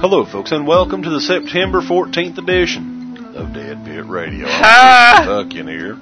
Hello, folks, and welcome to the September 14th edition of Dead Pit Radio. I'm stuck in here.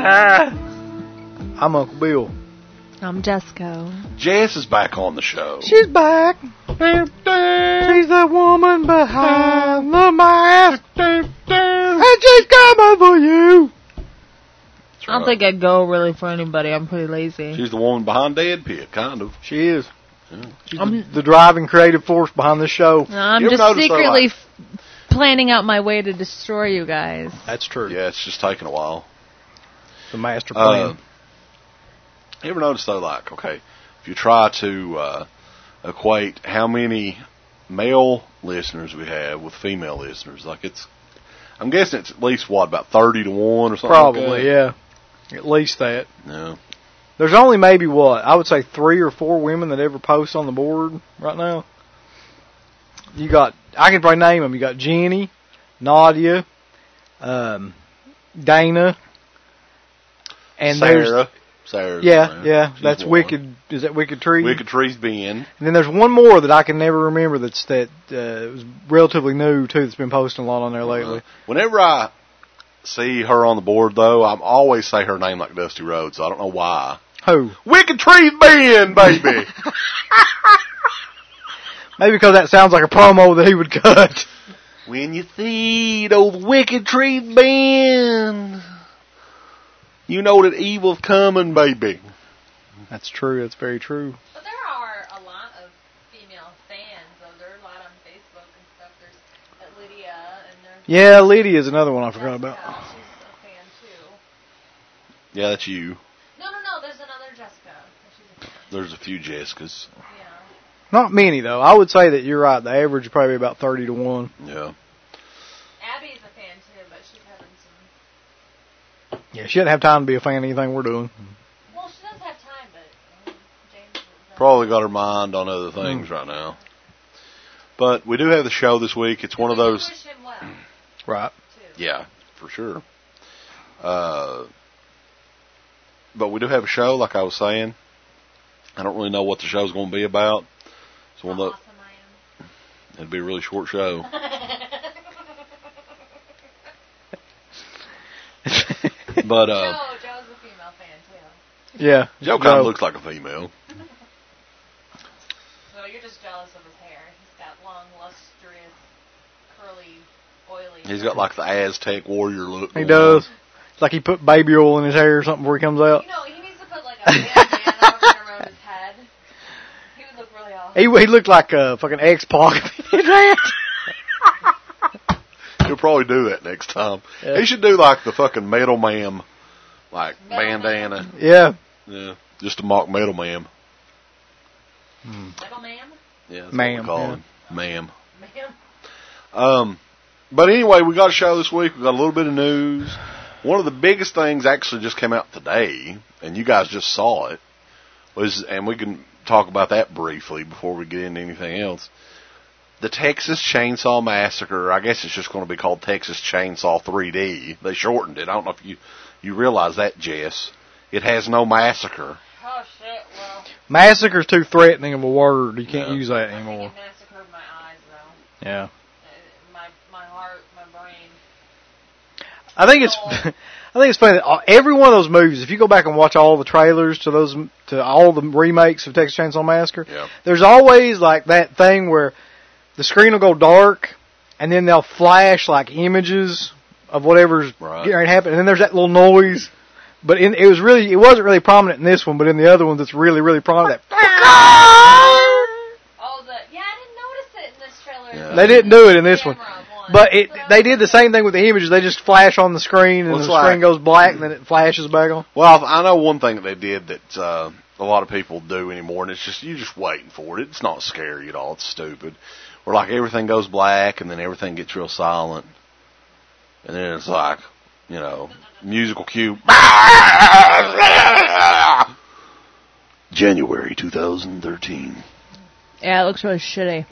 I'm Uncle Bill. I'm Jesco. Jess is back on the show. She's back. She's the woman behind the mask. And she's coming for you. I don't think I'd go really for anybody. I'm pretty lazy. She's the woman behind Dead Pit, kind of. She is. Yeah. She's the driving creative force behind this show. I'm just secretly planning out my way to destroy you guys. That's true. Yeah, it's just taking a while. The master plan. You ever notice, though, like, okay, if you try to equate how many male listeners we have with female listeners, like I'm guessing it's at least, about 30 to 1 or something Probably, like that? Yeah. At least that. Yeah. There's only maybe, I would say 3 or 4 women that ever post on the board right now. I can probably name them. You got Jenny, Nadia, Dana, and Sarah's yeah, that's one. Wicked. Is that Wicked Tree? Wicked Tree's Ben. And then there's one more that I can never remember that was relatively new too. That's been posting a lot on there lately. Whenever I see her on the board, though, I always say her name like Dusty Rhodes. So I don't know why. Who? Wicked Tree's Ben, baby. Maybe because that sounds like a promo that he would cut. When you see old Wicked Tree Ben, you know that evil's coming, baby. That's true. That's very true. But there are a lot of female fans, though. There are a lot on Facebook and stuff. There's Lydia, and there's... Yeah, Lydia's another one I forgot about. She's a fan, too. Yeah, that's you. No, there's another Jessica. She's a fan. There's a few Jessicas. Yeah. Not many, though. I would say that you're right. The average is probably about 30 to 1. Yeah. Abby's a fan, too, but she's having some... Yeah, she doesn't have time to be a fan of anything we're doing. Well, she does have time, but James... Probably got her mind on other things right now. But we do have the show this week. It's one of those... wish him well. Right. Too. Yeah, for sure. But we do have a show, like I was saying. I don't really know what the show's going to be about. How awesome I am. It'll be a really short show. Joe's But a female fan, too. Yeah. Joe kind of looks like a female. So you're just jealous of his hair. He's got long, lustrous, curly, oily He's got like the Aztec warrior look. He does. It's like he put baby oil in his hair or something before he comes out. You know, he needs to put like a bandana around his head. He would look really awesome. He looked like a fucking X-Pac. He'll probably do that next time. Yeah. He should do like the fucking Metal Man, like bandana. Yeah. Yeah, just to mock Metal Man. Metal ma'am? Yeah, that's ma'am, what we call yeah. him. Ma'am. Ma'am? But anyway, we got a show this week. We got a little bit of news. One of the biggest things actually just came out today, and you guys just saw it, and we can talk about that briefly before we get into anything else. The Texas Chainsaw Massacre, I guess it's just going to be called Texas Chainsaw 3D. They shortened it. I don't know if you realize that, Jess. It has no massacre. Oh, shit, well. Massacre's too threatening of a word. You can't use that anymore. I think it massacred my eyes, though. Yeah. My heart, my brain. I think it's funny that every one of those movies, if you go back and watch all the trailers to all the remakes of Texas Chainsaw Massacre, there's always like that thing where the screen will go dark, and then they'll flash like images of whatever's getting ready to happen, and then there's that little noise. But it wasn't really prominent in this one, but in the other ones, it's really, really prominent. I didn't notice it in this trailer. Yeah. They didn't do it in this one. But they did the same thing with the images. They just flash on the screen, and the screen goes black, and then it flashes back on. Well, I know one thing that they did that a lot of people do anymore, and it's just, you're just waiting for it. It's not scary at all. It's stupid. Where, like, everything goes black, and then everything gets real silent. And then it's like, you know, musical cue. January 2013. Yeah, it looks really shitty.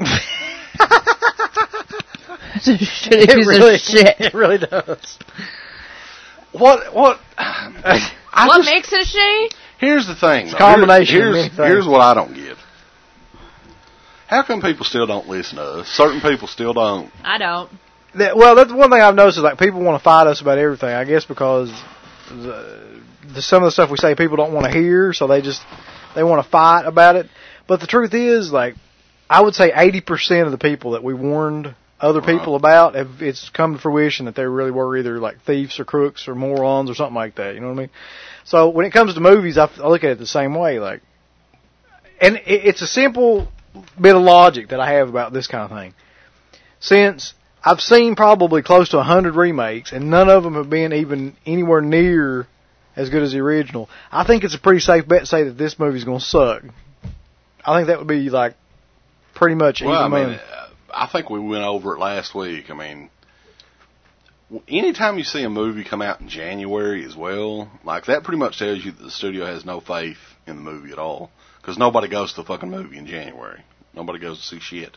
It's a shitty piece of shit. It really does. What makes it shitty? Here's the thing. It's a combination of many things. Here's what I don't get. How come people still don't listen to us? Certain people still don't. I don't. Well, that's one thing I've noticed is like people want to fight us about everything. I guess because some of the stuff we say people don't want to hear, so they want to fight about it. But the truth is, like, I would say 80% of the people that we warned other people about, it's come to fruition that they really were either like thieves or crooks or morons or something like that. You know what I mean? So when it comes to movies, I look at it the same way. Like, and it's a simple bit of logic that I have about this kind of thing. Since I've seen probably close to 100 remakes, and none of them have been even anywhere near as good as the original, I think it's a pretty safe bet to say that this movie's going to suck. I think that would be like pretty much even money. I think we went over it last week. I mean, anytime you see a movie come out in January as well, like that pretty much tells you that the studio has no faith in the movie at all. Because nobody goes to the fucking movie in January. Nobody goes to see shit.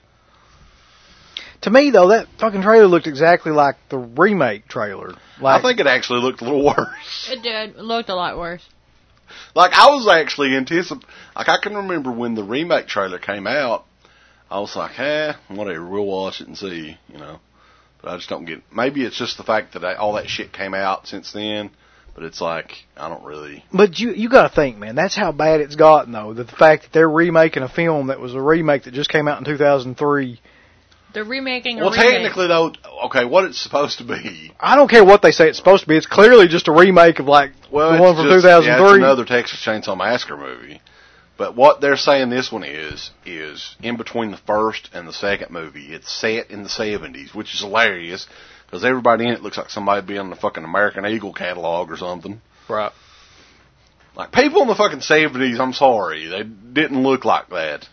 To me, though, that fucking trailer looked exactly like the remake trailer. Like, I think it actually looked a little worse. It did. It looked a lot worse. Like, I was actually anticipating... Like, I can remember when the remake trailer came out, I was like, whatever, we'll watch it and see, you know. But I just don't get... Maybe it's just the fact that all that shit came out since then, but it's like, I don't really... But you got to think, man, that's how bad it's gotten, though. That the fact that they're remaking a film that was a remake that just came out in 2003... They're remaking a remake. Well, technically, though, okay, what it's supposed to be... I don't care what they say it's supposed to be. It's clearly just a remake of, like, the one from 2003. Yeah, it's another Texas Chainsaw Massacre movie. But what they're saying this one is in between the first and the second movie. It's set in the 70s, which is hilarious, because everybody in it looks like somebody being in the fucking American Eagle catalog or something. Right. Like, people in the fucking 70s, I'm sorry, they didn't look like that.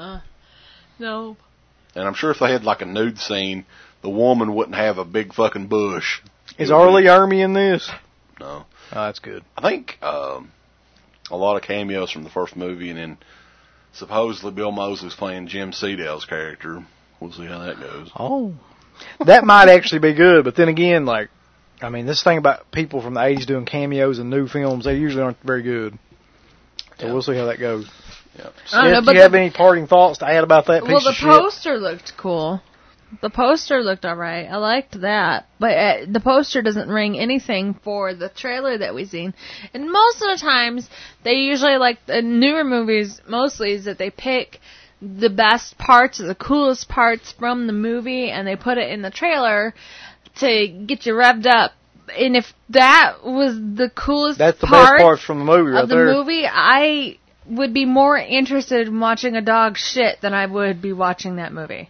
No. And I'm sure if they had, like, a nude scene, the woman wouldn't have a big fucking bush. Is Arlie Army in this? No. Oh, that's good. I think a lot of cameos from the first movie, and then supposedly Bill Moseley's playing Jim Seedale's character. We'll see how that goes. Oh. That might actually be good, but then again, like, I mean, this thing about people from the 80s doing cameos in new films, they usually aren't very good. So we'll see how that goes. Yeah. I don't know, do you have any parting thoughts to add about that piece of shit? Well, the poster looked cool. The poster looked alright. I liked that. But the poster doesn't ring anything for the trailer that we've seen. And most of the times, they usually, like the newer movies, mostly, is that they pick the best parts, or the coolest parts from the movie, and they put it in the trailer to get you revved up. And if that was the coolest That's the best parts from the movie right there. Of the movie, I would be more interested in watching a dog shit than I would be watching that movie.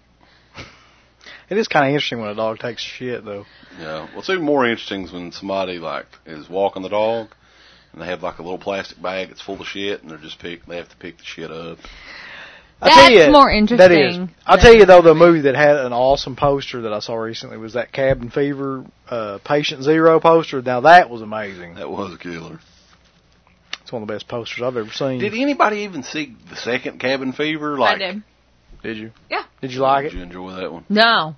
It is kind of interesting when a dog takes shit, though. Yeah. What's even more interesting is when somebody, like, is walking the dog, and they have, like, a little plastic bag that's full of shit, and they have to pick the shit up. That's more interesting. That is. I'll tell you, though, the movie that had an awesome poster that I saw recently was that Cabin Fever Patient Zero poster. Now, that was amazing. That was a killer. It's one of the best posters I've ever seen. Did anybody even see the second Cabin Fever? Like, I did. Did you? Yeah. Did you like it? Did you enjoy that one? No.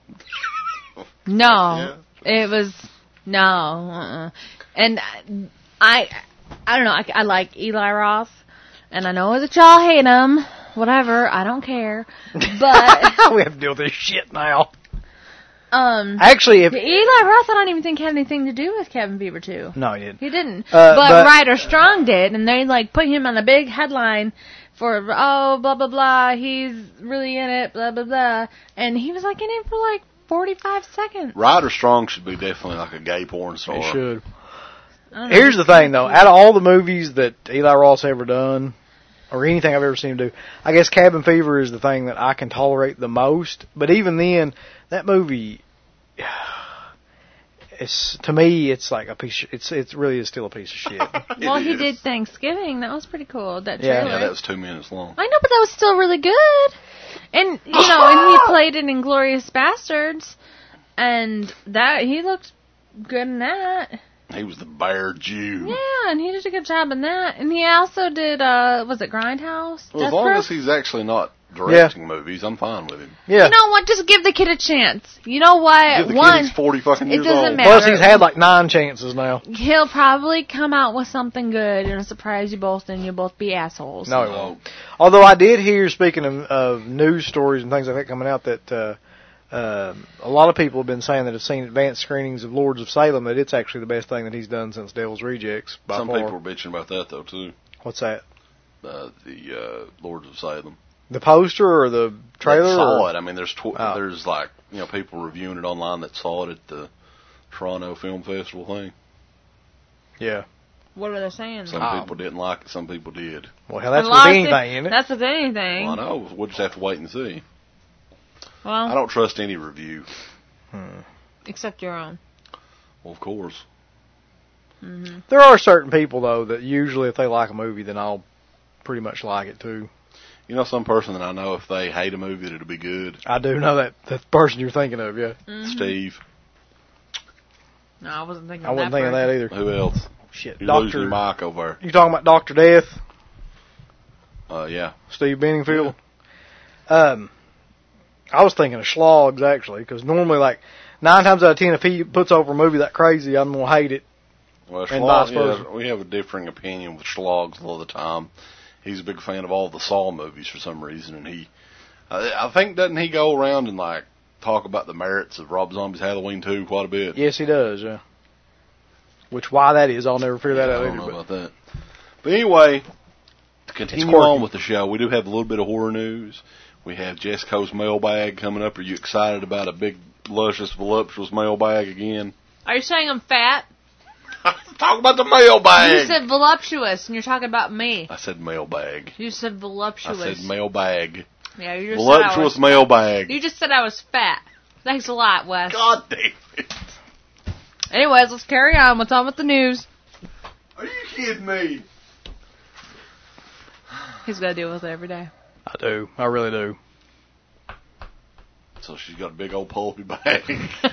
No. Yeah. It was... No. And I don't know. I like Eli Roth. And I know that y'all hate him. Whatever. I don't care. But... we have to deal with this shit now. Actually, Eli Roth, I don't even think had anything to do with Cabin Fever 2. No, he didn't. He didn't. But Ryder Strong did, and they like put him on a big headline for blah blah blah. He's really in it, blah blah blah, and he was like in it for like 45 seconds. Ryder Strong should be definitely like a gay porn star. He should. Here's the thing, though. Out of all the movies that Eli Roth's ever done, or anything I've ever seen him do, I guess Cabin Fever is the thing that I can tolerate the most. But even then, that movie, to me, it's like a piece. It really is still a piece of shit. Well, he did Thanksgiving. That was pretty cool. That trailer. Yeah, that was 2 minutes long. I know, but that was still really good. And and he played in Inglourious Bastards, and that he looked good in that. He was the Bear Jew. Yeah, and he did a good job in that. And he also did, was it Grindhouse? Well, as long as he's actually not directing movies. I'm fine with him. Yeah. You know what? Just give the kid a chance. You know what? Give the kid, he's 40 fucking years doesn't old. matter. Plus, he's had like 9 chances now. He'll probably come out with something good and surprise you both, and you'll both be assholes. No, he won't. Although I did hear, speaking of news stories and things like that coming out, that a lot of people have been saying that have seen advanced screenings of Lords of Salem, that it's actually the best thing that he's done since Devil's Rejects. By Some far. people were bitching about that, though, too. What's that? The Lords of Salem. The poster or the trailer? That saw or? it. I mean, there's like, people reviewing it online that saw it at the Toronto Film Festival thing. Yeah. What are they saying? Some people didn't like it, some people did. Well, hell, that's with anything, isn't it? That's with anything. Well, I know. We'll just have to wait and see. Well, I don't trust any review. Except your own. Well, of course. Mm-hmm. There are certain people, though, that usually if they like a movie, then I'll pretty much like it, too. You know some person that I know, if they hate a movie, that it'll be good? I do know that person you're thinking of, yeah. Mm-hmm. Steve. No, I wasn't thinking I of wasn't that thinking of that Who else? Shit, You're losing your mic over You talking about Dr. Death? there. Yeah. Steve Benningfield? I was thinking of Schlogs, actually, because normally, like, 9 times out of 10, if he puts over a movie that crazy, I'm going to hate it. Well, And vice versa. we have a differing opinion with Schlogs a lot of the time. He's a big fan of all the Saw movies for some reason, and I think, doesn't he go around and, like, talk about the merits of Rob Zombie's Halloween 2 quite a bit? Yes, he does, yeah. Which, why that is, I'll never figure that out I either. don't know about that. But anyway, to continue on with the show, we do have a little bit of horror news. We have Jessica's mailbag coming up. Are you excited about a big, luscious, voluptuous mailbag again? Are you saying I'm fat? Talk about the mailbag. You said voluptuous, and you're talking about me. I said mailbag. You said voluptuous. I said mailbag. Yeah, you just Voluptuous said mailbag. You just said I was fat. Thanks a lot, Wes. God damn it. Anyways, let's carry on. What's on with the news? Are you kidding me? He's got to deal with it every day. I do. I really do. So she's got a big old pulpy bag.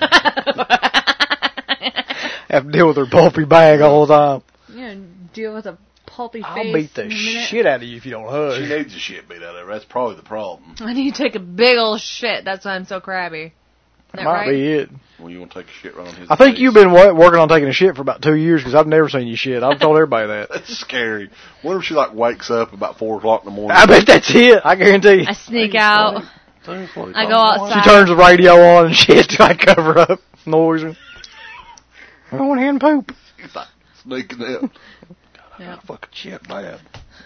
Have to deal with her pulpy bag all the time. Yeah, deal with a pulpy face. I'll beat the shit out of you if you don't hush. She needs the shit beat out of her. That's probably the problem. I need to take a big old shit. That's why I'm so crabby. That might right? be it. Well, you want to take a shit right on his I think face. you've been working on taking a shit for about 2 years because I've never seen you shit. I've told everybody that. That's scary. What if she, like, wakes up about 4 o'clock in the morning? I bet that's it. I guarantee you. I sneak out. I go outside. She turns the radio on and shit to like cover up noise. I don't want to hear him poop. He's like sneaking out. Yeah. Fucking shit bad.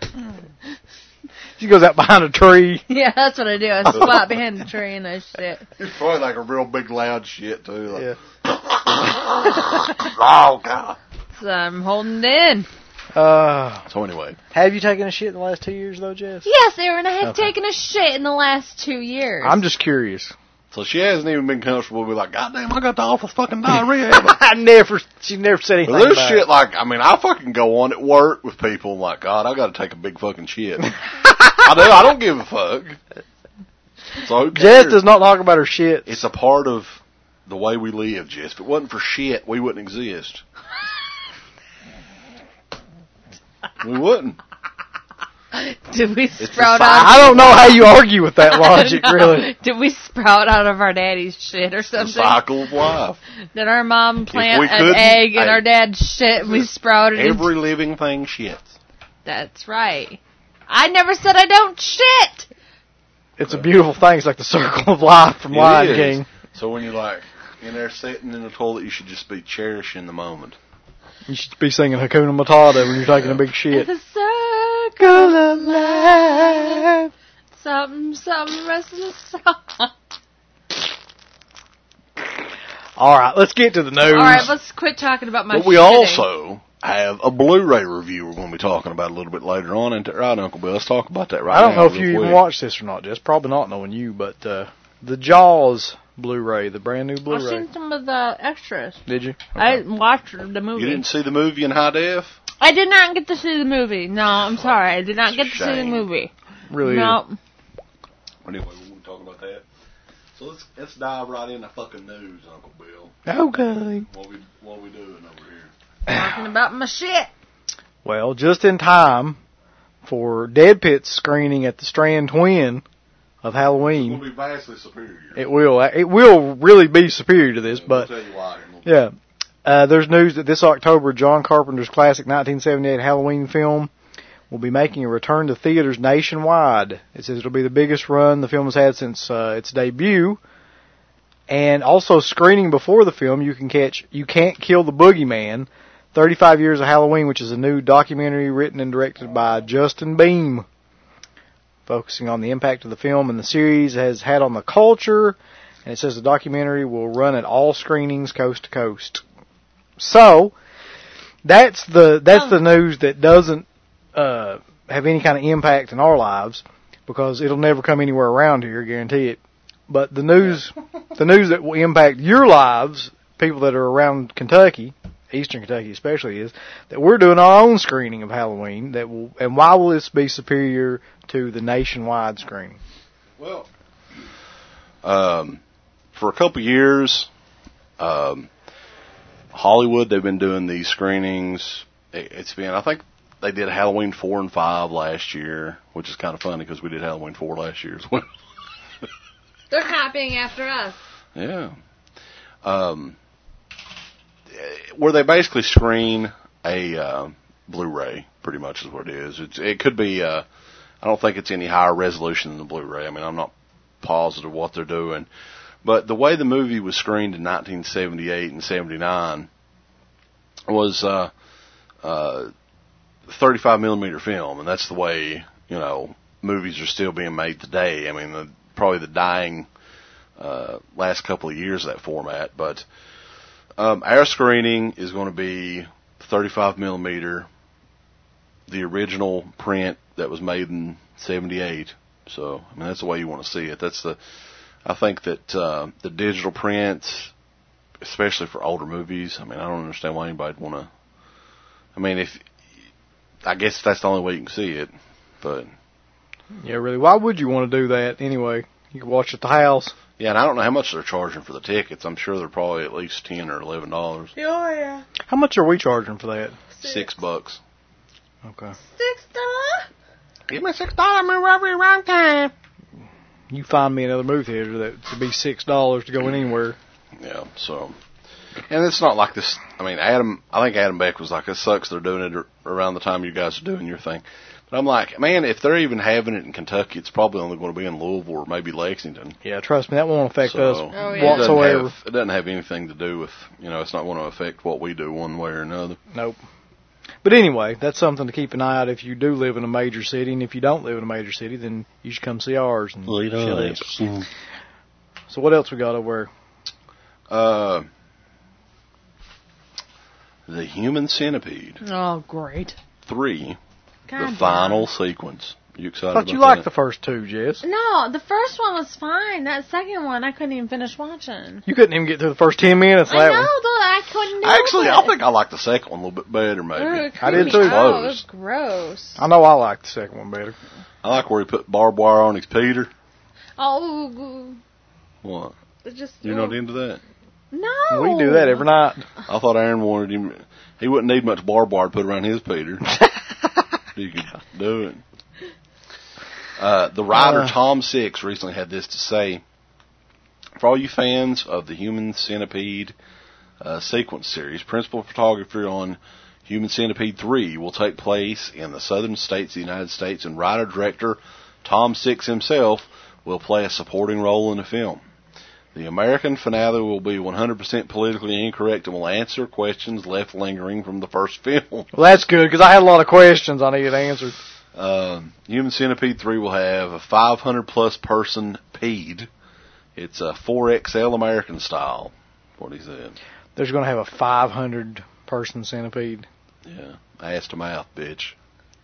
She goes out behind a tree. Yeah, that's what I do. I squat behind the tree and I shit. It's probably like a real big loud shit, too. Like, Yeah. oh, God. So I'm holding it in. So anyway. Have you taken a shit in the last 2 years, though, Jess? Yes, Aaron, I have taken a shit in the last 2 years. I'm just curious. So she hasn't even been comfortable with like, God damn, I got the awful fucking diarrhea. She never said anything But there's about shit it. like, I mean, I fucking go on at work with people and like, God, I gotta take a big fucking shit. I do, I don't give a fuck. So who cares? Jess does not talk about her shit. It's a part of the way we live, Jess. If it wasn't for shit, we wouldn't exist. We wouldn't. Did we sprout out? I don't know how you argue with that logic, really. Did we sprout out of our daddy's shit or something? The cycle of life. Did our mom plant we an couldn't, egg in our dad's shit and we sprouted it? Every living thing shits. That's right. I never said I don't shit. It's a beautiful thing. It's like the circle of life from Lion King. So when you're like in there sitting in the toilet, you should just be cherishing the moment. You should be singing Hakuna Matata when you're taking a big shit. It's a circle of life. Something, restless song. Alright, let's get to the news. Alright, let's quit talking about my But we shitting. also have a Blu-ray review we're going to be talking about a little bit later on. Ain't that right, Uncle Bill? Let's talk about that right now. I don't know if you real even quick. watched this or not, Jess. Probably not knowing you, but the Jaws Blu-ray, the brand new I've Blu-ray. seen some of the extras. Did you? I didn't watch the movie. You didn't see the movie in high def? I did not get to see the movie. No, I'm sorry. I did not get to see the Shame. movie. Really No. Anyway, we won't talk about that. So let's dive right into fucking news, Uncle Bill. Okay. What we doing over here? Talking about my shit. Well, just in time for Dead Pit's screening at the Strand Twin of Halloween. It will be vastly superior. It will really be superior to this, but We'll tell you why. yeah. There's news that this October, John Carpenter's classic 1978 Halloween film will be making a return to theaters nationwide. It says it'll be the biggest run the film has had since its debut. And also screening before the film, you can catch You Can't Kill the Boogeyman, 35 Years of Halloween, which is a new documentary written and directed by Justin Beam, focusing on the impact of the film and the series has had on the culture. And it says the documentary will run at all screenings coast to coast. So, that's the news that doesn't have any kind of impact in our lives, because it'll never come anywhere around here, guarantee it. But the news that will impact your lives, people that are around Kentucky, Eastern Kentucky especially, is that we're doing our own screening of Halloween. And why will this be superior to the nationwide screening? Well, for a couple years, Hollywood, they've been doing these screenings. It's been, I think they did Halloween 4 and 5 last year, which is kind of funny because we did Halloween 4 last year as well. They're copying after us. Yeah. Where they basically screen a Blu-ray, pretty much is what it is. It could be, I don't think it's any higher resolution than the Blu-ray. I mean, I'm not positive what they're doing. But the way the movie was screened in 1978 and 79 was 35 millimeter film, and that's the way, movies are still being made today. I mean, probably the dying last couple of years of that format, but our screening is going to be 35 millimeter, the original print that was made in 78. So, I mean, that's the way you want to see it. I think that the digital prints, especially for older movies, I mean, I don't understand why anybody'd want to. I mean, I guess that's the only way you can see it, but. Yeah, really. Why would you want to do that anyway? You can watch at the house. Yeah, and I don't know how much they're charging for the tickets. I'm sure they're probably at least $10 or $11. Oh, yeah. How much are we charging for that? $6. Okay. $6? Give me $6 move every round time. You find me another movie theater that would be $6 to go in anywhere. Yeah, so. And it's not like this. I mean, I think Adam Beck was like, it sucks they're doing it around the time you guys are doing your thing. But I'm like, man, if they're even having it in Kentucky, it's probably only going to be in Louisville or maybe Lexington. Yeah, trust me, that won't affect us whatsoever. It doesn't have anything to do with, it's not going to affect what we do one way or another. Nope. But anyway, that's something to keep an eye out if you do live in a major city. And if you don't live in a major city, then you should come see ours. And So what else we got over there? The Human Centipede. Oh, great. 3. God the final sequence. You excited I thought about you liked that? the first two, Jess. No, the first one was fine. That second one, I couldn't even finish watching. You couldn't even get through the first 10 minutes of I that know, one. though. I couldn't do Actually, it. I think I like the second one a little bit better, maybe. I did too. Oh, it was gross. I know I liked the second one better. I like where he put barbed wire on his Peter. Oh. What? Just, You're not into that? No. We do that every night. I thought Aaron wanted him. He wouldn't need much barbed wire to put around his Peter. He could do it. The writer Tom Six recently had this to say: for all you fans of the Human Centipede sequence series, principal photography on Human Centipede 3 will take place in the southern states of the United States, and writer-director Tom Six himself will play a supporting role in the film. The American finale will be 100% politically incorrect and will answer questions left lingering from the first film. Well, that's good, because I had a lot of questions I needed answered. Human Centipede 3 will have a 500-plus person pede. It's a 4XL American style, what he said. There's going to have a 500-person centipede. Yeah, ass to mouth, bitch.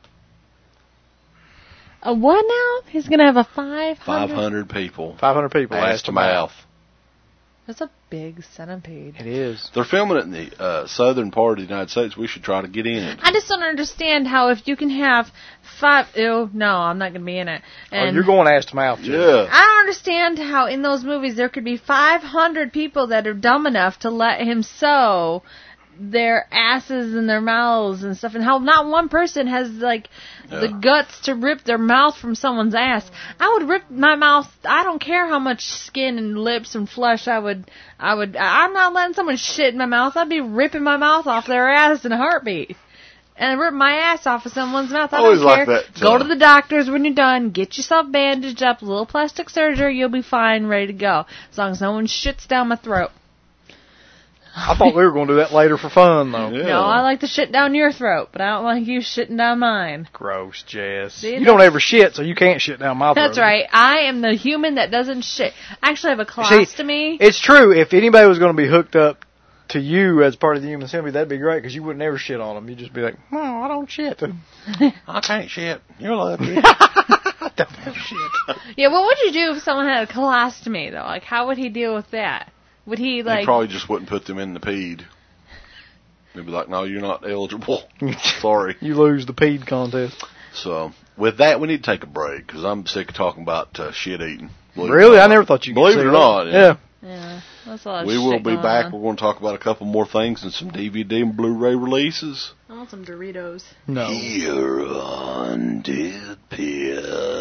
A what now? He's going to have a 500? 500 people. 500 people, ass to mouth. That's a big centipede. It is. They're filming it in the southern part of the United States. We should try to get in it. I just don't understand how if you can have 5... Ew, no, I'm not going to be in it. And you're going ass to mouth, too. Yeah. I don't understand how in those movies there could be 500 people that are dumb enough to let him sew their asses and their mouths and stuff, and how not one person has like the guts to rip their mouth from someone's ass. I would rip my mouth. I don't care how much skin and lips and flesh I'm not letting someone shit in my mouth. I'd be ripping my mouth off their ass in a heartbeat. And rip my ass off of someone's mouth. I don't care. Like that, go to the doctors when you're done. Get yourself bandaged up. A little plastic surgery. You'll be fine, ready to go. As long as no one shits down my throat. I thought we were going to do that later for fun, though. Yeah. No, I like to shit down your throat, but I don't like you shitting down mine. Gross, Jess. See, you don't ever shit, so you can't shit down my throat. That's right. I am the human that doesn't shit. I actually have a colostomy. See, it's true. If anybody was going to be hooked up to you as part of the human assembly, that'd be great, because you wouldn't ever shit on them. You'd just be like, no, I don't shit. I can't shit. You're lucky. I don't have shit. Yeah, what would you do if someone had a colostomy, though? Like, how would he deal with that? Would he, like... They probably just wouldn't put them in the peed. They'd be like, no, you're not eligible. Sorry. You lose the peed contest. So, with that, we need to take a break, because I'm sick of talking about shit eating. Really? I never thought you could Believe say it or that. not. Yeah. Yeah, that's a lot of We shit will be going back. on. We're going to talk about a couple more things and some DVD and Blu-ray releases. I want some Doritos. No. Here on Dead Pit.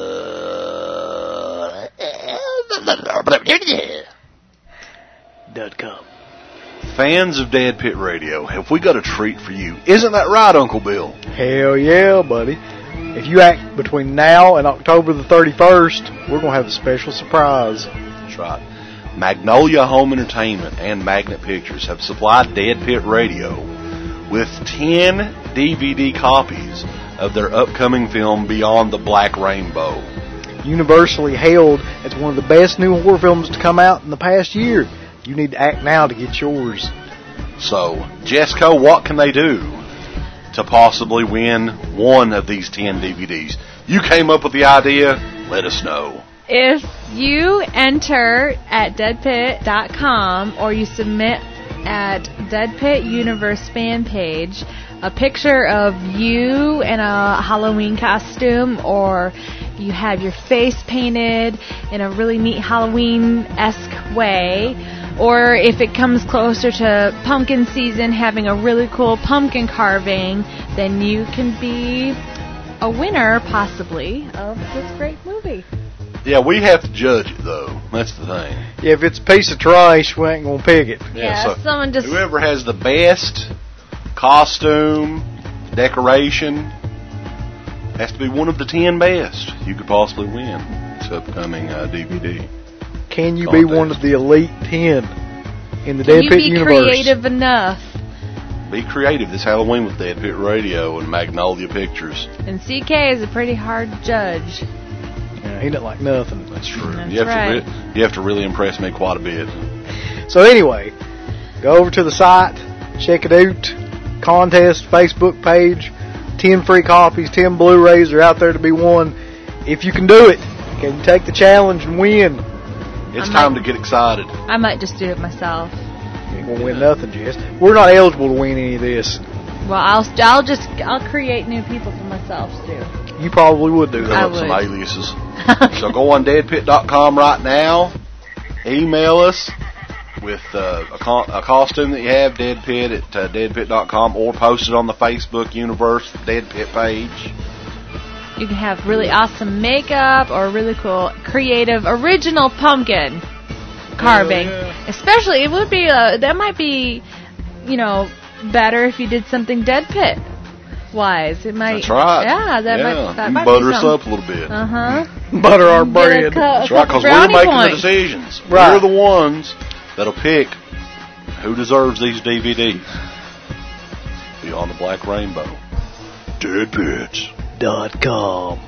.com. Fans of Dead Pit Radio, have we got a treat for you? Isn't that right, Uncle Bill? Hell yeah, buddy. If you act between now and October the 31st, we're going to have a special surprise. That's right. Magnolia Home Entertainment and Magnet Pictures have supplied Dead Pit Radio with 10 DVD copies of their upcoming film Beyond the Black Rainbow. Universally hailed as one of the best new horror films to come out in the past year. You need to act now to get yours. So, Jesco, what can they do to possibly win one of these 10 DVDs? You came up with the idea, let us know. If you enter at deadpit.com or you submit at Dead Pit Universe fan page a picture of you in a Halloween costume, or you have your face painted in a really neat Halloween-esque way, or if it comes closer to pumpkin season, having a really cool pumpkin carving, then you can be a winner, possibly, of this great movie. Yeah, we have to judge it, though. That's the thing. Yeah, if it's a piece of trash, we ain't going to pick it. Yeah, so someone just... whoever has the best costume, decoration, has to be one of the 10 best you could possibly win this upcoming DVD. Can you be one of the elite 10 in the Dead Pit universe? Can you be creative enough? Be creative this Halloween with Dead Pit Radio and Magnolia Pictures. And CK is a pretty hard judge. Yeah, he doesn't like nothing. That's true. That's you have right. you have to really impress me quite a bit. So anyway, go over to the site, check it out. Contest Facebook page. 10 free copies, 10 Blu-rays are out there to be won. If you can do it, can you take the challenge and win? It's time to get excited. I might just do it myself. You ain't gonna win nothing, Jess. We're not eligible to win any of this. Well, I'll create new people for myself too. You probably would do Come that. up some aliases. So go on deadpit.com right now. Email us with a costume that you have, deadpit at deadpit.com, or post it on the Facebook Universe Dead Pit page. You can have really awesome makeup or really cool, creative, original pumpkin carving. Yeah. Especially, it would be that might be, better if you did something Dead Pit wise. It might. That's right. Yeah, that might butter be us up a little bit. Butter our bread. That's right, because we're making the decisions. Right. We're the ones that'll pick who deserves these DVDs. Beyond the Black Rainbow. Deadpits.com.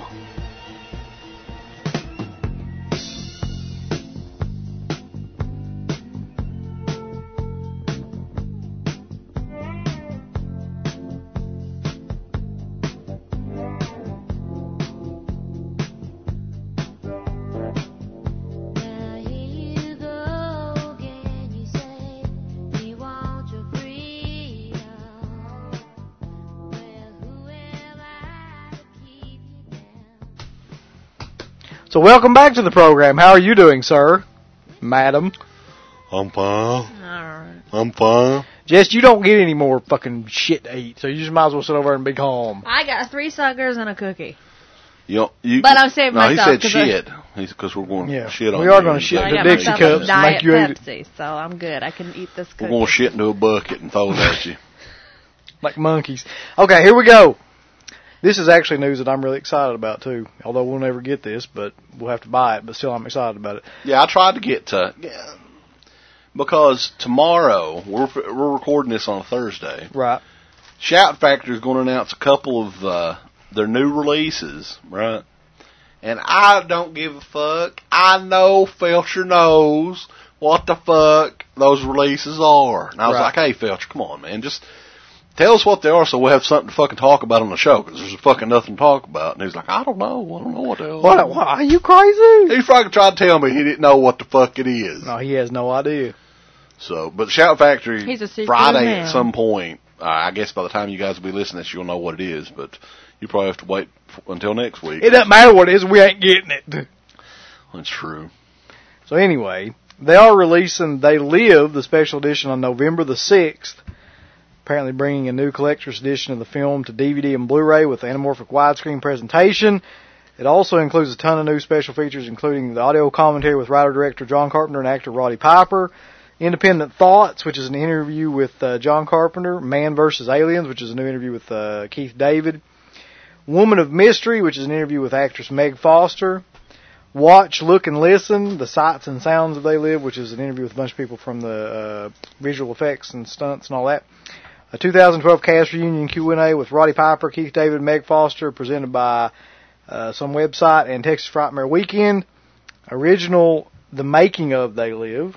So welcome back to the program. How are you doing, sir? Madam? I'm fine. Alright. I'm fine. Jess, you don't get any more fucking shit to eat, so you just might as well sit over and be calm. I got 3 suckers and a cookie. You but I'm saving myself. No, he said shit. Because we're going to shit on you. We are going to shit into Dixie cups to make you eat it. So I'm good. I can eat this cookie. We're going to shit into a bucket and throw it at you. Like monkeys. Okay, here we go. This is actually news that I'm really excited about, too. Although we'll never get this, but we'll have to buy it. But still, I'm excited about it. Yeah, I tried to get to... Yeah, because tomorrow, we're recording this on a Thursday. Right. Shout Factory is going to announce a couple of their new releases, right? And I don't give a fuck. I know Felcher knows what the fuck those releases are. And I was like, hey, Felcher, come on, man. Just tell us what they are so we'll have something to fucking talk about on the show, because there's fucking nothing to talk about. And he's like, I don't know what the hell. What? Are you crazy? He's fucking trying to tell me he didn't know what the fuck it is. No, he has no idea. So, but Shout Factory, Friday man. at some point, I guess by the time you guys will be listening to this, you'll know what it is, but you probably have to wait until next week. It doesn't matter what it is, we ain't getting it. That's true. So anyway, they are releasing They Live, the special edition, on November the 6th. Apparently bringing a new collector's edition of the film to DVD and Blu-ray with anamorphic widescreen presentation. It also includes a ton of new special features, including the audio commentary with writer-director John Carpenter and actor Roddy Piper. Independent Thoughts, which is an interview with John Carpenter. Man vs. Aliens, which is a new interview with Keith David. Woman of Mystery, which is an interview with actress Meg Foster. Watch, Look, and Listen, The Sights and Sounds of They Live, which is an interview with a bunch of people from the visual effects and stunts and all that. A 2012 cast reunion Q&A with Roddy Piper, Keith David, and Meg Foster, presented by some website and Texas Frightmare Weekend. Original The Making of They Live.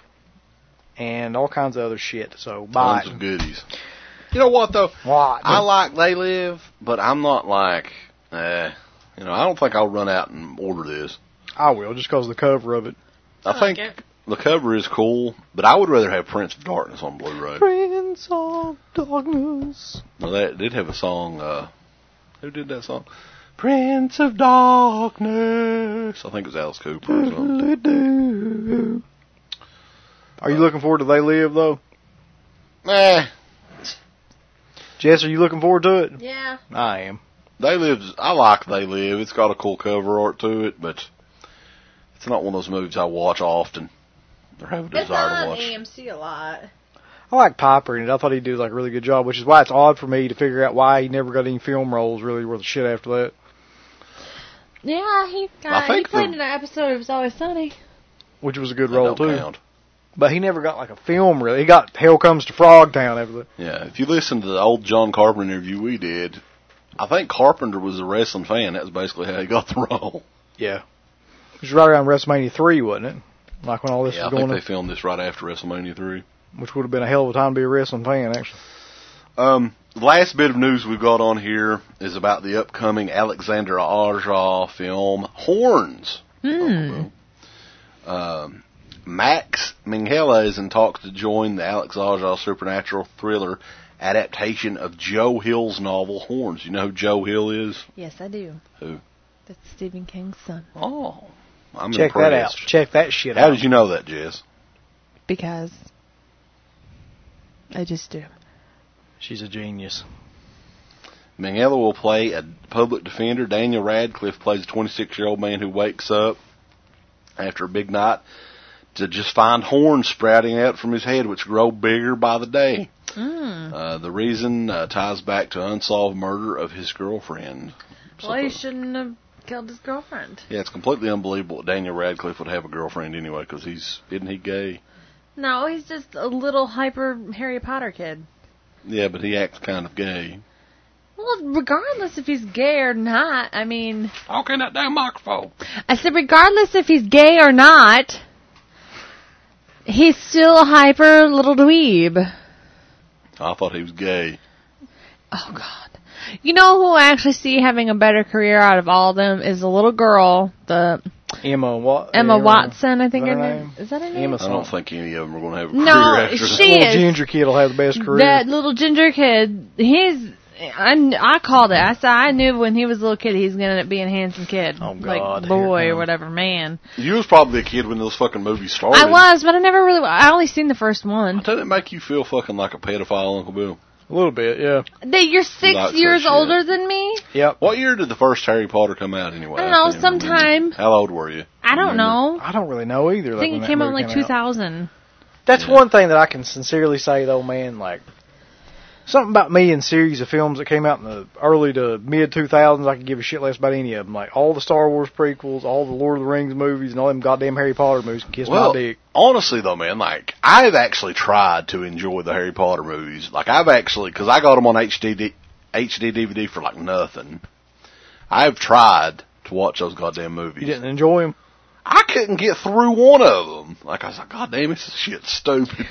And all kinds of other shit. So buy it. Tons of goodies. You know what, though? What? I like They Live, but I'm not like, I don't think I'll run out and order this. I will, just because of the cover of it. I think the cover is cool, but I would rather have Prince of Darkness on Blu-ray. Prince of Darkness. Well, that did have a song, who did that song? Prince of Darkness. I think it was Alice Cooper or something. Are you looking forward to They Live, though? Jess, are you looking forward to it? Yeah. I am. I like They Live. It's got a cool cover art to it, but it's not one of those movies I watch often or have a desire to watch. It's on AMC a lot. I like Piper in it. I thought he did like a really good job, which is why it's odd for me to figure out why he never got any film roles really worth a shit after that. Yeah, he played in an episode of It's Always Sunny. Which was a good role, too. Count. But he never got like a film, really. He got Hell Comes to Frogtown after that. Yeah, if you listen to the old John Carpenter interview we did, I think Carpenter was a wrestling fan. That was basically how he got the role. Yeah. It was right around WrestleMania 3, wasn't it? Like when all this was going on. I think they filmed this right after WrestleMania 3. Which would have been a hell of a time to be a wrestling fan, actually. The last bit of news we've got on here is about the upcoming Alexander Aja film, Horns. Max Minghella is in talks to join the Alex Aja supernatural thriller adaptation of Joe Hill's novel, Horns. You know who Joe Hill is? Yes, I do. Who? That's Stephen King's son. Oh, I'm Check impressed. that out. Check that shit out. How did you know that, Jess? Because I just do. She's a genius. Minghella will play a public defender. Daniel Radcliffe plays a 26-year-old man who wakes up after a big night to just find horns sprouting out from his head, which grow bigger by the day. The reason ties back to unsolved murder of his girlfriend. Well, he shouldn't have killed his girlfriend. Yeah, it's completely unbelievable that Daniel Radcliffe would have a girlfriend anyway, because isn't he gay? No, he's just a little hyper Harry Potter kid. Yeah, but he acts kind of gay. Well, regardless if he's gay or not, I mean... Okay, that damn microphone. I said regardless if he's gay or not, he's still a hyper little dweeb. I thought he was gay. Oh, God. You know who I actually see having a better career out of all of them is the little girl, Emma Watson, I think her name. Is that her name? I don't think any of them are going to have a career No, after she that. The little ginger kid will have the best career. That little ginger kid, I called it. I said I knew when he was a little kid he was going to end up being a handsome kid. Oh, God. Like boy or whatever, man. You was probably a kid when those fucking movies started. I was, but I only seen the first one. Doesn't it make you feel fucking like a pedophile, Uncle Bill? A little bit, yeah. You're 6 years older than me? Yep. What year did the first Harry Potter come out anyway? I don't know, sometime. How old were you? I don't know. I don't really know either. I think it came out in like 2000. That's one thing that I can sincerely say, though, man. Like, something about me and series of films that came out in the early to mid 2000s, I could give a shit less about any of them. Like all the Star Wars prequels, all the Lord of the Rings movies, and all them goddamn Harry Potter movies can kiss my dick. Honestly, though, man, like I've actually tried to enjoy the Harry Potter movies. Like I've actually, because I got them on HD DVD for like nothing. I've tried to watch those goddamn movies. You didn't enjoy them? I couldn't get through one of them. Like I was like, God damn, this shit's stupid.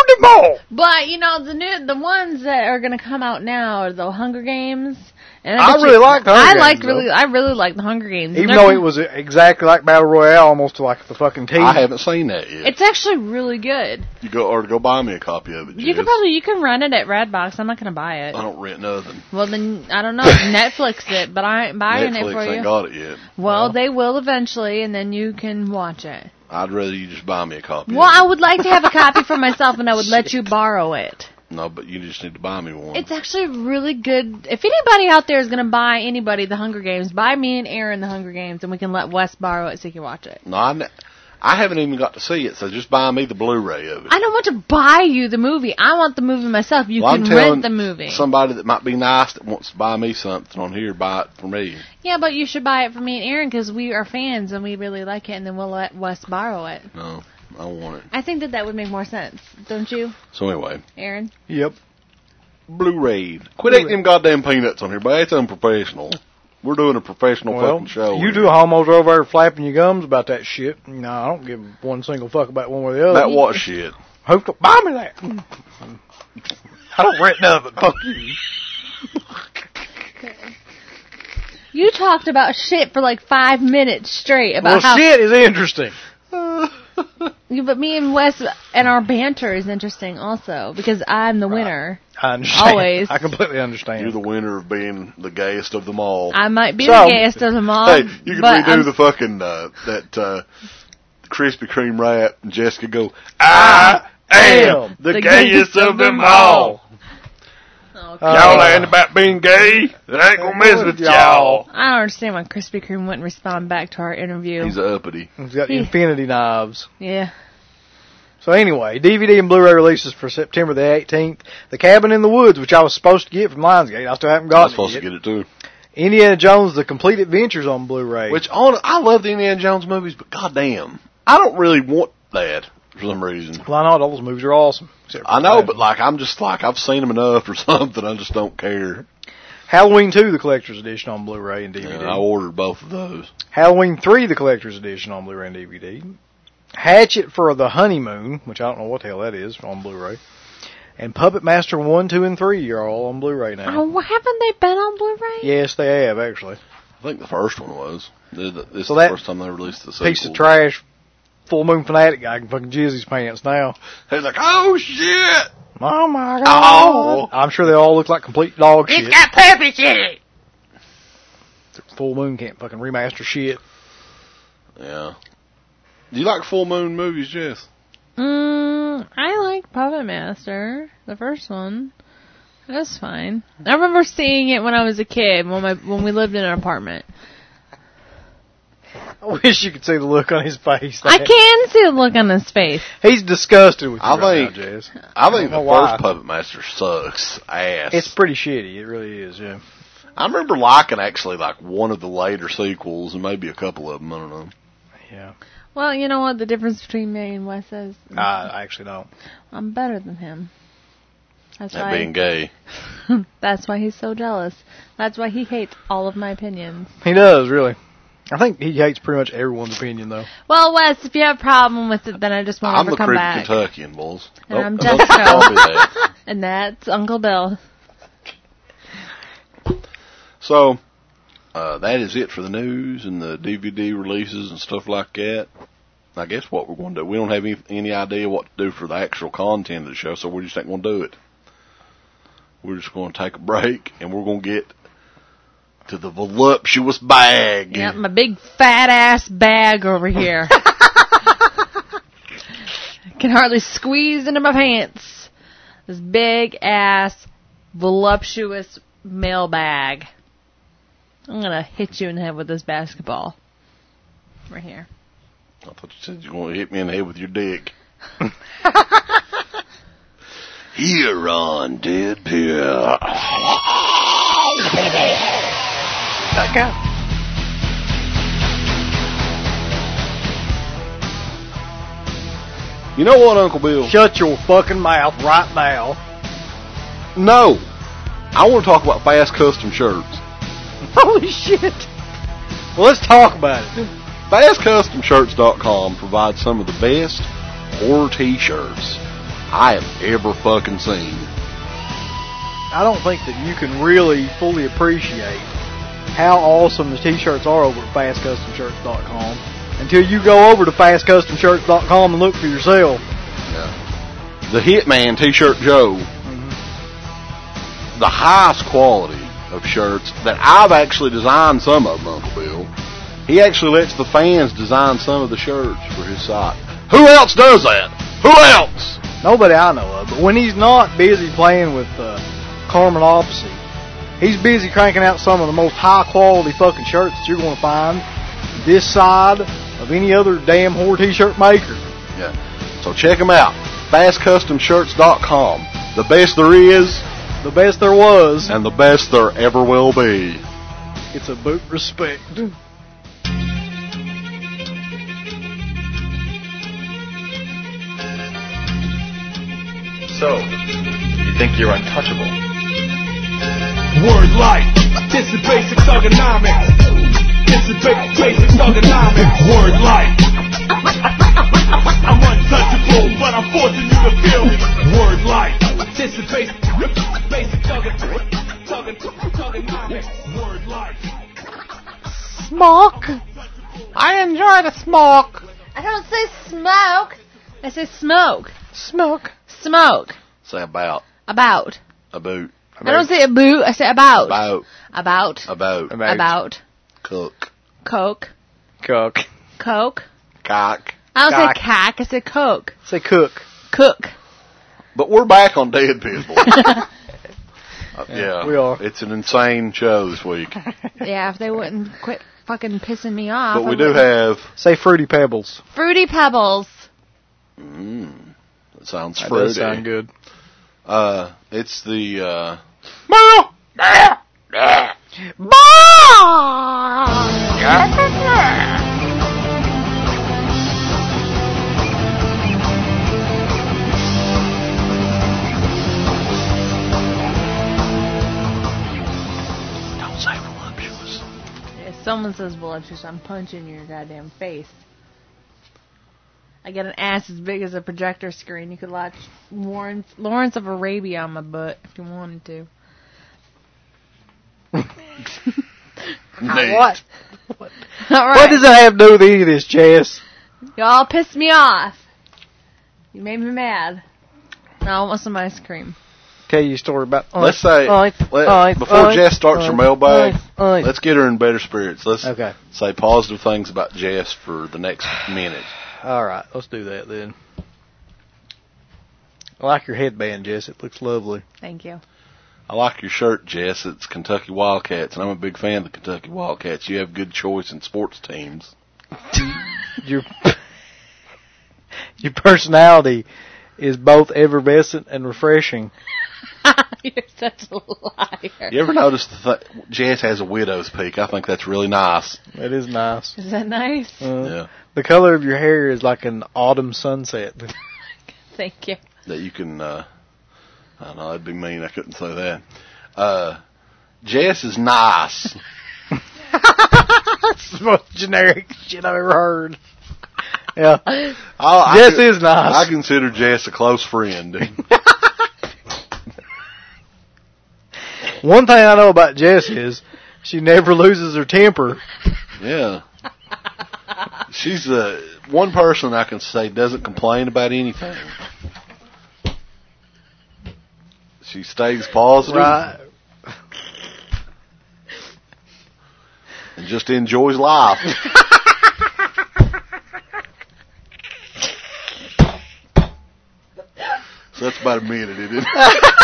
But the ones that are going to come out now are the Hunger Games. And I really like the Hunger Games. I really like the Hunger Games. Even though it was exactly like Battle Royale, almost to like the fucking team. I haven't seen that yet. It's actually really good. You go buy me a copy of it. You can rent it at Redbox. I'm not going to buy it. I don't rent nothing. Well, then I don't know. Netflix it, but I ain't buying it for Netflix you. ain't got it yet. Well, they will eventually, and then you can watch it. I'd rather you just buy me a copy. Well, I would like to have a copy for myself, and I would let you borrow it. No, but you just need to buy me one. It's actually really good. If anybody out there is going to buy anybody the Hunger Games, buy me and Aaron the Hunger Games, and we can let Wes borrow it so he can watch it. No, I haven't even got to see it, so just buy me the Blu-ray of it. I don't want to buy you the movie. I want the movie myself. You can rent the movie. Somebody that might be nice that wants to buy me something on here, buy it for me. Yeah, but you should buy it for me and Aaron because we are fans and we really like it, and then we'll let Wes borrow it. No, I want it. I think that would make more sense, don't you? So anyway. Aaron? Yep. Blu-ray. Quit eating them goddamn peanuts on here, but it's unprofessional. We're doing a professional fucking show. You two homos are over there flapping your gums about that shit. No, I don't give one single fuck about one or the other. That what shit? Buy me that. I don't rent nothing. Fuck you. You talked about shit for like 5 minutes straight about how shit is interesting. But me and Wes and our banter is interesting also because I'm the winner. I understand. Always. I completely understand. You're the winner of being the gayest of them all. I might be the gayest of them all. Hey, you can redo the fucking that Krispy Kreme rap and Jessica go, I am the gayest of them all. Okay. Y'all ain't about being gay. That ain't gonna mess with y'all. I don't understand why Krispy Kreme wouldn't respond back to our interview. He's uppity. He's got infinity knives. Yeah. So anyway, DVD and Blu-ray releases for September the 18th. The Cabin in the Woods, which I was supposed to get from Lionsgate. I still haven't gotten it. I was supposed to get it too. Indiana Jones: The Complete Adventures on Blu-ray. Which I love the Indiana Jones movies, but goddamn, I don't really want that for some reason. Well, I know all those movies are awesome. I know, but I'm just I've seen them enough or something. I just don't care. Halloween 2, the Collector's Edition on Blu-ray and DVD. Yeah, I ordered both of those. Halloween 3, the Collector's Edition on Blu-ray and DVD. Hatchet for the Honeymoon, which I don't know what the hell that is, on Blu-ray. And Puppet Master 1, 2, and 3 are all on Blu-ray now. Oh, haven't they been on Blu-ray? Yes, they have, actually. I think the first one was. This is the first time they released the sequel. Piece of trash, Full Moon Fanatic guy can fucking jizz his pants now. He's like, oh, shit! Oh, my God. Oh. I'm sure they all look like complete dog shit. It's got purpose in it! Full Moon can't fucking remaster shit. Yeah. Do you like Full Moon movies, Jess? I like Puppet Master, the first one. That's fine. I remember seeing it when I was a kid, when we lived in an apartment. I wish you could see the look on his face. I can see the look on his face. He's disgusted with you right now, Jess. I think the first Puppet Master sucks ass. It's pretty shitty. It really is, yeah. I remember liking actually one of the later sequels and maybe a couple of them. I don't know. Yeah. Well, you know what the difference between me and Wes is? I actually don't. I'm better than him. That's why being gay. That's why he's so jealous. That's why he hates all of my opinions. He does, really. I think he hates pretty much everyone's opinion, though. Well, Wes, if you have a problem with it, then I just won't ever come back. I'm the creepy Kentuckian, bulls. And I'm Jessica. And that's Uncle Bill. So, that is it for the news and the DVD releases and stuff like that. I guess what we're going to do, we don't have any idea what to do for the actual content of the show, so we just ain't going to do it. we're just going to take a break, and we're going to get to the voluptuous bag. Yep, my big fat ass bag over here. Can hardly squeeze into my pants. This big ass voluptuous mailbag. I'm gonna hit you in the head with this basketball. Right here. I thought you said you were going to hit me in the head with your dick. Here on Dead Pier. Okay. You know what, Uncle Bill? Shut your fucking mouth right now. No. I want to talk about Fast Custom Shirts. Holy shit. Well, let's talk about it. FastCustomShirts.com provides some of the best horror t-shirts I have ever fucking seen. I don't think that you can really fully appreciate how awesome the t-shirts are over at FastCustomShirts.com until you go over to FastCustomShirts.com and look for yourself. Yeah. The Hitman T-Shirt Joe. The highest quality of shirts that I've actually designed some of them, Uncle Bill. He actually lets the fans design some of the shirts for his site. Who else does that? Who else? Nobody I know of. But when he's not busy playing with Carmen Opposite, he's busy cranking out some of the most high-quality fucking shirts that you're going to find this side of any other damn whore t-shirt maker. Yeah. So check them out. FastCustomShirts.com. The best there is. The best there was. And the best there ever will be. It's a boot respect. So, you think you're untouchable? Word life, this is basic thugonomics. This is basic thugonomics. Word life. I'm untouchable, but I'm forcing you to feel me. Word life, this is basic thugonomics. Word life. Smoke. I enjoy the smoke. I don't say smoke. I say smoke. Smoke. Smoke. Say about. About. A boot. I don't say a boot. I say about. About. About. About. About. Cook. Coke. Cook. Coke. Cock. I don't Cock. say cack. I say coke. Say cook. Cook. But we're back on Dead Pitbull. Yeah. We are. It's an insane show this week. Yeah, if they wouldn't quit fucking pissing me off. But we do have... Say Fruity Pebbles. Fruity Pebbles. That sounds That fruity. does sound good. It's the... Don't say voluptuous. If someone says voluptuous, I'm punching your goddamn face. I got an ass as big as a projector screen. You could watch Lawrence of Arabia on my butt if you wanted to. Neat. What? All right. What does that have to do with any of this, Jess? Y'all pissed me off. You made me mad. Now I want some ice cream. Tell you a story about... Let's say, before Jess starts her mailbag, let's get her in better spirits. Let's say positive things about Jess for the next minute. All right, let's do that then. I like your headband, Jess. It looks lovely. Thank you. I like your shirt, Jess. It's Kentucky Wildcats, and I'm a big fan of the Kentucky Wildcats. You have good choice in sports teams. Your personality is both effervescent and refreshing. You're such a liar. You ever notice Jess has a widow's peak? I think that's really nice. It is nice. Is that nice? Yeah. The color of your hair is like an autumn sunset. Thank you. That you can, I don't know, that'd be mean. I couldn't say that. Jess is nice. That's the most generic shit I've ever heard. Yeah. Jess is nice. I consider Jess a close friend. One thing I know about Jess is she never loses her temper. Yeah. She's one person I can say doesn't complain about anything. She stays positive. Right. And just enjoys life. So that's about a minute, isn't it?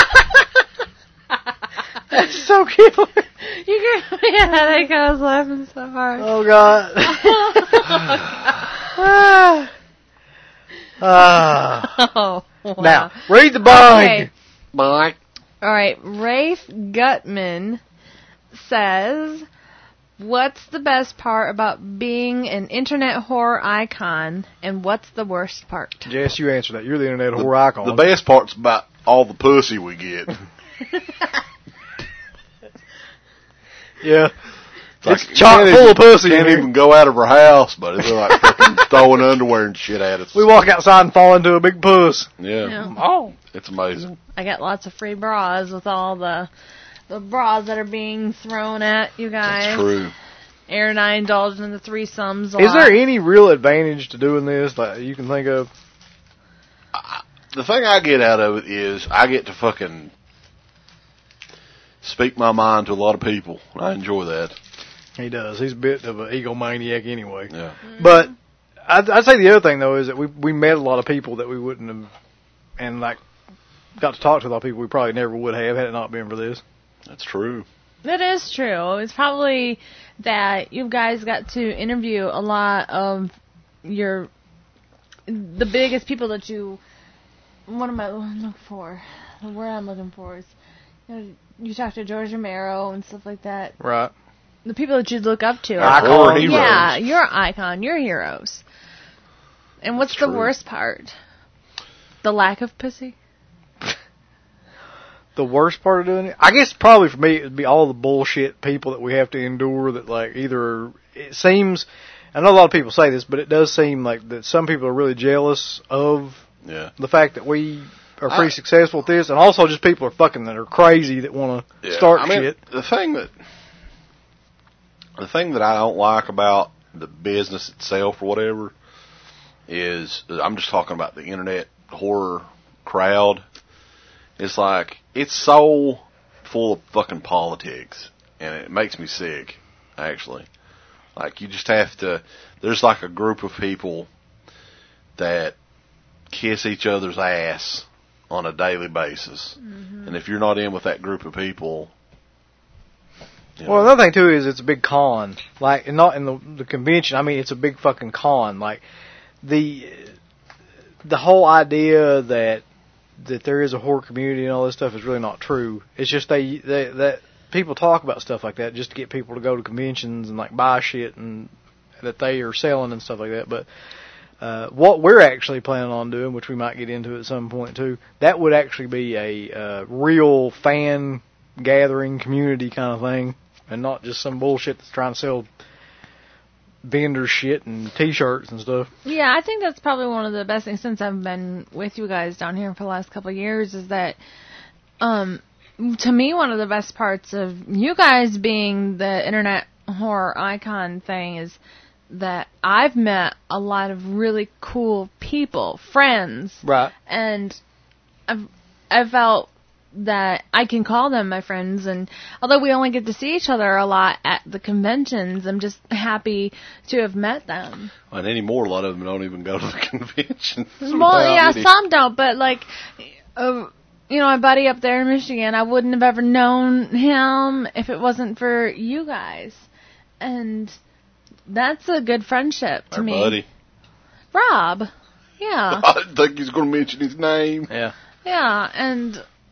That's so cute. You gave me a headache. I was laughing so hard. Oh, God. Oh, wow. Now, read the bug. Okay. Bye. All right. Rafe Gutman says, what's the best part about being an internet horror icon, and what's the worst part? Jess, you answer that. You're the internet horror icon. The best part's about all the pussy we get. Yeah. It's It's chock full of pussy. Can't even go out of her house, but they're like fucking throwing underwear and shit at us. We walk outside and fall into a big puss. Yeah. Oh. It's amazing. I got lots of free bras with all the bras that are being thrown at you guys. That's true. Aaron and I indulged in the threesomes a Is lot. there any real advantage to doing this that you can think of? The thing I get out of it is I get to fucking speak my mind to a lot of people. I enjoy that. He does. He's a bit of an egomaniac anyway. Yeah. But I'd say the other thing, though, is that we met a lot of people that we wouldn't have, and like got to talk to a lot of people we probably never would have had it not been for this. That's true. That is true. It's probably that you guys got to interview a lot of the biggest people that you. What am I looking for? The word I'm looking for is, you talk to George Romero and stuff like that. Right. The people that you look up to. Horror heroes. Yeah, you're an icon. You're heroes. And what's That's the true. worst part? The lack of pussy? The worst part of doing it? I guess probably for me it would be all the bullshit people that we have to endure that like either, it seems, I know a lot of people say this, but it does seem like that some people are really jealous of the fact that we are pretty successful at this, and also just people are fucking that are crazy that want to start shit. The thing that I don't like about the business itself or whatever is, I'm just talking about the internet horror crowd. It's like, it's so full of fucking politics, and it makes me sick, actually. Like, you just have to, there's like a group of people that kiss each other's ass on a daily basis. Mm-hmm. And if you're not in with that group of people, well, another thing too is it's a big con. Like, not in the convention. I mean, it's a big fucking con. Like, the whole idea that there is a horror community and all this stuff is really not true. It's just that people talk about stuff like that just to get people to go to conventions and like buy shit and that they are selling and stuff like that. But what we're actually planning on doing, which we might get into at some point too, that would actually be a real fan gathering community kind of thing, and not just some bullshit that's trying to sell vendor shit and T-shirts and stuff. Yeah, I think that's probably one of the best things since I've been with you guys down here for the last couple of years is that, to me, one of the best parts of you guys being the internet horror icon thing is that I've met a lot of really cool people, friends. Right. And I've felt that I can call them my friends, and although we only get to see each other a lot at the conventions, I'm just happy to have met them. And anymore, a lot of them don't even go to the conventions. Well, yeah, some don't, but like, my buddy up there in Michigan, I wouldn't have ever known him if it wasn't for you guys, and that's a good friendship to me. Buddy. Rob. Yeah. I didn't think he was going to mention his name. Yeah. Yeah, and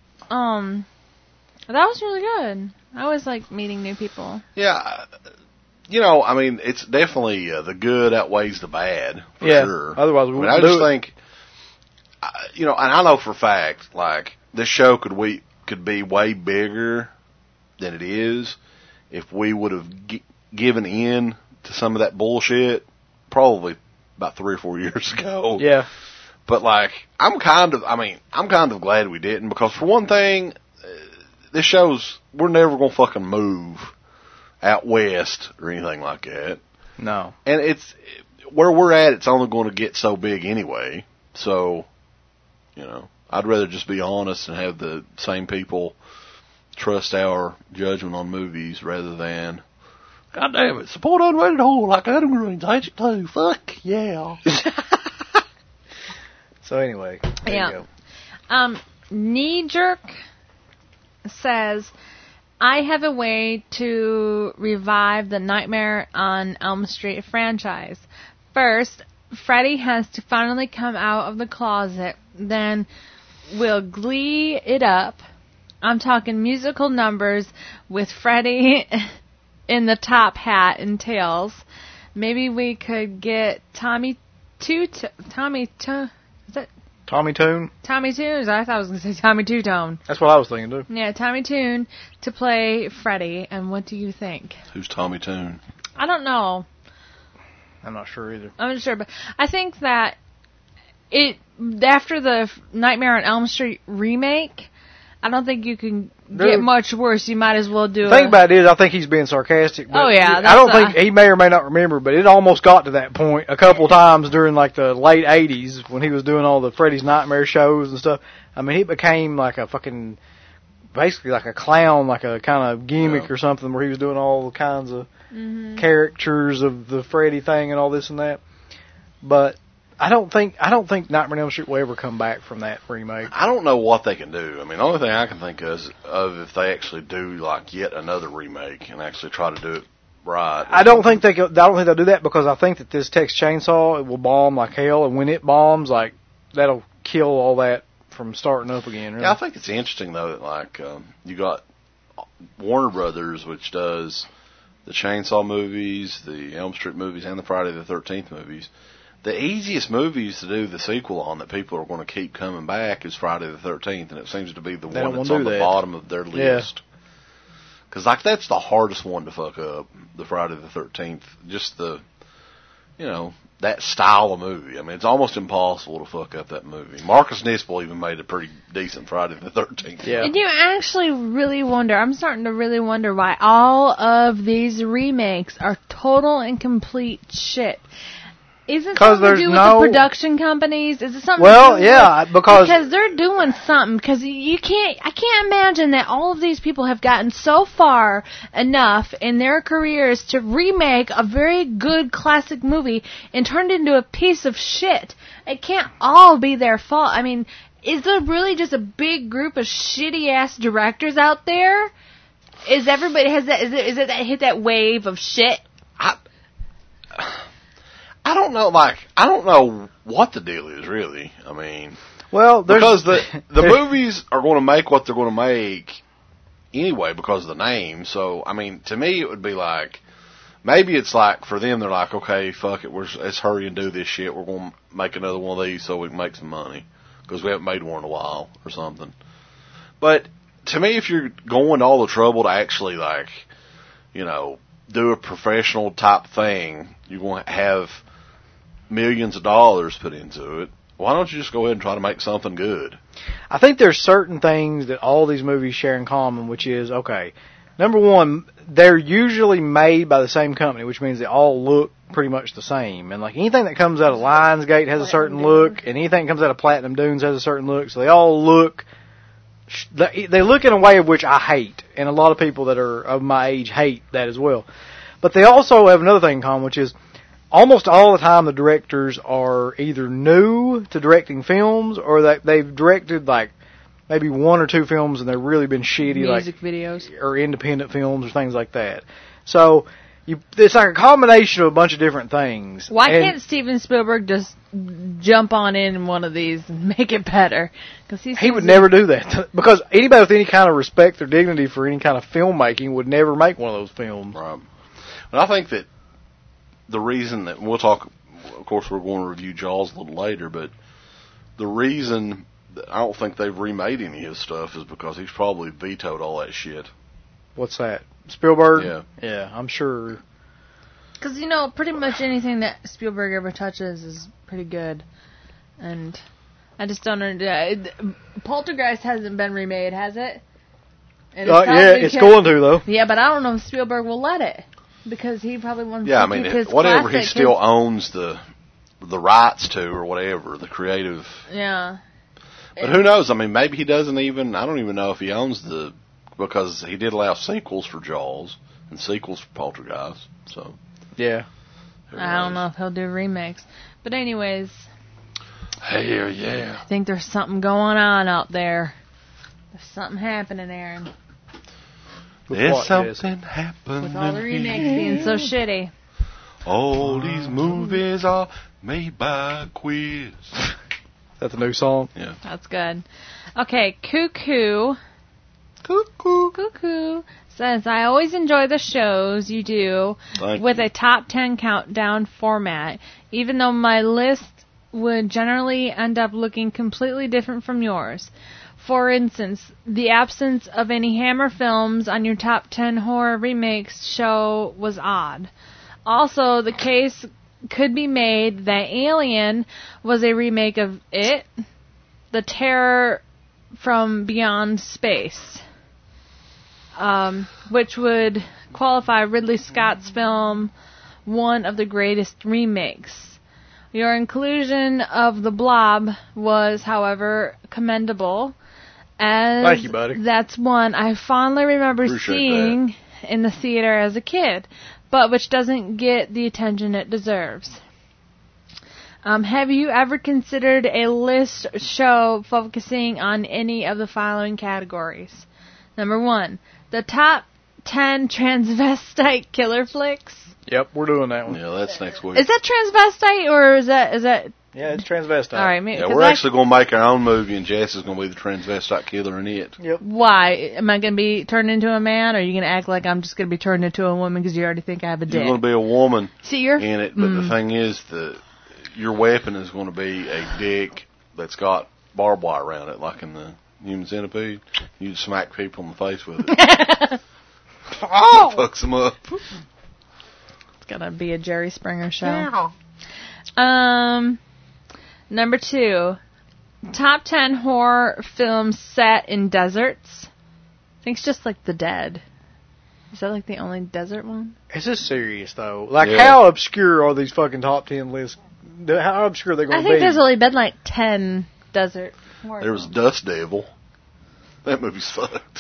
that was really good. I always like meeting new people. Yeah. I mean, it's definitely the good outweighs the bad, for sure. Otherwise, we wouldn't I just think, and I know for a fact, like, this show could be way bigger than it is if we would have given in to some of that bullshit probably about 3 or 4 years ago. Yeah. But like, I'm kind of glad we didn't, because for one thing, this shows we're never gonna fucking move out west or anything like that. No. And it's where we're at. It's only going to get so big anyway. So, I'd rather just be honest and have the same people trust our judgment on movies rather than, God damn it, support Unrated Horror like Adam Green's Agent 2. Fuck yeah. So anyway, there you go. Knee Jerk says, I have a way to revive the Nightmare on Elm Street franchise. First, Freddy has to finally come out of the closet, then we'll glee it up. I'm talking musical numbers with Freddy in the top hat and tails. Maybe we could get Tommy Toons. I thought I was going to say Tommy Two-Tone. That's what I was thinking, too. Yeah, Tommy Toon to play Freddy. And what do you think? Who's Tommy Toon? I don't know. I'm not sure either. I'm not sure, but I think that after the Nightmare on Elm Street remake, I don't think you can get much worse. You might as well do The thing about it is, I think he's being sarcastic. But I don't think he may or may not remember, but it almost got to that point a couple times during like the late 80s when he was doing all the Freddy's Nightmare shows and stuff. I mean, he became like a fucking, basically like a clown, like a kind of gimmick or something where he was doing all kinds of characters of the Freddy thing and all this and that. But I don't think Nightmare on Elm Street will ever come back from that remake. I don't know what they can do. I mean, the only thing I can think of if they actually do like yet another remake and actually try to do it right. I don't think they'll do that because I think that this Texas Chainsaw, it will bomb like hell, and when it bombs, like that'll kill all that from starting up again. Really. Yeah, I think it's interesting though that like you got Warner Brothers, which does the Chainsaw movies, the Elm Street movies, and the Friday the 13th movies. The easiest movies to do the sequel on that people are going to keep coming back is Friday the 13th, and it seems to be the one that's on the bottom of their list. Because like that's the hardest one to fuck up, the Friday the 13th. Just the, that style of movie. I mean, it's almost impossible to fuck up that movie. Marcus Nispel even made a pretty decent Friday the 13th. Yeah. And you actually really wonder, I'm starting to really wonder why all of these remakes are total and complete shit. Is it something to do with the production companies? Is it something? Well, yeah, because they're doing something. Because I can't imagine that all of these people have gotten so far enough in their careers to remake a very good classic movie and turn it into a piece of shit. It can't all be their fault. I mean, is there really just a big group of shitty ass directors out there? Is everybody is it hit that wave of shit? I don't know. Like, I don't know what the deal is really. I mean, well, because the movies are going to make what they're going to make anyway because of the name. So, I mean, to me, it would be like maybe it's like for them, they're like, okay, fuck it, let's hurry and do this shit. We're going to make another one of these so we can make some money because we haven't made one in a while or something. But to me, if you're going to all the trouble to actually like, do a professional type thing, you're going to have millions of dollars put into it. Why don't you just go ahead and try to make something good? I think there's certain things that all these movies share in common, which is, okay, number one, they're usually made by the same company, which means they all look pretty much the same. And like anything that comes out of Lionsgate has a certain look, and anything that comes out of Platinum Dunes has a certain look. So they all look, they look in a way of which I hate, and a lot of people that are of my age hate that as well. But they also have another thing in common, which is almost all the time the directors are either new to directing films or that they've directed like maybe one or two films and they've really been shitty, music videos or independent films or things like that. So it's like a combination of a bunch of different things. Why can't Steven Spielberg just jump on in one of these and make it better? Because he would never do that. Because anybody with any kind of respect or dignity for any kind of filmmaking would never make one of those films. Right. But I think that the reason that we'll talk, of course, we're going to review Jaws a little later, but the reason that I don't think they've remade any of his stuff is because he's probably vetoed all that shit. What's that? Spielberg? Yeah. Yeah, I'm sure. Because, pretty much anything that Spielberg ever touches is pretty good. And I just don't understand. Poltergeist hasn't been remade, has it? It's going to, though. Yeah, but I don't know if Spielberg will let it. Because he probably wants to keep his whatever he still owns the rights to or whatever, the creative. Yeah. But who knows? I mean, maybe he doesn't even. I don't even know if he owns because he did allow sequels for Jaws and sequels for Poltergeist. So Yeah. I don't know if he'll do remakes. But anyways, hell yeah. I think there's something going on out there. There's something happening, Aaron. There's something happening. With all the remakes being so shitty. All these movies are made by quiz. That's a new song. Yeah. That's good. Okay, Cuckoo says, I always enjoy the shows you do with a top 10 countdown format, even though my list would generally end up looking completely different from yours. For instance, the absence of any Hammer films on your top 10 horror remakes show was odd. Also, the case could be made that Alien was a remake of It, The Terror from Beyond Space, which would qualify Ridley Scott's film one of the greatest remakes. Your inclusion of The Blob was, however, commendable, as thank you, buddy. That's one I fondly remember seeing in the theater as a kid, but which doesn't get the attention it deserves. Have you ever considered a list show focusing on any of the following categories? Number 1, the top 10 transvestite killer flicks. Yep, we're doing that one. Yeah, that's next week. Is that transvestite or is that? Yeah, it's transvestite. All right, maybe, yeah, we're actually going to make our own movie, and Jess is going to be the transvestite killer in it. Yep. Why? Am I going to be turned into a man, or are you going to act like I'm just going to be turned into a woman because you already think I have a dick? You're going to be a woman in it, but the thing is, your weapon is going to be a dick that's got barbed wire around it, like in the Human Centipede. You smack people in the face with it. Oh! It fucks them up. It's got to be a Jerry Springer show. Number 2, top 10 horror films set in deserts. I think it's just like The Dead. Is that like the only desert one? Is this serious though? Like, how obscure are these fucking top 10 lists? How obscure are they going to be? I think there's only been like 10 desert horror There was films. Dust Devil. That movie's fucked.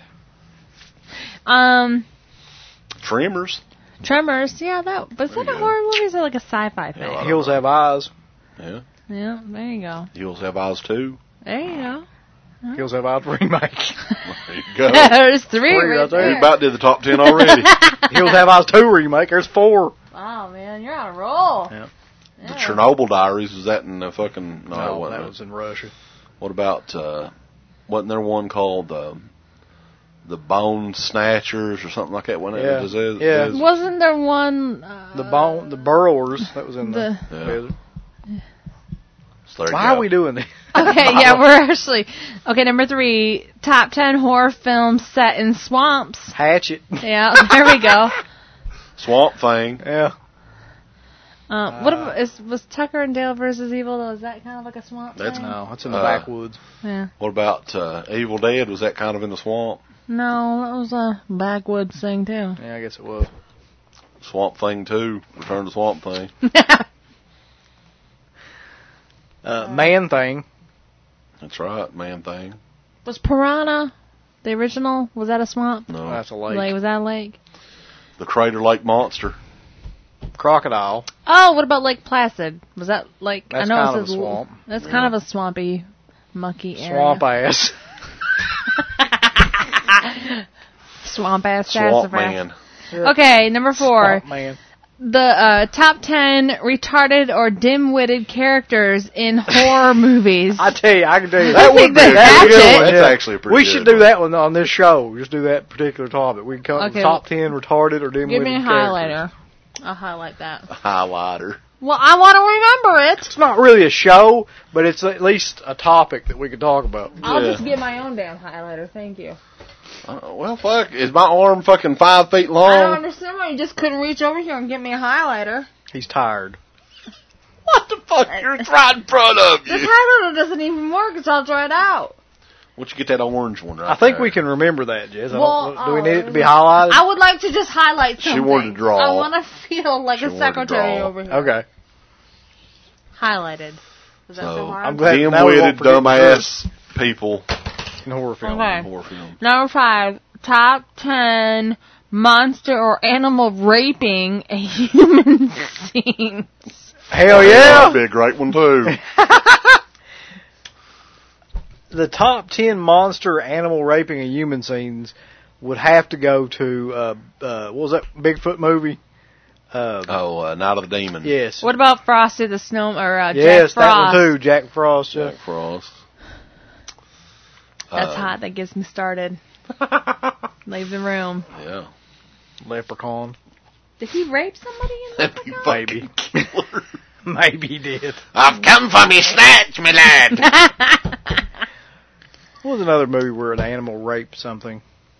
Tremors. Tremors, yeah, was that a horror movie or is that like a sci-fi thing? Yeah, Hills Have Eyes. Yeah. Yeah, there you go. Hills Have Eyes too. There you go. Hills Have Eyes remake. There you go. There's 3 right right there. there. We about did the top 10 already. Hills Have Eyes 2 remake. There's 4. Wow, man, you're on a roll. Yeah. The Chernobyl Diaries, was that in the fucking... No, it No, wasn't. that was in Russia. What about, wasn't there one called the Bone Snatchers or something like that? Wasn't Yeah. it? Yeah. Wasn't there one... The Burrowers, that was in the Yeah. desert. So there you Why go. are we doing this? Okay, yeah, we're actually... Okay, number 3, top 10 horror films set in swamps. Hatchet. Yeah, there we go. Swamp Thing. Yeah. What about, was Tucker and Dale versus Evil, though? Is that kind of like a swamp thing? No, it's in the backwoods. Yeah. What about Evil Dead? Was that kind of in the swamp? No, that was a backwoods thing, too. Yeah, I guess it was. Swamp Thing 2. Return to Swamp Thing. Man Thing. That's right, Man Thing. Was Piranha, the original, was that a swamp? No. That's a lake. Like, was that a lake? The Crater Lake Monster. Crocodile. Oh, what about Lake Placid? Was that like... That's I know kind it's of a swamp. That's kind of a swampy, mucky area. Swamp ass. Swamp ass Swamp sassafras. Man. Okay, number 4. Swamp Man. The top 10 retarded or dim-witted characters in horror movies. I tell you, I can tell you. I think that's good Hatchet. one. That's actually a pretty We good should do one. that one on this show. Just do that particular topic. We can come up Okay, with top 10 retarded or dim-witted Give me a characters. highlighter. I'll highlight that. Highlighter. Well, I want to remember it. It's not really a show, but it's at least a topic that we could talk about. I'll Yeah. just get my own damn highlighter. Thank you. Well, fuck. Is my arm fucking 5 feet I don't long? understand why you just couldn't reach over here and get me a highlighter. He's tired. What the fuck? You're right in front of This you. highlighter doesn't even work. It's all dried out. Why don't you get that orange one right I think there? we can remember that, Jess. Well, Do we need it to be highlighted? I would like to just highlight something. She wanted to draw. I want to feel like She a wanted to secretary draw. over here. Okay. Highlighted. Was that so hard? I'm glad now we won't dim-witted, dumbass people in horror film. Okay. horror film. Number 5, top 10 monster or animal raping a human scenes. Hell yeah! That'd be a great one too. The top 10 monster animal raping a human scenes would have to go to, what was that Bigfoot movie? Night of the Demon. Yes. What about Frosty the Snowman or yes, Jack Frost? that one too, Jack Frost. Jack Frost. That's hot. That gets me started. Leave the room. Yeah. Leprechaun. Did he rape somebody in That'd be Leprechaun? fucking killer. Maybe he did. I've come for me snatch, my lad. What was another movie where an animal raped something?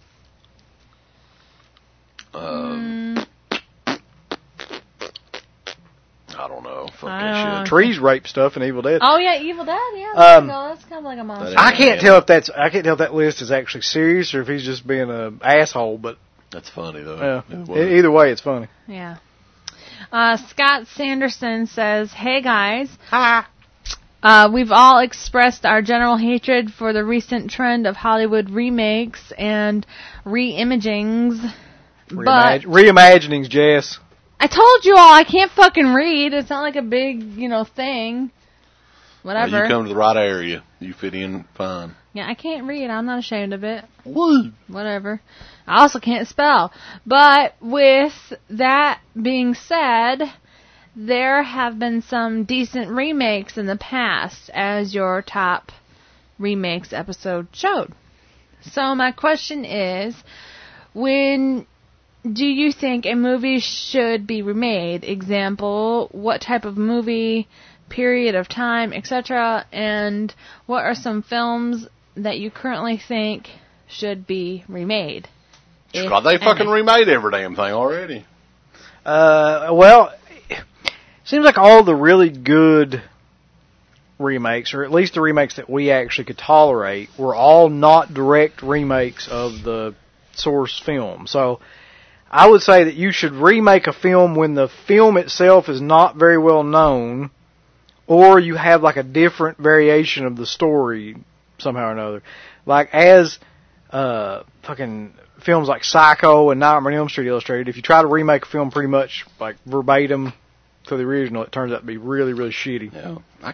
I don't know. Fuck I that don't shit. Trees rape stuff in Evil Dead. Oh yeah, Evil Dead. Yeah, there you go. That's kind of like a monster. I can't tell if that list is actually serious or if he's just being an asshole. But That's funny though. yeah, either way, it's funny. Yeah. Scott Sanderson says, "Hey guys, we've all expressed our general hatred for the recent trend of Hollywood remakes and re-imagings, but Reimaginings, Jess. I told you all I can't fucking read. It's not like a big, thing. Whatever. You come to the right area. You fit in fine. Yeah, I can't read. I'm not ashamed of it. Woo. Whatever. I also can't spell. But with that being said, there have been some decent remakes in the past, as your top remakes episode showed. So my question is, when do you think a movie should be remade? Example, what type of movie, period of time, etc. And what are some films that you currently think should be remade? God, they fucking remade every damn thing already. Well, it seems like all the really good remakes, or at least the remakes that we actually could tolerate, were all not direct remakes of the source film. So I would say that you should remake a film when the film itself is not very well known, or you have like a different variation of the story somehow or another. Like as fucking films like Psycho and Nightmare on Elm Street Illustrated, if you try to remake a film pretty much like verbatim to the original, it turns out to be really, really shitty. Yeah. I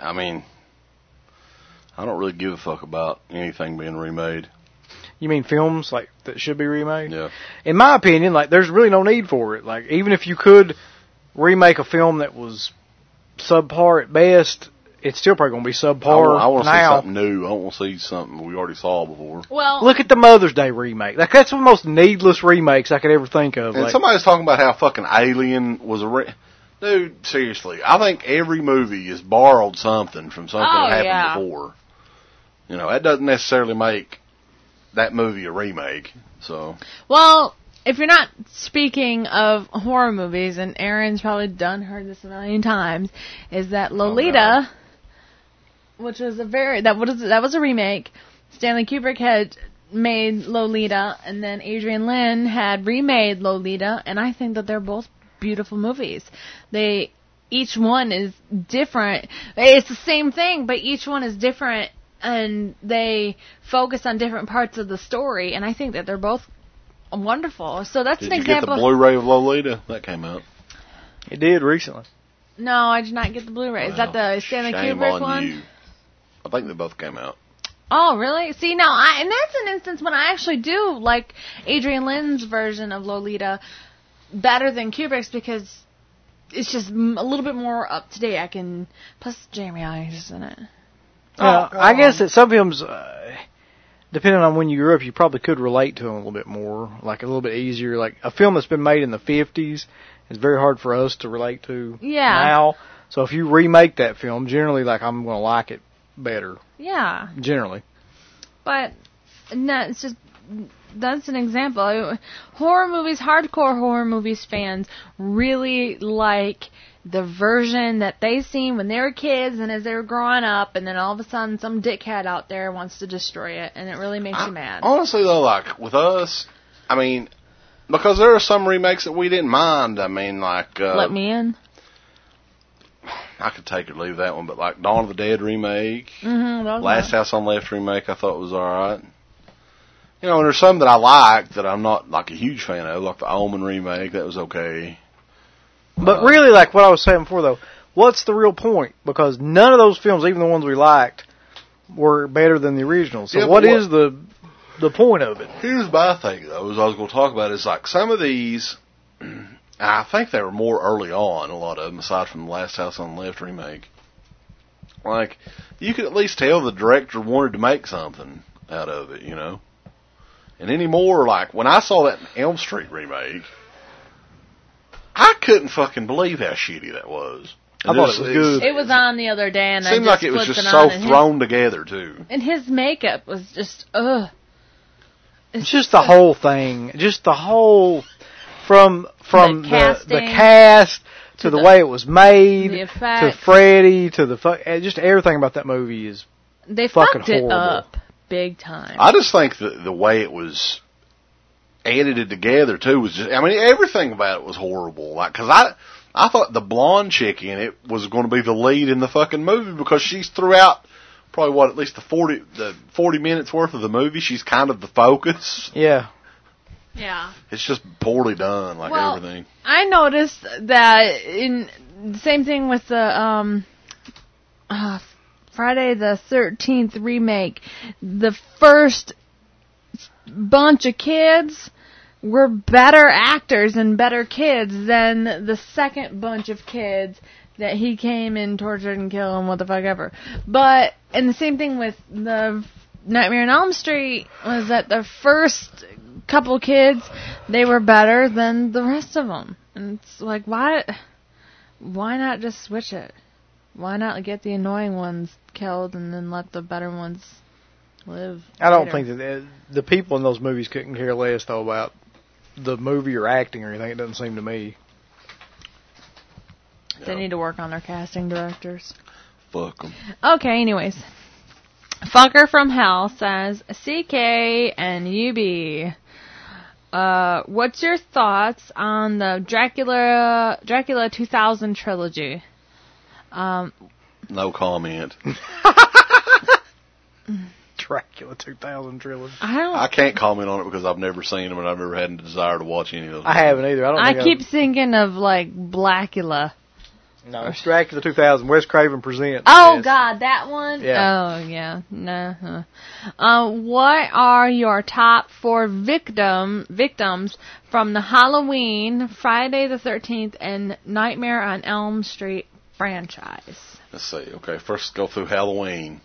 don't really give a fuck about anything being remade. You mean films like that should be remade? Yeah. In my opinion, like there's really no need for it. Like even if you could remake a film that was subpar at best, it's still probably going to be subpar I want to see now. something new. I don't want to see something we already saw before. Well, Look at the Mother's Day remake. Like that's one of the most needless remakes I could ever think of. And like, somebody's talking about how fucking Alien was dude, seriously, I think every movie has borrowed something from something that happened before. That doesn't necessarily make that movie a remake. So. Well, if you're not speaking of horror movies, and Aaron's probably heard this a million times, is that Lolita, which was that was a remake. Stanley Kubrick had made Lolita, and then Adrian Lyne had remade Lolita, and I think that they're both beautiful movies. Each one is different. It's the same thing, but each one is different, and they focus on different parts of the story, and I think that they're both wonderful. So that's an example. Did you get the Blu-ray of Lolita? That came out. it did recently. No, I did not get the Blu-ray. Is that the Stanley Kubrick one? You. I think they both came out. Oh, really? See, now, and that's an instance when I actually do like Adrian Lyne's version of Lolita better than Kubrick's, because it's just a little bit more up to date. Plus Jeremy Irons in it. I guess that some films, depending on when you grew up, you probably could relate to them a little bit more, like a little bit easier. Like a film that's been made in the 50s is very hard for us to relate to now. So if you remake that film, generally, like I'm going to like it better. Yeah. Generally. But no, it's just that's an example. Horror movies, hardcore horror movies fans really like the version that they seen when they were kids and as they were growing up, and then all of a sudden some dickhead out there wants to destroy it, and it really makes you mad. Honestly, though, like with us, because there are some remakes that we didn't mind. Let Me In. I could take or leave that one, but like Dawn of the Dead remake, Mm-hmm, Last House on the Left remake, I thought was alright. You know, and there's some that I like that I'm not like a huge fan of, like the Omen remake, that was okay. But really, like what I was saying before, though, what's the real point? Because none of those films, even the ones we liked, were better than the originals. So what is the point of it? Here's my thing, though, as I was going to talk about, is like some of these, I think they were more early on, a lot of them, aside from the Last House on the Left remake. Like, you could at least tell the director wanted to make something out of it, you know? And anymore, like, when I saw that Elm Street remake, I couldn't fucking believe how shitty that was. I thought it was good. It was on the other day, and I seemed just like it was flipped just it so on, thrown together, too. And his makeup was just, ugh. It's just the whole thing. Just the whole, from the casting, cast to the way it was made, the to effects. Freddie, to just everything about that movie is They fucking fucked it horrible. up big time. I just think the way it was edited together, too, was just, I mean, everything about it was horrible. Like, cause I thought the blonde chick in it was going to be the lead in the fucking movie because she's throughout probably at least the 40 minutes worth of the movie, she's kind of the focus. Yeah. Yeah. It's just poorly done, like everything. I noticed that in the same thing with the Friday the 13th remake. The first bunch of kids were better actors and better kids than the second bunch of kids that he came and tortured and killed and what the fuck ever. But, and the same thing with the Nightmare on Elm Street was that the first couple kids, they were better than the rest of them. And it's like, why not just switch it? Why not get the annoying ones killed and then let the better ones live? I don't later? think that the people in those movies couldn't care less, though, about the movie or acting or anything. It doesn't seem to me. They need to work on their casting directors. Fuck them. Okay, anyways. Fucker from Hell says, CK and UB, what's your thoughts on the Dracula 2000 trilogy? No comment. Dracula 2000 trilogy. I can't comment on it because I've never seen them and I've never had a desire to watch any of them. I haven't either. I keep thinking of like Blackula. No, it's Dracula 2000. Wes Craven Presents. Oh, yes. God, that one? Yeah. Oh, yeah. No. What are your top 4 victims from the Halloween, Friday the 13th, and Nightmare on Elm Street franchise? Let's see. Okay, first go through Halloween.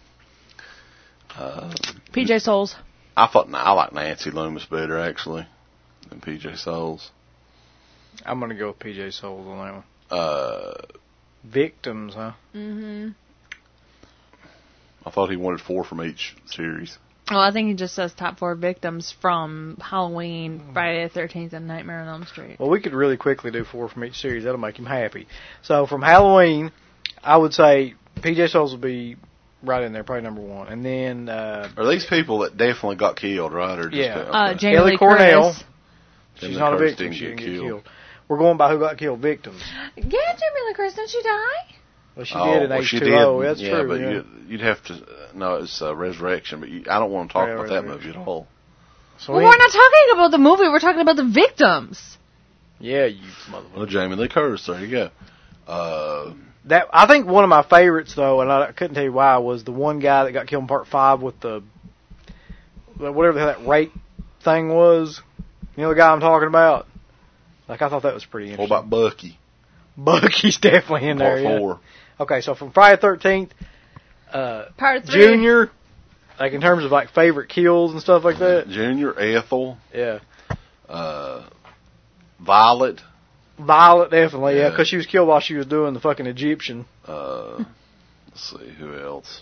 PJ Souls. I like Nancy Loomis better, actually, than PJ Souls. I'm going to go with PJ Souls on that one. Victims, huh? Mm-hmm. I thought he wanted 4 from each series. Well, I think he just says top 4 victims from Halloween, Friday the 13th, and Nightmare on Elm Street. Well, we could really quickly do 4 from each series. That'll make him happy. So from Halloween, I would say PJ Souls would be right in there, probably number 1. And then... are these people that definitely got killed, right? Or just Jamie Kelly Lee Cornell. Curtis. She's not a victim. She didn't get killed. We're going by who got killed, victims. Yeah, Jamie Lee Curtis, didn't she die? Well, she did in H2O. That's true. But you'd have to... No, it's Resurrection, but I don't want to talk about that movie at all. So we're not talking about the movie. We're talking about the victims. Yeah, you motherfucker. Well, Jamie Lee Curtis, there you go. That I think one of my favorites, though, and I couldn't tell you why, was the one guy that got killed in Part 5 with the... whatever the hell that rape thing was. You know the guy I'm talking about? Like, I thought that was pretty interesting. What about Bucky? Bucky's definitely in there, Part 4. Yeah. Okay, so from Friday the 13th, Part 3. Junior, like in terms of like favorite kills and stuff like that. Junior, Ethel. Yeah. Violet. Violet, definitely, yeah, because she was killed while she was doing the fucking Egyptian. Let's see, who else?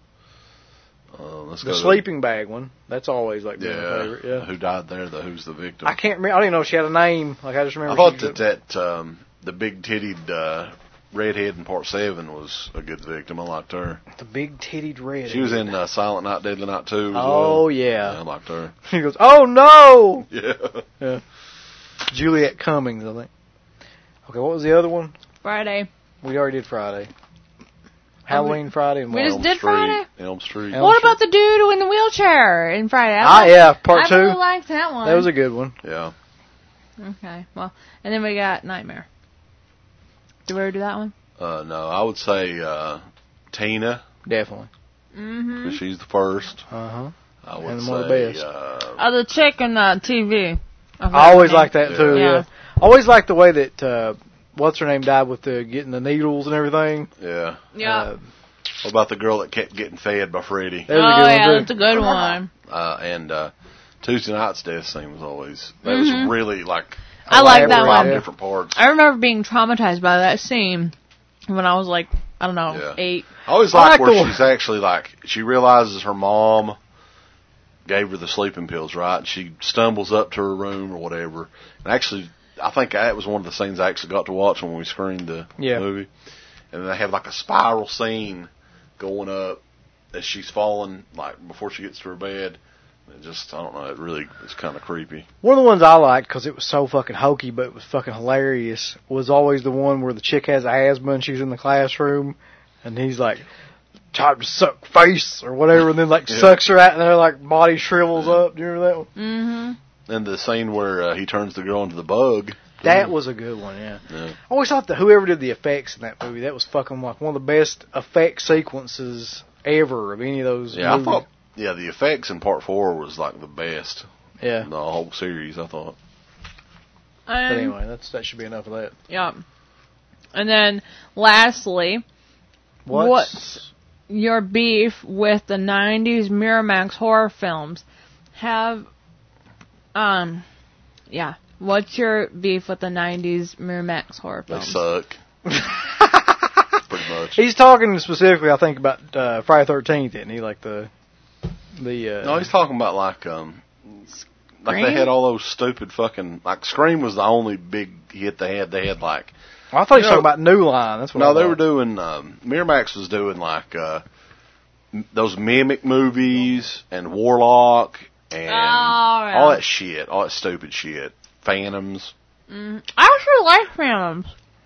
The sleeping bag one. That's always like my favorite. Yeah. Who died there though? Who's the victim? I can't remember. I didn't even know she had a name. Like I just remember. I thought that the big tittied redhead in Part 7 was a good victim. I liked her. The big tittied redhead. She was in Silent Night, Deadly Night 2 as well. Oh yeah. I liked her. He goes, "Oh no!" Yeah. Juliet Cummings, I think. Okay, what was the other one? Friday. We already did Friday. Halloween Friday and We just Elm did Street, Friday? Elm Street. Elm What Street. about the dude in the wheelchair in Friday? Yeah, part 2. I really liked that one. That was a good one. Yeah. Okay, well, and then we got Nightmare. Did we ever do that one? No, I would say Tina, Definitely. Mm-hmm. because she's the first. Uh-huh. I would And say one of the best. Oh, the chick in the TV. I always liked that too. Yeah. Yeah. Always liked the way that what's her name died with the getting the needles and everything. Yeah. Yeah. What about the girl that kept getting fed by Freddy? That was a good one, too. That's a good one. And Tuesday Night's death scene was always, that was really like, I like that five one. different parts. I remember being traumatized by that scene when I was like, I don't know, Yeah. 8. I always I like like where the one- she's actually like, she realizes her mom gave her the sleeping pills, right? And she stumbles up to her room or whatever. And actually, I think that was one of the scenes I actually got to watch when we screened the movie. And then they have like a spiral scene going up as she's falling, like before she gets to her bed. It just, I don't know, it really is kind of creepy. One of the ones I liked because it was so fucking hokey, but it was fucking hilarious, was always the one where the chick has asthma and she's in the classroom, and he's like, trying to suck face or whatever, and then like sucks her out, and her like body shrivels up. Do you remember that one? Mm-hmm. And the scene where he turns the girl into the bug. That was a good one, yeah. I always thought that whoever did the effects in that movie, that was fucking like one of the best effect sequences ever of any of those movies. I thought, the effects in part 4 was like the best. Yeah. In the whole series, I thought. But anyway, that should be enough of that. Yeah. And then, lastly, what's your beef with the 90s Miramax horror films? What's your beef with the 90s Miramax horror They films? suck. Pretty much. He's talking specifically, I think, about Friday the 13th, isn't he? Like the No, he's talking about like they had all those stupid fucking, like Scream was the only big hit they had. They had like, I thought he was talking about New Line. That's what. no, I they thought. were doing. Miramax was doing like those Mimic movies and Warlock and all that shit, all that stupid shit. Phantoms. I actually like Phantoms.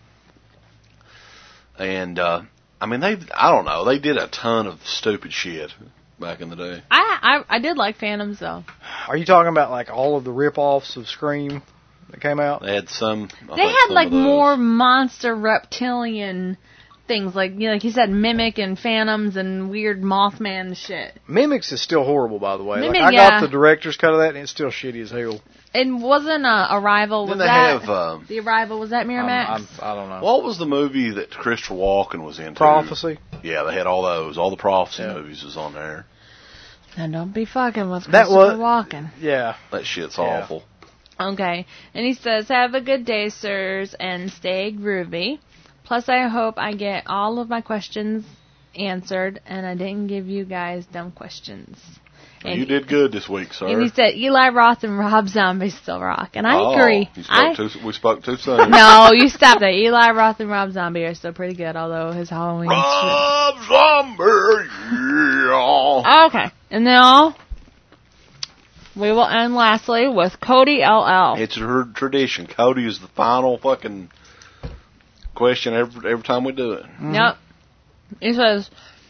And I mean, I don't know, they did a ton of stupid shit back in the day. I did like Phantoms though. Are you talking about like all of the rip-offs of Scream that came out? They had some. They had like more monster reptilian things, like like you said, Mimic and Phantoms and weird Mothman shit. Mimics is still horrible, by the way. Mimic, I got the director's cut of that, and it's still shitty as hell. And wasn't Arrival? Then Was they that have. the Arrival? Was that Miramax? I don't know. What was the movie that Christopher Walken was in? Prophecy. Yeah, they had all those. All the Prophecy movies was on there. And don't be fucking with That Christopher was- Walken. Yeah. That shit's awful. Okay. And he says, have a good day, sirs, and stay groovy. Plus, I hope I get all of my questions answered, and I didn't give you guys dumb questions. And You did good this week, sir. And he said, Eli Roth and Rob Zombie still rock. And I agree. We spoke too soon. No, you stop that. Eli Roth and Rob Zombie are still pretty good, although his Halloween Rob Zombie, yeah. Okay. And now, we will end lastly with Cody LL. It's her tradition. Cody is the final fucking question every time we do it. Yep. He says,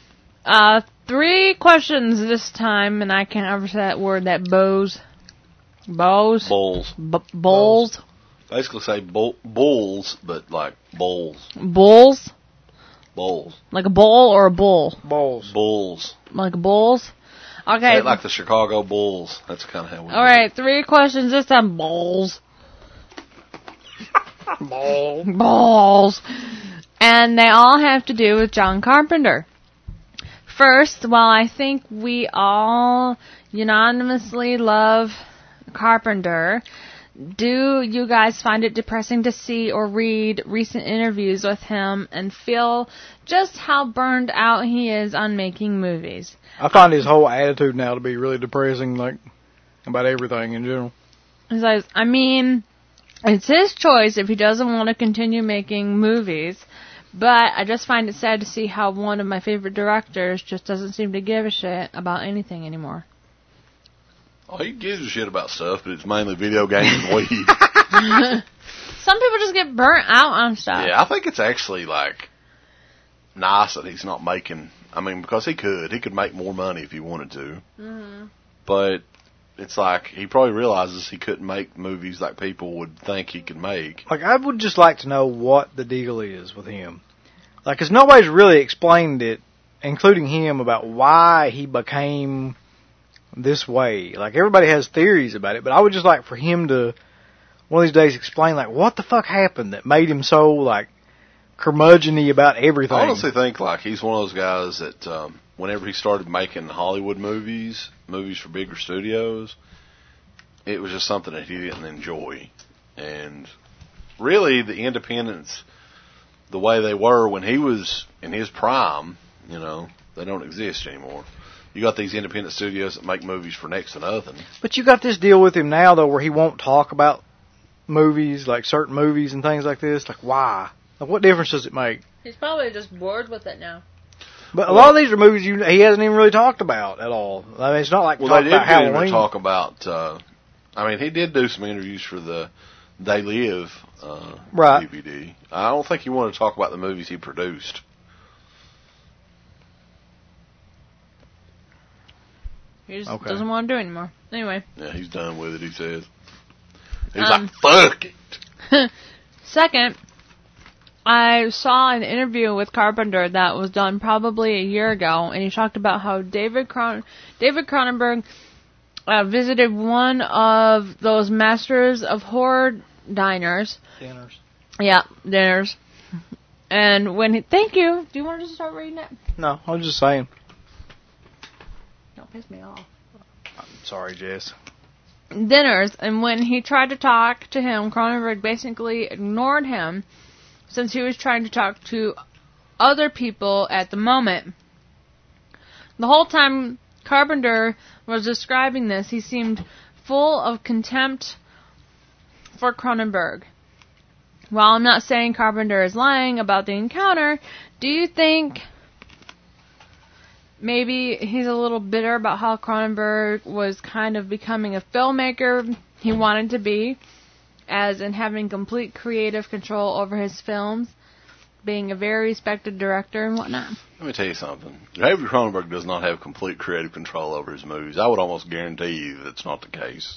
3 questions this time, and I can't ever say that word, that Bowles. Bulls. Bowles. Basically say bulls, but like bowls. Bulls? Bowls. Like a bowl or a bull? Bulls. Like bulls? Okay. Say it like the Chicago Bulls. That's kind of how we do it. Alright, 3 questions this time. Balls. Balls. And they all have to do with John Carpenter. First, while I think we all unanimously love Carpenter, do you guys find it depressing to see or read recent interviews with him and feel just how burned out he is on making movies? I find his whole attitude now to be really depressing, like, about everything in general. He says, I mean, it's his choice if he doesn't want to continue making movies, but I just find it sad to see how one of my favorite directors just doesn't seem to give a shit about anything anymore. Oh, he gives a shit about stuff, but it's mainly video games and weed. Some people just get burnt out on stuff. Yeah, I think it's actually like nice that he's not making. I mean, because he could make more money if he wanted to. Mm-hmm. But it's like he probably realizes he couldn't make movies like people would think he could make. Like, I would just like to know what the deal is with him. Like, because nobody's really explained it, including him, about why he became this way. Like, everybody has theories about it, but I would just like for him to, one of these days, explain, like, what the fuck happened that made him so, like, curmudgeon-y about everything. I honestly think, like, he's one of those guys that, whenever he started making Hollywood movies for bigger studios, it was just something that he didn't enjoy. And really, the independents, the way they were when he was in his prime, you know, they don't exist anymore. You got these independent studios that make movies for next to nothing. But you got this deal with him now, though, where he won't talk about movies, like certain movies and things like this. Like, why? Like, what difference does it make? He's probably just bored with it now. But a lot of these are movies he hasn't even really talked about at all. I mean, it's not like talking about Halloween. Well, they did talk about, I mean, he did do some interviews for the They Live right. DVD. I don't think he wanted to talk about the movies he produced. He just doesn't want to do it anymore. Anyway. Yeah, he's done with it, he says. He's like, fuck it. Second, I saw an interview with Carpenter that was done probably a year ago, and he talked about how David Cronenberg visited one of those Masters of Horror dinners. Dinners. Yeah, dinners. And when he... Thank you. Do you want to just start reading it? No, I was just saying. Don't piss me off. I'm sorry, Jess. Dinners, and when he tried to talk to him, Cronenberg basically ignored him since he was trying to talk to other people at the moment. The whole time Carpenter was describing this, he seemed full of contempt for Cronenberg. While I'm not saying Carpenter is lying about the encounter, do you think maybe he's a little bitter about how Cronenberg was kind of becoming a filmmaker he wanted to be, as in having complete creative control over his films, being a very respected director and whatnot? Let me tell you something. David Cronenberg does not have complete creative control over his movies. I would almost guarantee you that's not the case.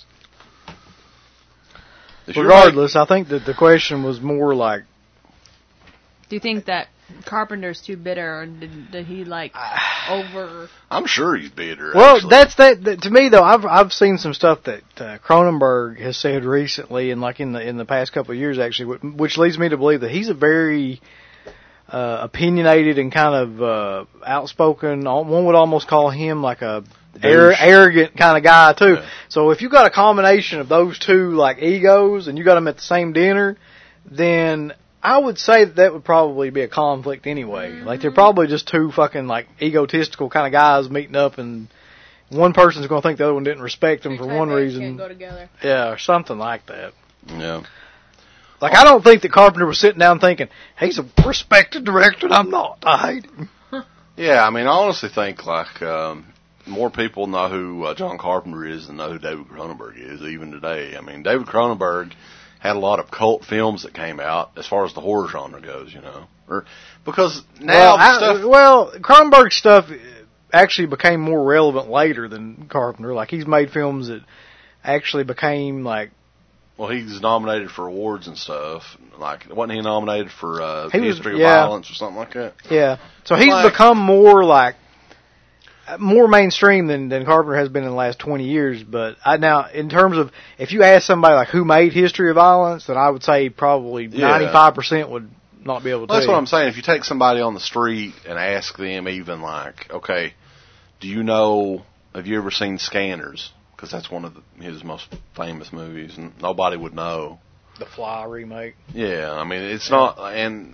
Regardless, I think that the question was more like... Do you think that Carpenter's too bitter, or did he, like, over... I'm sure he's bitter, Well, actually. that's that. To me, though, I've seen some stuff that Cronenberg has said recently, and like in the past couple of years, actually, which leads me to believe that he's a very opinionated and kind of outspoken. One would almost call him like a arrogant kind of guy too. Yeah. So if you got a combination of those two like egos, and you got them at the same dinner, then I would say that would probably be a conflict anyway. Mm-hmm. Like, they're probably just two fucking, like, egotistical kind of guys meeting up, and one person's going to think the other one didn't respect him for one reason. Can't go together. Yeah, or something like that. Yeah. Like, I don't think that Carpenter was sitting down thinking, he's a respected director, and I'm not. I hate him. Yeah, I mean, I honestly think, like, more people know who John Carpenter is than know who David Cronenberg is, even today. I mean, David Cronenberg had a lot of cult films that came out as far as the horror genre goes, you know. Because now Cronenberg's stuff actually became more relevant later than Carpenter. Like, he's made films that actually became, like... Well, he's nominated for awards and stuff. Like, wasn't he nominated for History of Violence or something like that? Yeah. So he's become more, like, more mainstream than Carpenter has been in the last 20 years, but now, in terms of, if you ask somebody like who made History of Violence, then I would say probably 95% would not be able to tell That's what I'm saying. If you take somebody on the street and ask them even like, okay, have you ever seen Scanners? Because that's one of his most famous movies, and nobody would know. The Fly remake. Yeah, I mean, it's not, and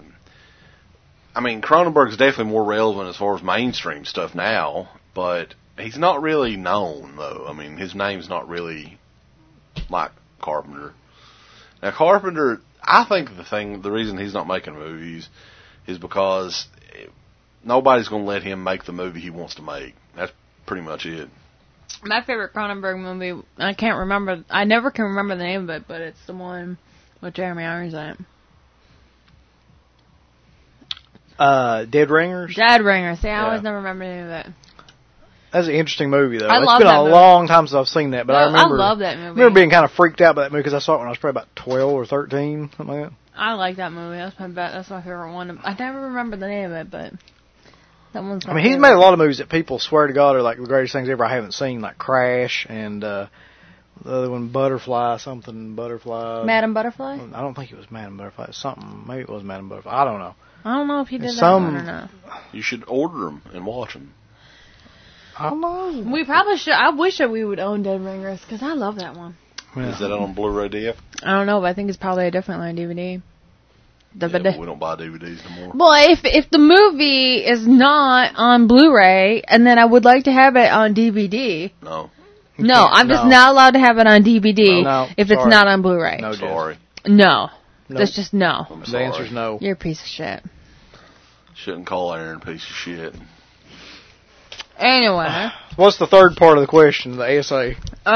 I mean, Cronenberg's definitely more relevant as far as mainstream stuff now, but he's not really known, though. I mean, his name's not really like Carpenter. Now, Carpenter, I think the reason he's not making movies is because nobody's going to let him make the movie he wants to make. That's pretty much it. My favorite Cronenberg movie, I never can remember the name of it, but it's the one with Jeremy Irons in it. Dead Ringers. Dead Ringers. See, I always never remember the name of it. That's an interesting movie, though. I it's love been that a movie. long time since I've seen that, but I remember. I love that movie. I remember being kind of freaked out by that movie because I saw it when I was probably about 12 or 13, something like that. I like that movie. That's my favorite one. I never remember the name of it, but that one's my I mean, he's favorite. made a lot of movies that people swear to God are like the greatest things ever I haven't seen, like Crash and the other one, Butterfly. Madam Butterfly? I don't think it was Madam Butterfly. It's something. Maybe it was Madam Butterfly. I don't know. I don't know if he did that one or not. You should order them and watch them. I don't know. We probably should. I wish that we would own Dead Ringers because I love that one. Yeah. Is that on Blu-ray DF? I don't know, but I think it's probably definitely on DVD. But we don't buy DVDs anymore. Well, if the movie is not on Blu-ray, and then I would like to have it on DVD. No. No, I'm just not allowed to have it on DVD if it's sorry. not on Blu-ray. No, Sorry. No. Nope. That's just no. I'm The sorry. answer's no. You're a piece of shit. Shouldn't call Aaron a piece of shit. Anyway. What's the third part of the question, the ASA?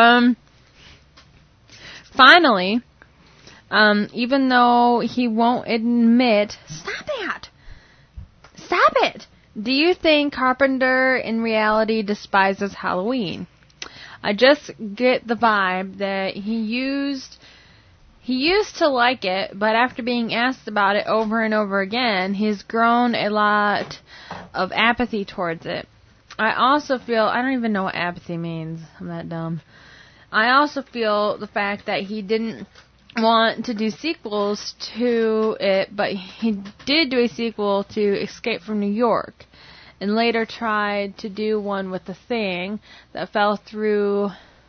Finally, even though he won't admit, Stop it! Do you think Carpenter in reality despises Halloween? I just get the vibe that he used to like it, but after being asked about it over and over again, he's grown a lot of apathy towards it. I also feel, I don't even know what apathy means. I'm that dumb. I also feel the fact that he didn't want to do sequels to it, but he did do a sequel to Escape from New York, and later tried to do one with The Thing that fell through,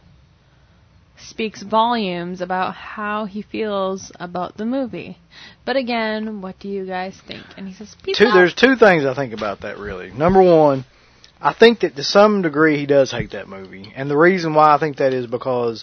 speaks volumes about how he feels about the movie. But again, what do you guys think? And he says, There's two things I think about that, really. Number one, I think that to some degree he does hate that movie. And the reason why I think that is because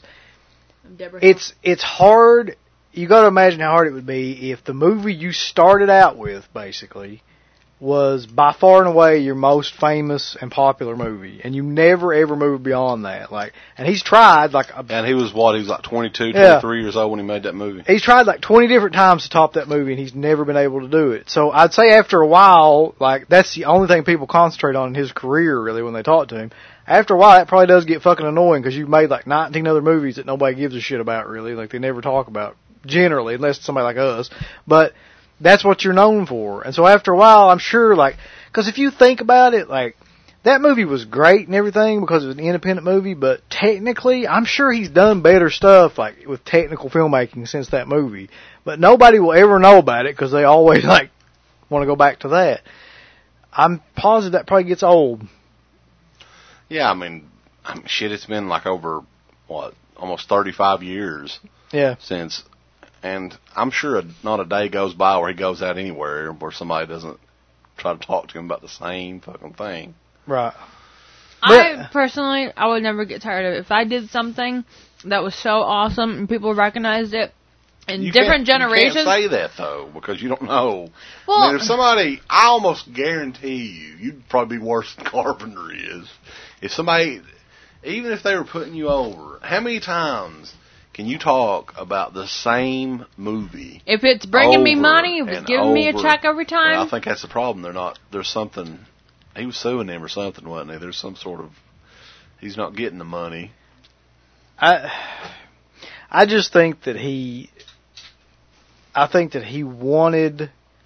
it's hard. You got to imagine how hard it would be if the movie you started out with, basically, was by far and away your most famous and popular movie, and you never ever moved beyond that. And he's tried and he was like 22, 23 years old when he made that movie. He's tried like 20 different times to top that movie, and he's never been able to do it. So I'd say after a while, that's the only thing people concentrate on in his career, really, when they talk to him. After a while, that probably does get fucking annoying because you've made 19 other movies that nobody gives a shit about, really. They never talk about, generally, unless it's somebody like us. But that's what you're known for. And so after a while, I'm sure, because if you think about it, that movie was great and everything because it was an independent movie, but technically, I'm sure he's done better stuff, with technical filmmaking since that movie. But nobody will ever know about it because they always, want to go back to that. I'm positive that probably gets old. Yeah, I mean, shit, it's been over, almost 35 years. Yeah. Since. And I'm sure not a day goes by where he goes out anywhere where somebody doesn't try to talk to him about the same fucking thing. Right. I would never get tired of it. If I did something that was so awesome and people recognized it in different generations. You can't say that, though, because you don't know. Well, I mean, if somebody, I almost guarantee you'd probably be worse than Carpenter is. If somebody, even if they were putting you over, how many times can you talk about the same movie? If it's bringing me money, if it's giving me a check every time. Well, I think that's the problem. There's something, he was suing him or something, wasn't he? There's some sort of, he's not getting the money. I just think that he wanted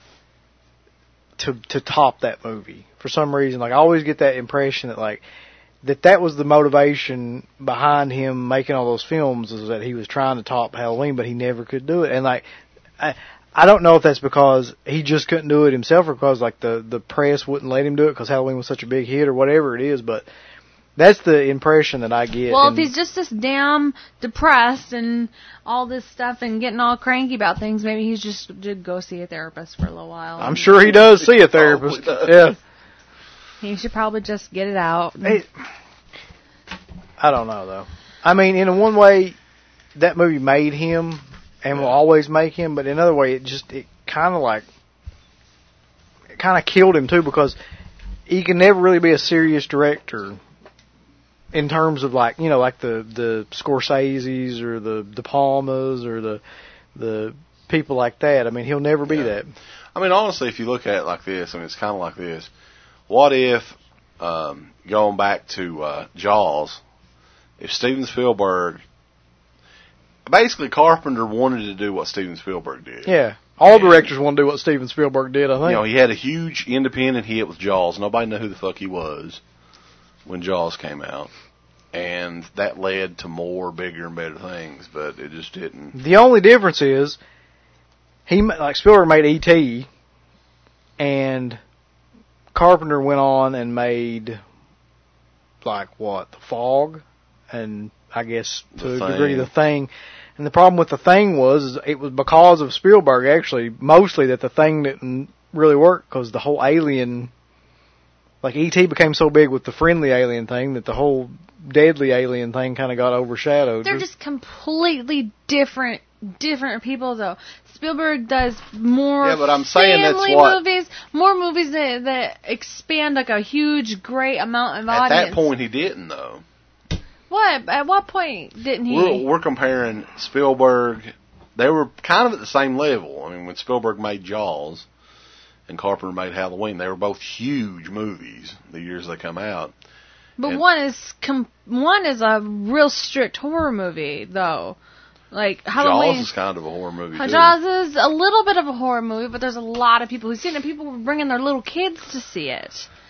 to top that movie for some reason. I always get that impression that that was the motivation behind him making all those films, is that he was trying to top Halloween, but he never could do it. And I don't know if that's because he just couldn't do it himself or because the press wouldn't let him do it because Halloween was such a big hit or whatever it is, but that's the impression that I get. Well, if he's just this damn depressed and all this stuff and getting all cranky about things, maybe he's just did go see a therapist for a little while. I'm sure he does see a therapist. Yeah. He should probably just get it out. I don't know, though. I mean, in one way, that movie made him and will always make him, but in another way, it kind of killed him, too, because he can never really be a serious director in terms of the Scorseses or the De Palmas or the people like that. I mean, he'll never be that. I mean, honestly, if you look at it like this, I mean, it's kind of like this. What if, going back to Jaws, if Steven Spielberg, basically Carpenter wanted to do what Steven Spielberg did. Yeah. All directors want to do what Steven Spielberg did, I think. You know, he had a huge independent hit with Jaws. Nobody knew who the fuck he was when Jaws came out. And that led to more, bigger, and better things, but it just didn't. The only difference is, Spielberg made E.T., and Carpenter went on and made, The Fog, and I guess to a degree The Thing. And the problem with The Thing was, it was because of Spielberg, actually, mostly, that The Thing didn't really work, because the whole alien, E.T. became so big with the friendly alien thing that the whole deadly alien thing kind of got overshadowed. They're just completely different people, though. Spielberg does more but I'm saying family movies, more movies that expand a huge, great amount of audience. At that point, he didn't, though. What? At what point didn't he? We're comparing Spielberg. They were kind of at the same level. I mean, when Spielberg made Jaws and Carpenter made Halloween, they were both huge movies the years they come out. But one is a real strict horror movie, though. Halloween. Jaws is kind of a horror movie, too. Jaws is a little bit of a horror movie, but there's a lot of people who've seen it. People were bringing their little kids to see it.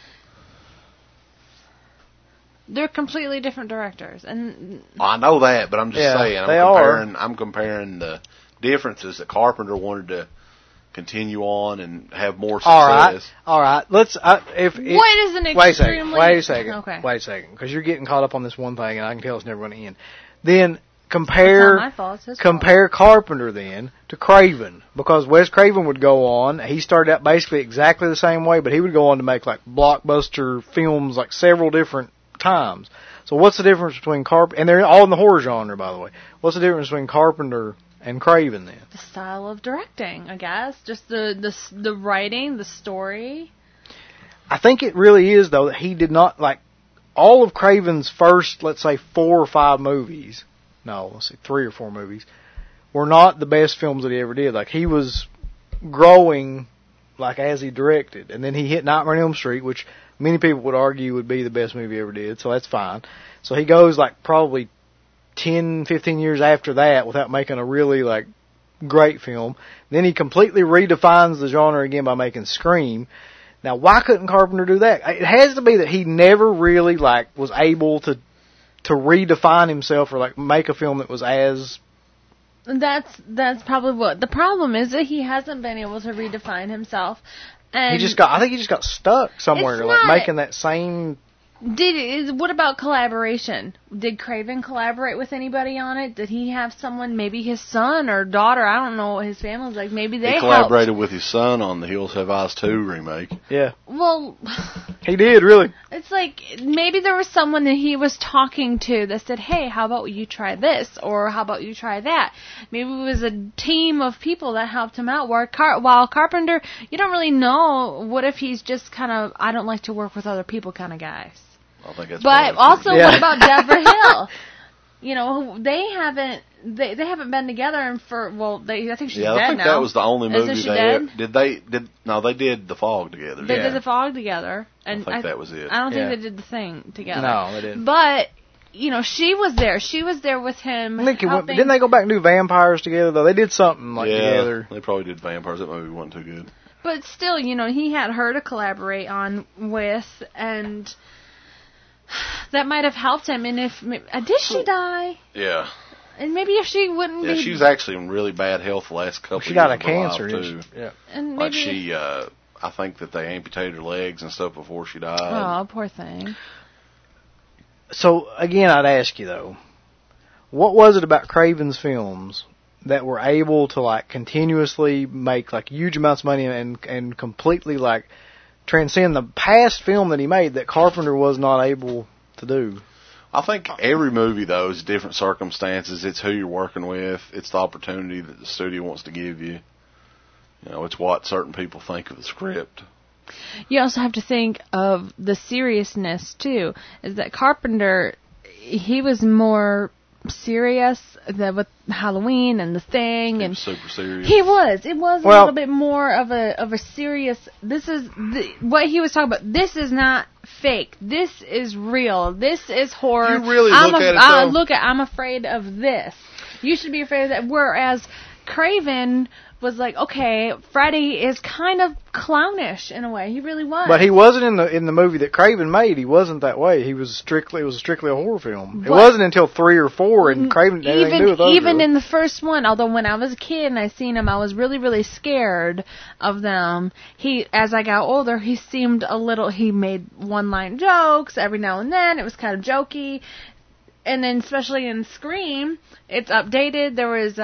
They're completely different directors, and I know that, but I'm just saying I'm comparing the differences that Carpenter wanted to continue on and have more success. All right. Let's. What is an extremely? Wait a second. Okay. Wait a second, because you're getting caught up on this one thing, and I can tell it's never going to end. Then compare Carpenter then to Craven, because Wes Craven would go on. He started out basically exactly the same way, but he would go on to make blockbuster films several different times. So what's the difference between Carpenter, and they're all in the horror genre, by the way. What's the difference between Carpenter and Craven then? The style of directing, I guess. Just the writing, the story. I think it really is, though, that he did not, all of Craven's first, let's say, 4 or 5 movies, 3 or 4 movies, were not the best films that he ever did. He was growing, as he directed. And then he hit Nightmare on Elm Street, which many people would argue would be the best movie he ever did, so that's fine. So he goes, probably 10, 15 years after that without making a really, great film. Then he completely redefines the genre again by making Scream. Now, why couldn't Carpenter do that? It has to be that he never really, was able to redefine himself or, make a film that was as... That's probably what... The problem is that he hasn't been able to redefine himself. And I think he just got stuck somewhere, making that same... What about collaboration? Did Craven collaborate with anybody on it? Did he have someone, maybe his son or daughter? I don't know what his family's like. Maybe they collaborated with his son on the Hills Have Eyes 2 remake. Yeah. Well, he did, really. It's maybe there was someone that he was talking to that said, hey, how about you try this? Or how about you try that? Maybe it was a team of people that helped him out. While Carpenter, you don't really know. What if he's just kind of, I don't like to work with other people kind of guy. I think that's but also, what about Deborah Hill? They haven't been together I think she's dead now. I think that was the only movie Isn't she dead? They did The Fog together. They did The Fog together. And I think that was it. I don't think they did The Thing together. No, they didn't. But, she was there. She was there with him. Didn't they go back and do Vampires together, though? They did something together. They probably did Vampires. That movie wasn't too good. But still, he had her to collaborate on with, and... that might have helped him, and did she die? Yeah. And maybe if she wouldn't be... Yeah, she was actually in really bad health the last couple of years. She got a cancer, too. Yeah. And maybe I think that they amputated her legs and stuff before she died. Oh, poor thing. So, again, I'd ask you, though, what was it about Craven's films that were able to, continuously make, huge amounts of money and completely, transcend the past film that he made that Carpenter was not able to do? I think every movie, though, is different circumstances. It's who you're working with. It's the opportunity that the studio wants to give you. It's what certain people think of the script. You also have to think of the seriousness, too, is that Carpenter, he was more serious with Halloween and The Thing, and super serious. He was. It was a little bit more of a serious. This is what he was talking about. This is not fake. This is real. This is horror. You really look at it. I'm afraid of this. You should be afraid of that. Whereas Craven was like, okay, Freddy is kind of clownish in a way. He really was. But he wasn't in the movie that Craven made. He wasn't that way. It was strictly a horror film. It wasn't until 3 or 4, and Craven had anything to do with those. Even in the first one, although when I was a kid and I seen him, I was really, really scared of them. As I got older, he seemed a little. He made one-line jokes every now and then. It was kind of jokey, and then especially in Scream, it's updated. There was.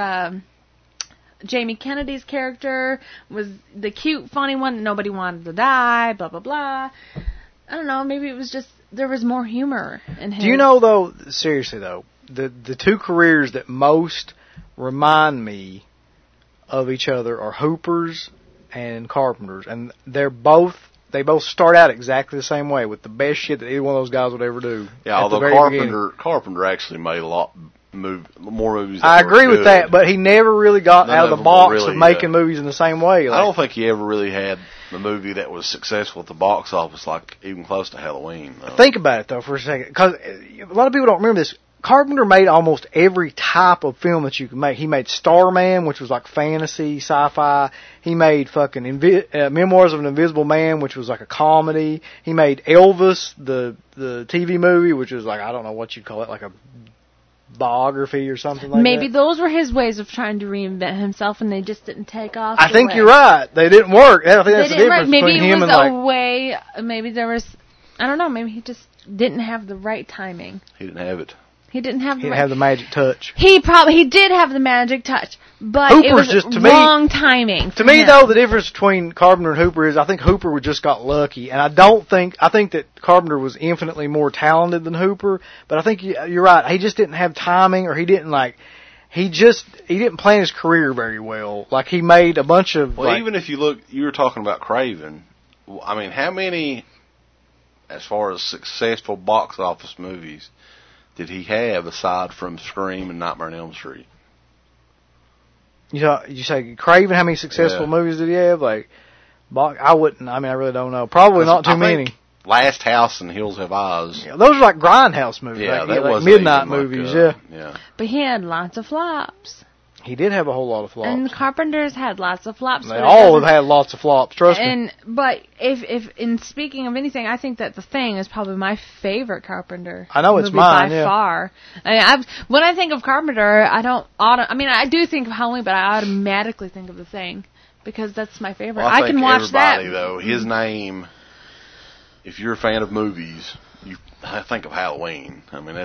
Jamie Kennedy's character was the cute, funny one that nobody wanted to die, blah, blah, blah. I don't know, maybe it was just, there was more humor in him. Do you know, though, seriously, though, the two careers that most remind me of each other are Hooper's and Carpenter's, and they both start out exactly the same way, with the best shit that either one of those guys would ever do. Yeah, although Carpenter actually made a lot more movies. I agree with that, but he never really got out of the box of making movies in the same way. I don't think he ever really had the movie that was successful at the box office, like even close to Halloween. Think about it though for a second, because a lot of people don't remember this. Carpenter made almost every type of film that you could make. He made Starman, which was like fantasy, sci-fi. He made fucking Memoirs of an Invisible Man, which was like a comedy. He made Elvis, the TV movie, which was like, I don't know what you'd call it, like a biography or something like that. Maybe those were his ways of trying to reinvent himself, and they just didn't take off. I think you're right. They didn't work. I think that's the difference maybe between him and maybe there was, I don't know, maybe he just didn't have the right timing. He didn't have it. He didn't have the magic touch. He did have the magic touch, but Hooper's it was wrong timing. To me, though, the difference between Carpenter and Hooper is I think Hooper just got lucky, and I think that Carpenter was infinitely more talented than Hooper, but I think you're right. He just didn't have timing, or he didn't plan his career very well. Like, he made a bunch of... Well, even if you look, you were talking about Craven. I mean, how many, as far as successful box office movies, did he have aside from Scream and Nightmare on Elm Street? You say Craven, how many successful movies did he have? Like, I really don't know. Probably not too many. Last House and Hills Have Eyes. Yeah, those are like grindhouse movies. Yeah, like midnight movies, yeah. But he had lots of flops. He did have a whole lot of flops. And Carpenter's had lots of flops. They all have had lots of flops, trust me. But if in speaking of anything, I think that The Thing is probably my favorite Carpenter. I know it's mine, by far. I mean, when I think of Carpenter, I do think of Halloween, but I automatically think of The Thing because that's my favorite. Well, I can watch that. Though, his name, if you're a fan of movies, you think of Halloween. I mean,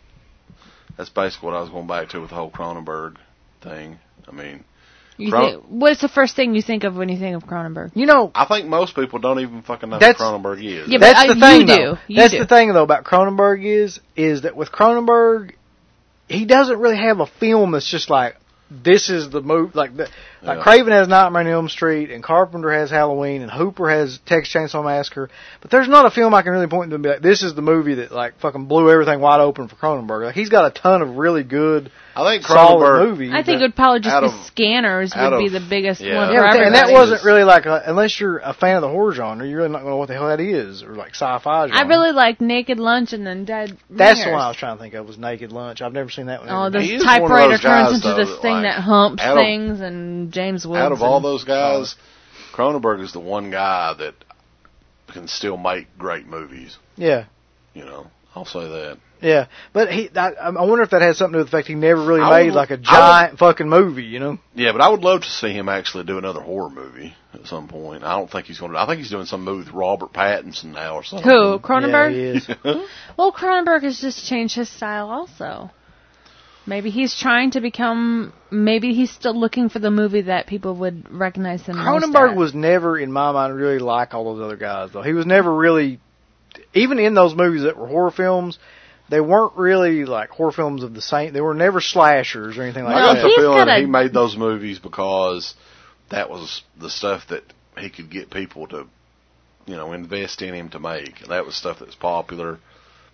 that's basically what I was going back to with the whole Cronenberg thing. I mean, what's the first thing you think of when you think of Cronenberg? I think most people don't even fucking know who Cronenberg is. Yeah, that's the thing, though. That's the thing, though, about Cronenberg is that with Cronenberg, he doesn't really have a film that's just like, this is the movie. Like Craven has Nightmare on Elm Street, and Carpenter has Halloween, and Hooper has Texas Chainsaw Massacre. But there's not a film I can really point to and be like, this is the movie that like fucking blew everything wide open for Cronenberg. Like, he's got a ton of really good, solid movies. I think it would probably just be Scanners would be the biggest one. Yeah, and that wasn't really like unless you're a fan of the horror genre, you're really not going to know what the hell that is, or like sci-fi genre. I really like Naked Lunch and then Dead That's Ringers. the one I was trying to think of, was Naked Lunch. I've never seen that one. Oh, this typewriter turns into this thing that humps things, and James Woods. Out of all those guys, Cronenberg is the one guy that can still make great movies. Yeah. I'll say that. Yeah, but I wonder if that has something to do with the fact he never really made like a giant fucking movie, Yeah, but I would love to see him actually do another horror movie at some point. I don't think he's going to. I think he's doing some movie with Robert Pattinson now or something. Who? Cronenberg? Yeah, he is. Well, Cronenberg has just changed his style also. Maybe he's trying to become. Maybe he's still looking for the movie that people would recognize him. Cronenberg was never, in my mind, really like all those other guys. Though he was never really, even in those movies that were horror films, they weren't really like horror films of the same. They were never slashers or anything like that. I got the feeling he made those movies because that was the stuff that he could get people to, invest in him to make. That was stuff that was popular.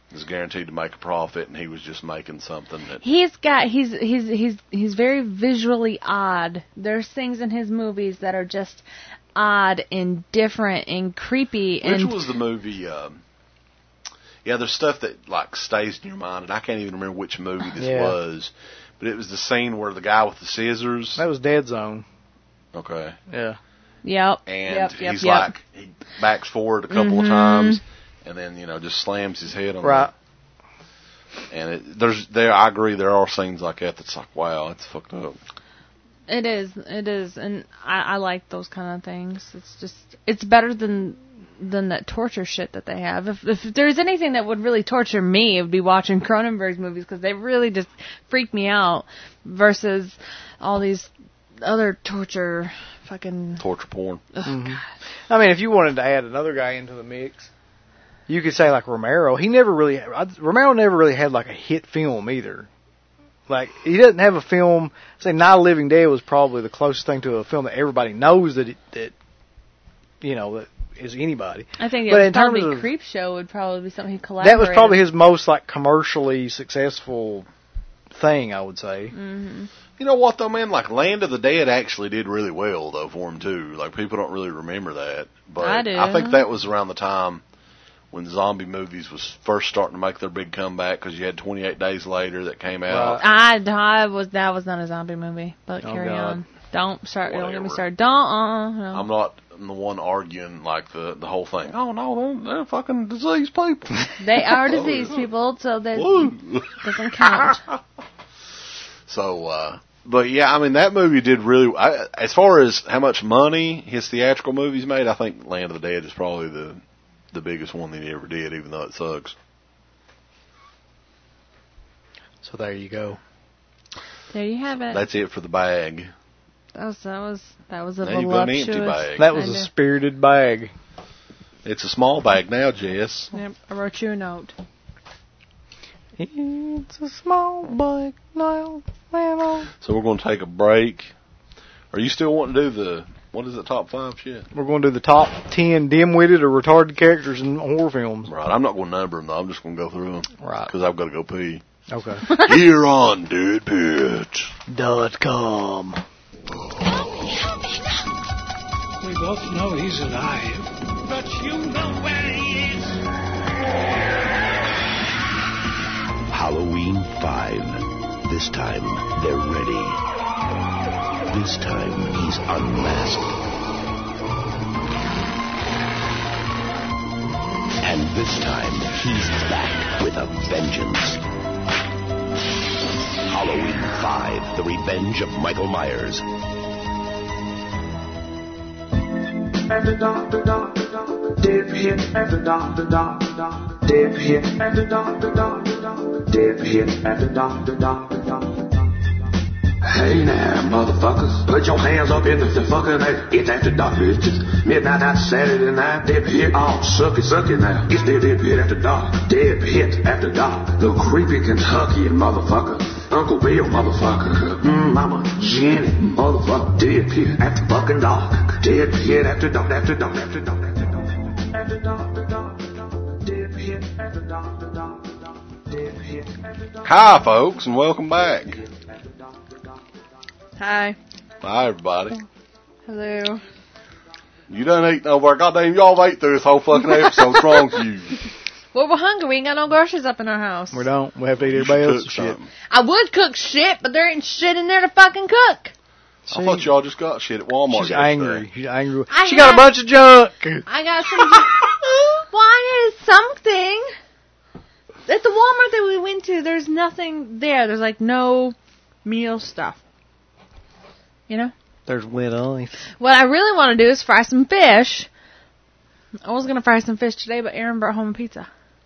is guaranteed to make a profit, and he was just making something that he's very visually odd. There's things in his movies that are just odd and different and creepy. Which was the movie? Yeah, there's stuff that like stays in your mind, and I can't even remember which movie this was. But it was the scene where the guy with the scissors. That was Dead Zone. Okay. Yeah. Yep. And he's like, he backs forward a couple of times, and then, just slams his head on right. And I agree, there are scenes like that that's like, wow, it's fucked up. It is, and I like those kind of things. It's better than that torture shit that they have. If there's anything that would really torture me, it would be watching Cronenberg's movies, because they really just freak me out, versus all these other torture porn. Mm-hmm. I mean, if you wanted to add another guy into the mix, you could say like Romero. Romero never really had like a hit film either. Like, he doesn't have a film. Say Night of the Living Dead was probably the closest thing to a film that everybody knows that is anybody. I think but in probably terms of Creepshow would probably be something he collaborated. That was probably his most like commercially successful thing, I would say. Mm-hmm. You know what though, man? Like Land of the Dead actually did really well though for him too. Like people don't really remember that, but I do. I think that was around the time when zombie movies was first starting to make their big comeback, because you had 28 Days Later that came out. That was not a zombie movie, but carry on. Don't get me started. No. I'm not the one arguing like the whole thing. Oh no, they're fucking diseased people. They are diseased people, so that doesn't count. So, but yeah, I mean that movie did really. As far as how much money his theatrical movies made, I think Land of the Dead is probably the biggest one that he ever did, even though it sucks. So there you go. There you have it. That's it for the bag. That was a now you've got an empty bag. That was a spirited bag. It's a small bag now, Jess. Yep, I wrote you a note. It's a small bag now. So we're going to take a break. Are you still wanting to do top 5 shit? We're going to do the top 10 dim-witted or retarded characters in horror films. Right, I'm not going to number them, though. I'm just going to go through them. Right. Because I've got to go pee. Okay. Here on DeadPit.com. We both know he's alive. But you know where he is. Halloween 5. This time, they're ready. This time, he's unmasked. And this time, he's back with a vengeance. Halloween 5, The Revenge of Michael Myers. At the doctor, dead hit. At the doctor, dead hit. At the doctor, dead hit. At the doctor. Hey now, motherfuckers, put your hands up in the fucking air. It's after dark, bitches. Midnight night, Saturday night, dead hit. Oh, sucky now. It's dead hit after dark. Dead hit after dark. The creepy Kentuckian motherfucker. Uncle Bill, motherfucker. Mama Jenny, motherfucker. Dead hit after fucking dark. Dead hit after dark, after dark, after dark, after dark. After dark, dead hit after dark, dead hit after dark. Hi, folks, and welcome back. Hi. Hi, everybody. Hello. You done ate over. Goddamn, y'all ate through this whole fucking episode. What's wrong with you? Well, we're hungry. We ain't got no groceries up in our house. We don't. We have to eat everybody else's shit. I would cook shit, but there ain't shit in there to fucking cook. I thought y'all just got shit at Walmart. She's angry. She's angry. She got a bunch of junk. I got some. Why is something? At the Walmart that we went to, there's nothing there. There's like no meal stuff. You know? There's wet ice. What I really want to do is fry some fish. I was going to fry some fish today, but Aaron brought home a pizza.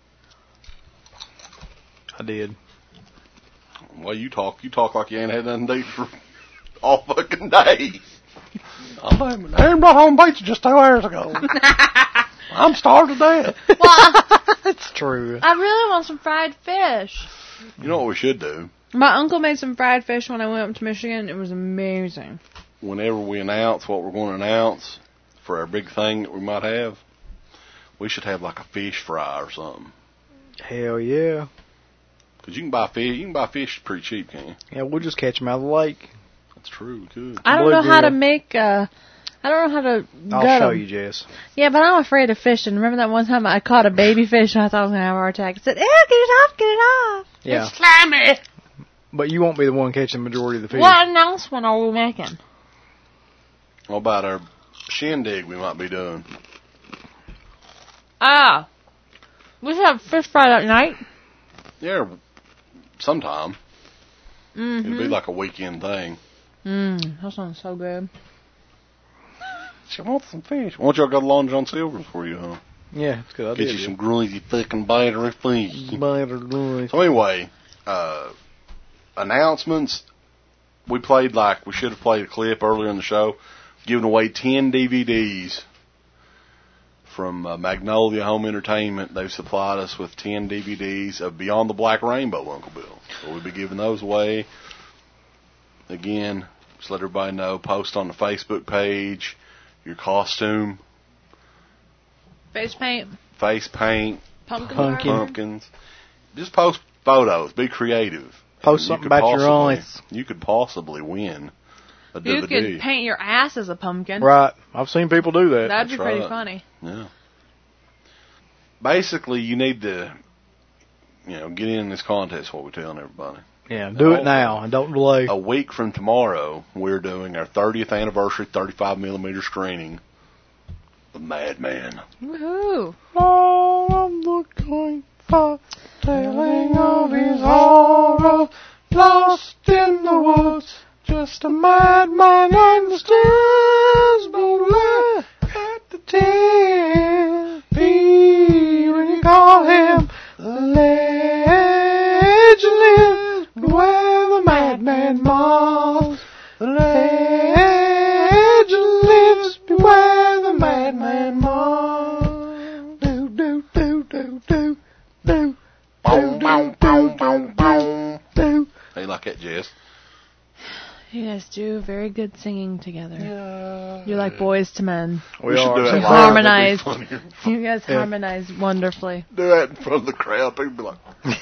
I did. Well, you talk like you ain't had nothing to eat for all fucking day. Aaron brought home pizza just 2 hours ago. I'm starved to death. Well, it's true. I really want some fried fish. You know what we should do? My uncle made some fried fish when I went up to Michigan. It was amazing. Whenever we announce what we're going to announce for our big thing that we might have, we should have like a fish fry or something. Hell yeah. Because you can buy fish. You can buy fish pretty cheap, can't you? Yeah, we'll just catch them out of the lake. That's true. Good. I don't know how to make. I don't know how to. I'll show you, Jess. Yeah, but I'm afraid of fishing. Remember that one time I caught a baby fish and I thought I was gonna have a heart attack. I said, "Ew, get it off, get it off." Yeah. It's slimy. But you won't be the one catching the majority of the fish. What announcement are we making? What about our shindig we might be doing? We should have fish fry that night. Yeah, sometime. Mm-hmm. It'd be like a weekend thing. That sounds so good. She wants some fish. Why don't y'all go to Long John Silver's for you, huh? Yeah, it's good. Get you some greasy fucking battery fish. Battery. So anyway, announcements. We should have played a clip earlier in the show, giving away 10 DVDs from Magnolia Home Entertainment. They've supplied us with 10 DVDs of Beyond the Black Rainbow, Uncle Bill. So we'll be giving those away. Again, just let everybody know, post on the Facebook page your costume. Face paint. Pumpkins. Just post photos. Be creative. Post something about your eyes. You could possibly win a DVD. You could paint your ass as a pumpkin. Right. I've seen people do that. That'd be pretty funny. Yeah. Basically, you need to, get in this contest, what we're telling everybody. Yeah, do it now and don't delay. A week from tomorrow, we're doing our 30th anniversary 35mm screening of Madman. Woohoo! All I'm looking for, telling of his horror, lost in the woods, just a madman and the stars won't lie at the 10 feet when you call him the legend lives. Where the madman mauls, the legend lives. Beware the madman mauls. Do do do do do do. Boom, boom, boom, boom, boom. Do. How you like that, Jess? You guys do very good singing together. Yeah. You're like boys to men. We should do that. You harmonize. You guys harmonize wonderfully. Do that in front of the crowd. People be like.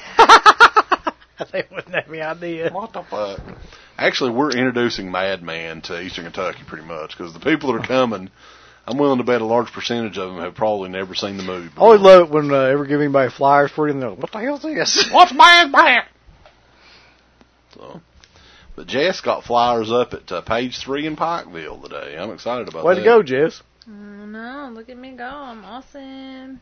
They wouldn't have any idea. What the fuck? Actually, we're introducing Madman to Eastern Kentucky pretty much, because the people that are coming, I'm willing to bet a large percentage of them have probably never seen the movie before. I always love it when ever give anybody flyers for it and they're like, what the hell is this? What's Madman? So, but Jess got flyers up at page 3 in Pikeville today. I'm excited about that. Way to go, Jess. No, look at me go. I'm awesome.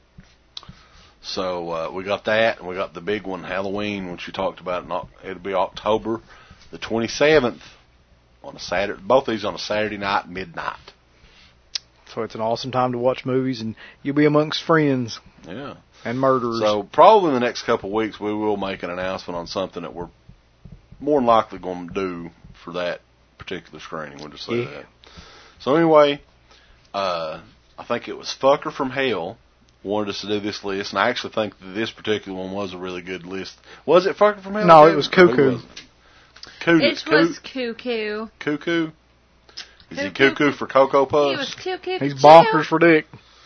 So we got that, and we got the big one, Halloween, which we talked about. It'll be October the 27th on a Saturday. Both these on a Saturday night, midnight. So it's an awesome time to watch movies, and you'll be amongst friends. Yeah. And murderers. So probably in the next couple of weeks, we will make an announcement on something that we're more than likely going to do for that particular screening. We'll just say that. So anyway, I think it was Fucker from Hell wanted us to do this list, and I actually think that this particular one was a really good list. Was it Fucker from Hell? No, it was Cuckoo. It was Cuckoo. Cuckoo? Is he cuckoo for Cocoa Puffs? He was cuckoo. He's bonkers for dick.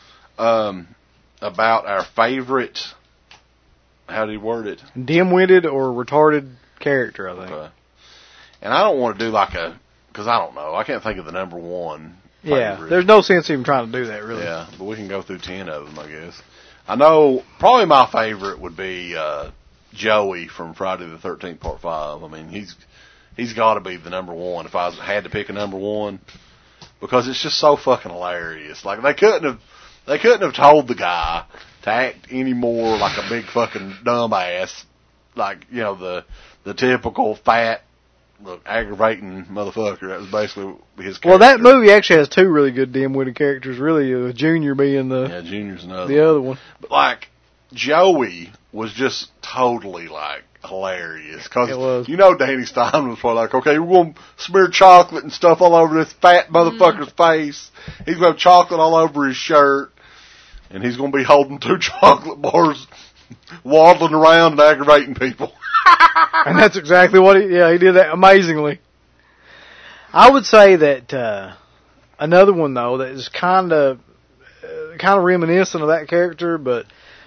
About our favorite, how do you word it? Dim-witted or retarded character, I think. Okay. And I don't want to do because I don't know. I can't think of the number one favorite. Yeah, there's no sense even trying to do that, really. Yeah, but we can go through 10 of them, I guess. I know probably my favorite would be Joey from Friday the 13th Part 5. I mean, he's got to be the number one if I had to pick a number one, because it's just so fucking hilarious. Like they couldn't have told the guy to act any more like a big fucking dumbass, like the typical fat, aggravating motherfucker. That was basically his character. Well, that movie actually has two really good dim-witted characters. Really, Junior being Junior's another the other one. But like Joey was just totally like hilarious, because Danny Stein was probably like, okay, we're going to smear chocolate and stuff all over this fat motherfucker's face. He's going to have chocolate all over his shirt, and he's going to be holding 2 chocolate bars, waddling around and aggravating people. And that's exactly what he did that amazingly. I would say that another one though that is kind of reminiscent of that character, but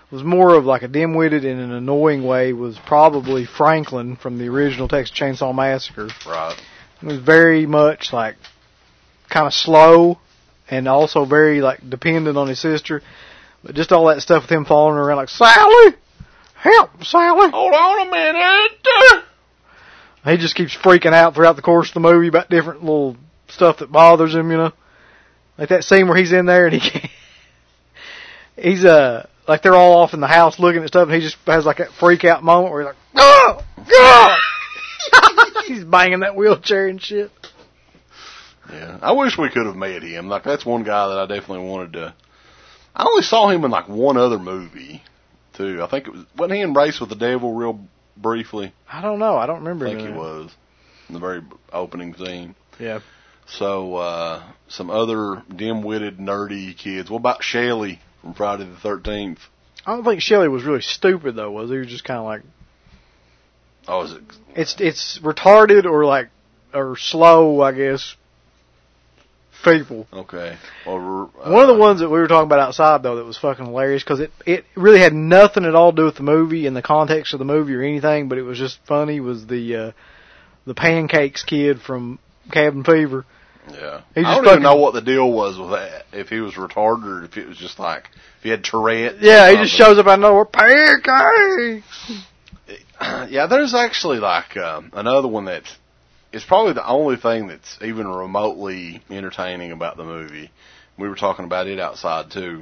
was more of like a dim-witted in an annoying way was probably Franklin from the original Texas Chainsaw Massacre. Right. It was very much like kind of slow and also very like dependent on his sister. But just all that stuff with him following her around like, Sally! Help, Sally! Hold on a minute! He just keeps freaking out throughout the course of the movie about different little stuff that bothers him, you know. Like that scene where he's in there and he can't, he's like they're all off in the house looking at stuff and he just has like that freak out moment where he's like, oh, God! He's banging that wheelchair and shit. Yeah, I wish we could have met him. Like, that's one guy that I definitely wanted to. I only saw him in like one other movie, too. I think wasn't he in Race with the Devil real briefly? I don't know. I don't remember. I think he was in the very opening scene. Yeah. So, some other dim-witted, nerdy kids. What about Shelley from Friday the 13th? I don't think Shelley was really stupid, though, was he? He was just kind of like... Oh, is it? It's retarded or slow, I guess, people. Okay. Well, one of the ones that we were talking about outside, though, that was fucking hilarious, because it really had nothing at all to do with the movie and the context of the movie or anything, but it was just funny, was the Pancakes kid from Cabin Fever. Yeah. I don't even know what the deal was with that. If he was retarded or if it was just like, if he had Tourette's. Yeah, he just shows up out of nowhere, Pancakes! Yeah, there's actually like another one that is probably the only thing that's even remotely entertaining about the movie. We were talking about it outside too,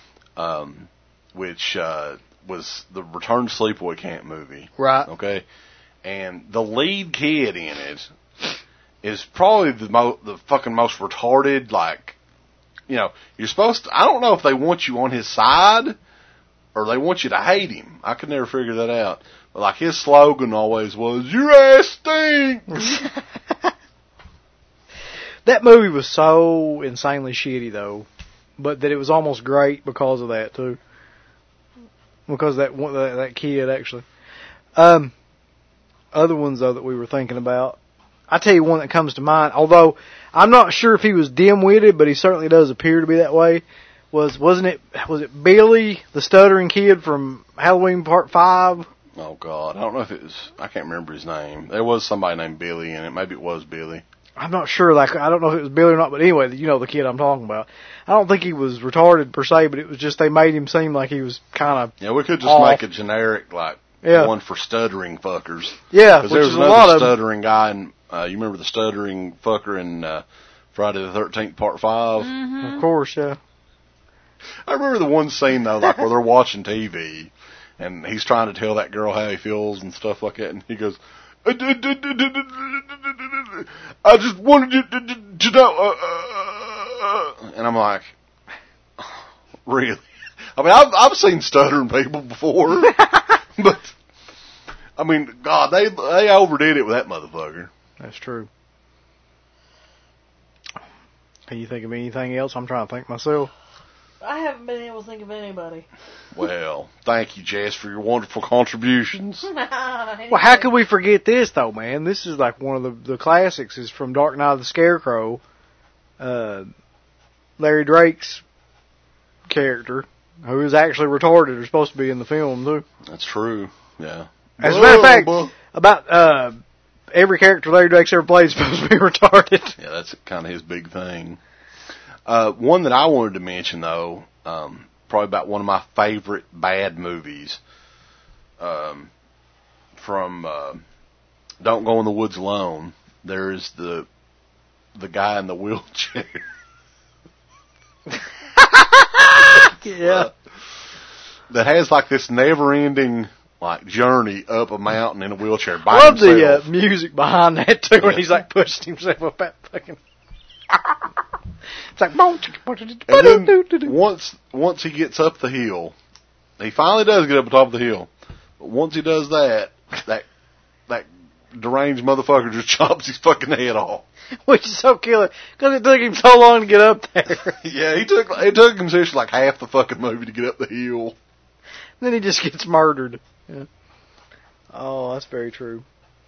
which was the Return to Sleepaway Camp movie. Right. Okay, and the lead kid in it is probably the fucking most retarded. Like, you know, you're supposed to. I don't know if they want you on his side or they want you to hate him. I could never figure that out. But like his slogan always was, "Your ass stinks." That movie was so insanely shitty, though, but that it was almost great because of that too. Because that kid actually. Other ones though that we were thinking about. I tell you one that comes to mind. Although I'm not sure if he was dim-witted, but he certainly does appear to be that way. Was it Billy, the stuttering kid from Halloween Part 5? Oh, God. I don't know if it was... I can't remember his name. There was somebody named Billy in it. Maybe it was Billy. I'm not sure. Like, I don't know if it was Billy or not, but anyway, you know the kid I'm talking about. I don't think he was retarded per se, but it was just they made him seem like he was kind of Yeah, we could just make a generic, like, one for stuttering fuckers. Yeah, because there was another stuttering guy, and you remember the stuttering fucker in Friday the 13th Part 5? Mm-hmm. Of course, yeah. I remember the one scene, though, like where they're watching TV, and he's trying to tell that girl how he feels and stuff like that, and he goes, I just wanted you to know, and I'm like, really? I mean, I've seen stuttering people before, but, I mean, God, they overdid it with that motherfucker. That's true. Can you think of anything else? I'm trying to think myself. I haven't been able to think of anybody. Well, thank you, Jess, for your wonderful contributions. Well, how could we forget this, though, man? This is like one of the classics. Is from Dark Knight of the Scarecrow. Larry Drake's character, who is actually retarded, are supposed to be in the film, too. That's true, yeah. As a matter of fact, about every character Larry Drake's ever played is supposed to be retarded. Yeah, that's kind of his big thing. One that I wanted to mention, though, probably about one of my favorite bad movies, from Don't Go in the Woods Alone. There's the guy in the wheelchair. Yeah. That has like this never-ending like journey up a mountain in a wheelchair by himself. Love the music behind that too, when he's like pushing himself up that fucking. It's like, and then once he gets up the hill, he finally does get up the top of the hill. But once he does that deranged motherfucker just chops his fucking head off. Which is so killer, because it took him so long to get up there. Yeah, it took him seriously like half the fucking movie to get up the hill. And then he just gets murdered. Yeah. Oh, that's very true.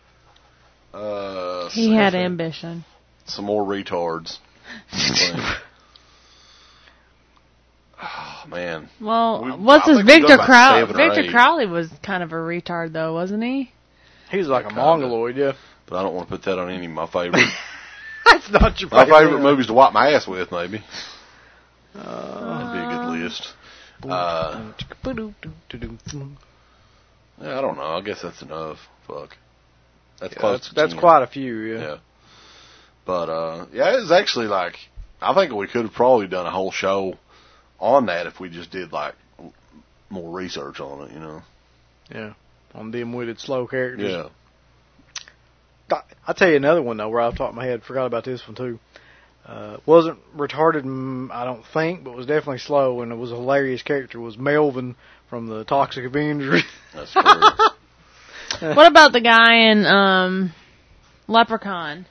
He had ambition. Some more retards. Oh, man. Well, what's his Victor Crowley? Victor Crowley was kind of a retard, though, wasn't he? He was like a mongoloid, yeah. But I don't want to put that on any of my favorites. That's not your favorite. My favorite movies to wipe my ass with, maybe. That'd be a good list. Yeah, I don't know. I guess that's enough. Fuck. That's close. That's quite a few, yeah. But yeah, it's actually like, I think we could have probably done a whole show on that if we just did like more research on it, you know. Yeah, on dim-witted, slow characters. Yeah. I'll tell you another one though, right off the top of my head. Forgot about this one too. Wasn't retarded, I don't think, but was definitely slow, and it was a hilarious character. Was Melvin from the Toxic Avenger. That's true. What about the guy in Leprechaun?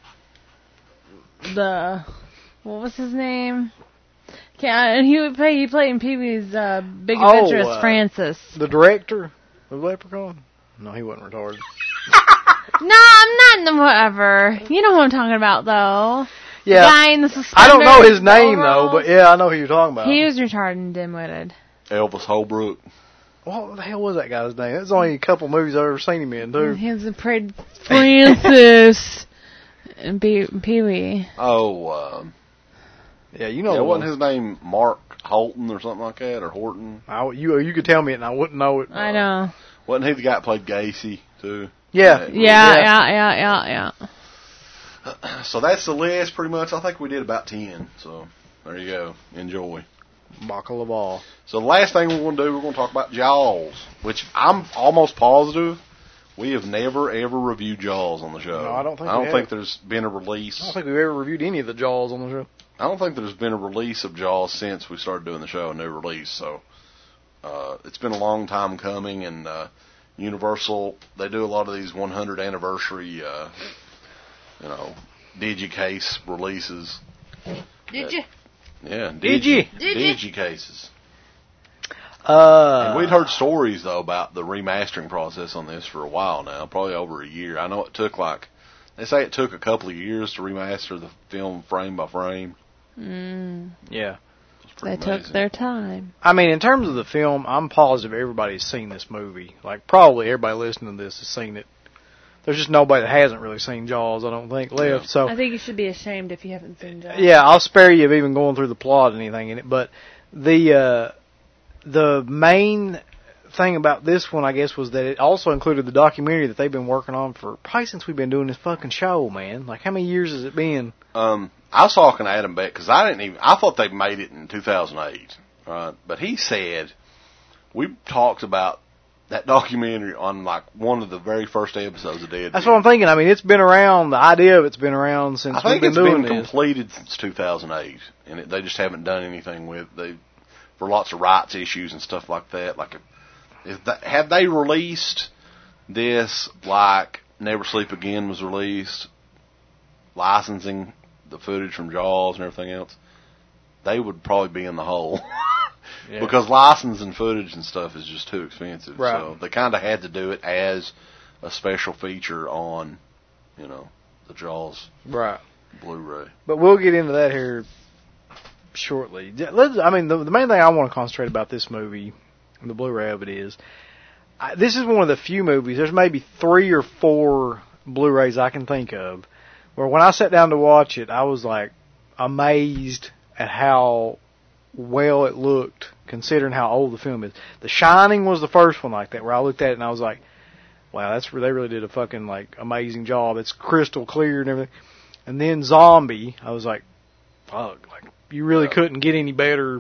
What was his name? And he played in Pee-wee's Big Adventure as Francis. The director of Leprechaun? No, he wasn't retarded. No, I'm not. Whatever. You know who I'm talking about, though. Yeah. The guy in the suspenders. I don't know his name though, but yeah, I know who you're talking about. He was retarded and dim-witted. Elvis Holbrook. What the hell was that guy's name? There's only a couple movies I've ever seen him in, too. He was a pretty Francis and Pee-wee. Oh, yeah, you know. Yeah, wasn't his name Mark Holton or something like that, or Horton? You could tell me it and I wouldn't know it. I know. Wasn't he the guy that played Gacy too? Yeah. Yeah. So that's the list, pretty much. I think we did about 10. So there you go. Enjoy. Baklava. So the last thing we're going to do, we're going to talk about Jaws, which I'm almost positive we have never ever reviewed Jaws on the show. No, I don't think there's been a release. I don't think we've ever reviewed any of the Jaws on the show. I don't think there's been a release of Jaws since we started doing the show, a new release. So it's been a long time coming, and Universal, they do a lot of these 100 anniversary, Digicase releases. Did you? Yeah, Digi cases. And we'd heard stories though about the remastering process on this for a while now, probably over a year. I know it took they say it took a couple of years to remaster the film frame by frame. Yeah. They took their time. I mean, in terms of the film, I'm positive everybody's seen this movie. Like, probably everybody listening to this has seen it. There's just nobody that hasn't really seen Jaws, I don't think, left. So I think you should be ashamed if you haven't seen Jaws. Yeah, I'll spare you of even going through the plot and anything in it. But the main thing about this one, I guess, was that it also included the documentary that they've been working on for probably since we've been doing this fucking show, man. Like, how many years has it been? I was talking to Adam Beck because I thought they made it in 2008, right? But he said we talked about that documentary on like one of the very first episodes of Dead. That's what I'm thinking. I mean, it's been around. The idea of it's been around since we've been doing this. I think it's been completed since 2008, and they just haven't done anything with for lots of rights issues and stuff like that. Like, have they released this like Never Sleep Again was released, licensing the footage from Jaws and everything else? They would probably be in the hole. Yeah. Because licensing footage and stuff is just too expensive. Right. So they kind of had to do it as a special feature on, the Jaws Blu-ray. But we'll get into that here shortly. The main thing I want to concentrate about this movie, the Blu-ray of it is, this is one of the few movies, there's maybe 3 or 4 Blu-rays I can think of, where when I sat down to watch it, I was like amazed at how well it looked, considering how old the film is. The Shining was the first one like that, where I looked at it and I was like, wow, they really did a fucking like amazing job. It's crystal clear and everything. And then Zombie, I was like, fuck, like you really couldn't get any better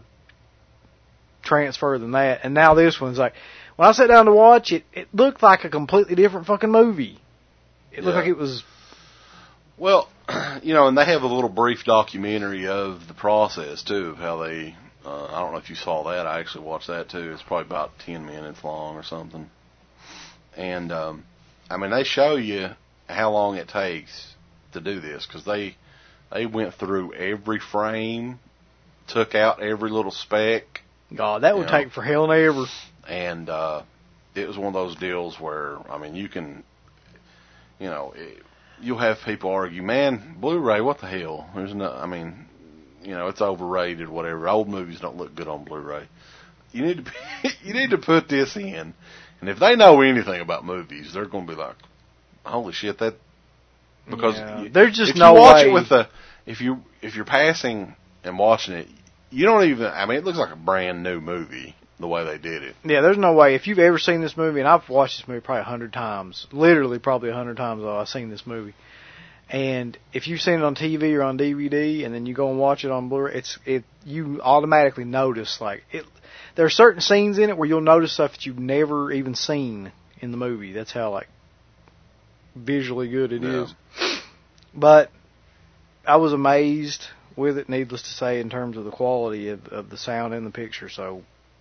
transfer than that. And now this one's like, when I sat down to watch it, it looked like a completely different fucking movie. It looked like it was. Well, and they have a little brief documentary of the process too, of how they. I don't know if you saw that. I actually watched that too. It's probably about 10 minutes long or something. And, they show you how long it takes to do this, because they went through every frame, took out every little speck. God, that would take for hell and ever. And, it was one of those deals where, you can, you'll have people argue, man, Blu-ray, what the hell? There's no, it's overrated, whatever. Old movies don't look good on Blu-ray. you need to put this in, and if they know anything about movies, they're going to be like, holy shit, that because there's just if no you watch way. it with the if you're passing and watching it, you don't even. I mean, it looks like a brand new movie the way they did it. Yeah, there's no way. If you've ever seen this movie, and I've watched this movie probably 100 times, literally probably 100 times I've seen this movie. And if you've seen it on TV or on DVD, and then you go and watch it on Blu-ray, you automatically notice there are certain scenes in it where you'll notice stuff that you've never even seen in the movie. That's how visually good it is. But I was amazed with it, needless to say, in terms of the quality of the sound and the picture. So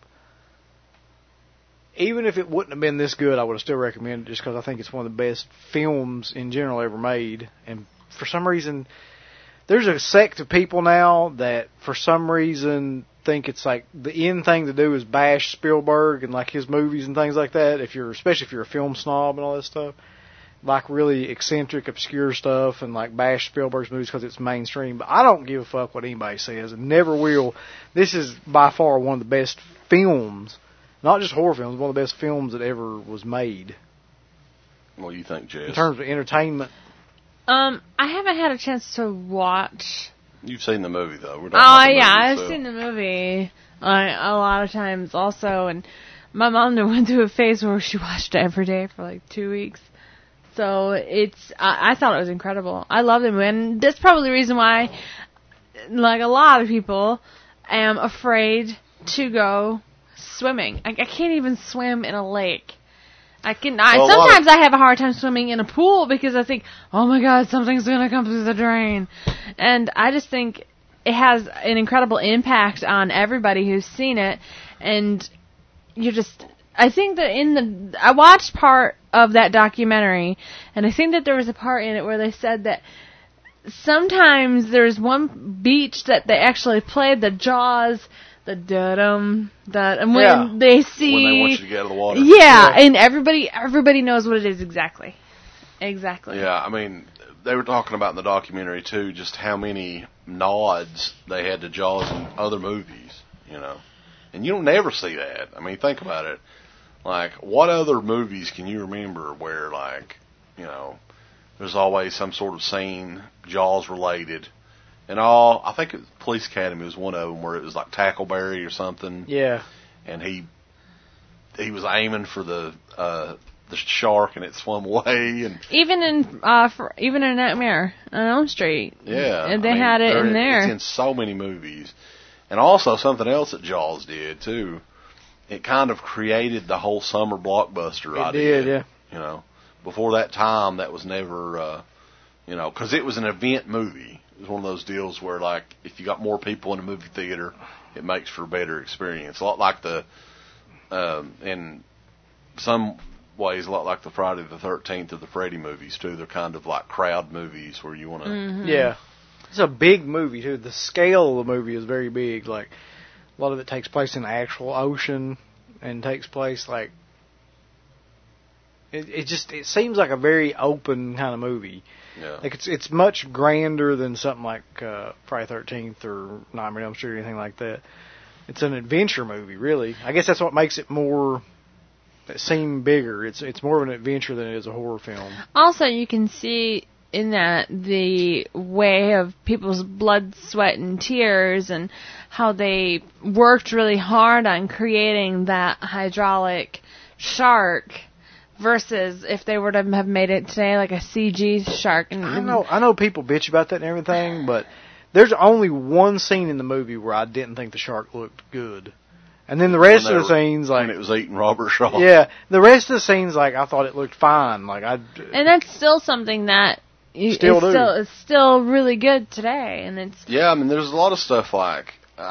even if it wouldn't have been this good, I would have still recommended it just because I think it's one of the best films in general ever made. And for some reason, there's a sect of people now that for some reason think it's like the in thing to do is bash Spielberg and like his movies and things like that. Especially if you're a film snob and all that stuff, like really eccentric, obscure stuff, and like bash Spielberg's movies because it's mainstream. But I don't give a fuck what anybody says, and never will. This is by far one of the best films. Not just horror films, one of the best films that ever was made. What do you think, Jess? In terms of entertainment. I haven't had a chance to watch. You've seen the movie, though. We're talking about the movie, I've seen the movie a lot of times also. And my mom went through a phase where she watched it every day for like 2 weeks. So I thought it was incredible. I love the movie. And that's probably the reason why, like a lot of people, am afraid to go swimming. I can't even swim in a lake. Sometimes I have a hard time swimming in a pool because I think, oh my God, something's going to come through the drain. And I just think it has an incredible impact on everybody who's seen it. And I think that I watched part of that documentary, and I think that there was a part in it where they said that sometimes there's one beach that they actually played the Jaws, the da-dum, and when they see... When they want you to get out of the water. Yeah, and everybody knows what it is exactly. Exactly. Yeah, I mean, they were talking about in the documentary, too, just how many nods they had to Jaws in other movies, And you don't never see that. I mean, think about it. Like, what other movies can you remember where, there's always some sort of scene, Jaws related, and I think Police Academy was one of them where it was like Tackleberry or something. Yeah. And he was aiming for the shark and it swam away. And even in Nightmare on Elm Street. Yeah. And they had it in there. It's in so many movies. And also something else that Jaws did, too. It kind of created the whole summer blockbuster idea. It did, yeah. Before that time, that was never, because it was an event movie. It was one of those deals where, like, if you got more people in a movie theater, it makes for a better experience. A lot like in some ways, a lot like the Friday the 13th or the Freddy movies, too. They're kind of like crowd movies where you want to... Mm-hmm. Yeah. It's a big movie, too. The scale of the movie is very big. Like, a lot of it takes place in the actual ocean and takes place, like... It seems like a very open kind of movie. Yeah. Like it's much grander than something like Friday the 13th or Nightmare on Elm Street or anything like that. It's an adventure movie, really. I guess that's what makes it seem bigger. It's more of an adventure than it is a horror film. Also, you can see in that the way of people's blood, sweat, and tears, and how they worked really hard on creating that hydraulic shark. Versus if they were to have made it today, like a CG shark. I know people bitch about that and everything, but there's only one scene in the movie where I didn't think the shark looked good. And then the rest of the scenes, like... When it was eating Robert Shaw. Yeah, the rest of the scenes, like, I thought it looked fine. And that's still something that is still really good today. And it's... Yeah, I mean, there's a lot of stuff like,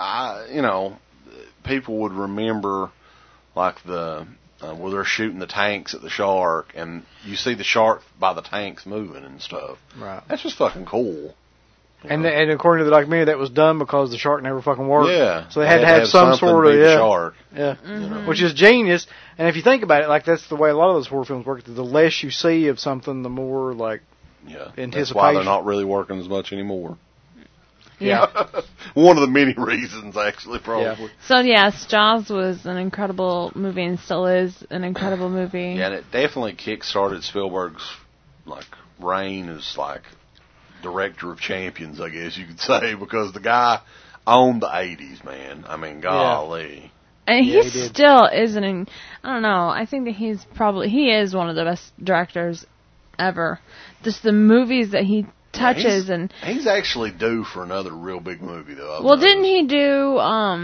people would remember, like, where they're shooting the tanks at the shark, and you see the shark by the tanks moving and stuff. Right. That's just fucking cool. And according to the documentary, that was done because the shark never fucking worked. Yeah. So they had to have some sort of shark. Yeah. Mm-hmm. Which is genius. And if you think about it, like that's the way a lot of those horror films work. The less you see of something, the more anticipation. That's why they're not really working as much anymore. Yeah. One of the many reasons, actually, probably. So, yes, Jaws was an incredible movie and still is an incredible movie. Yeah, and it definitely kick-started Spielberg's, like, reign as, like, director of champions, I guess you could say, because the guy owned the 80s, man. I mean, golly. And he still isn't, I don't know, I think that he is one of the best directors ever. Just the movies that he touches and... He's actually due for another real big movie, though. Well, didn't he do,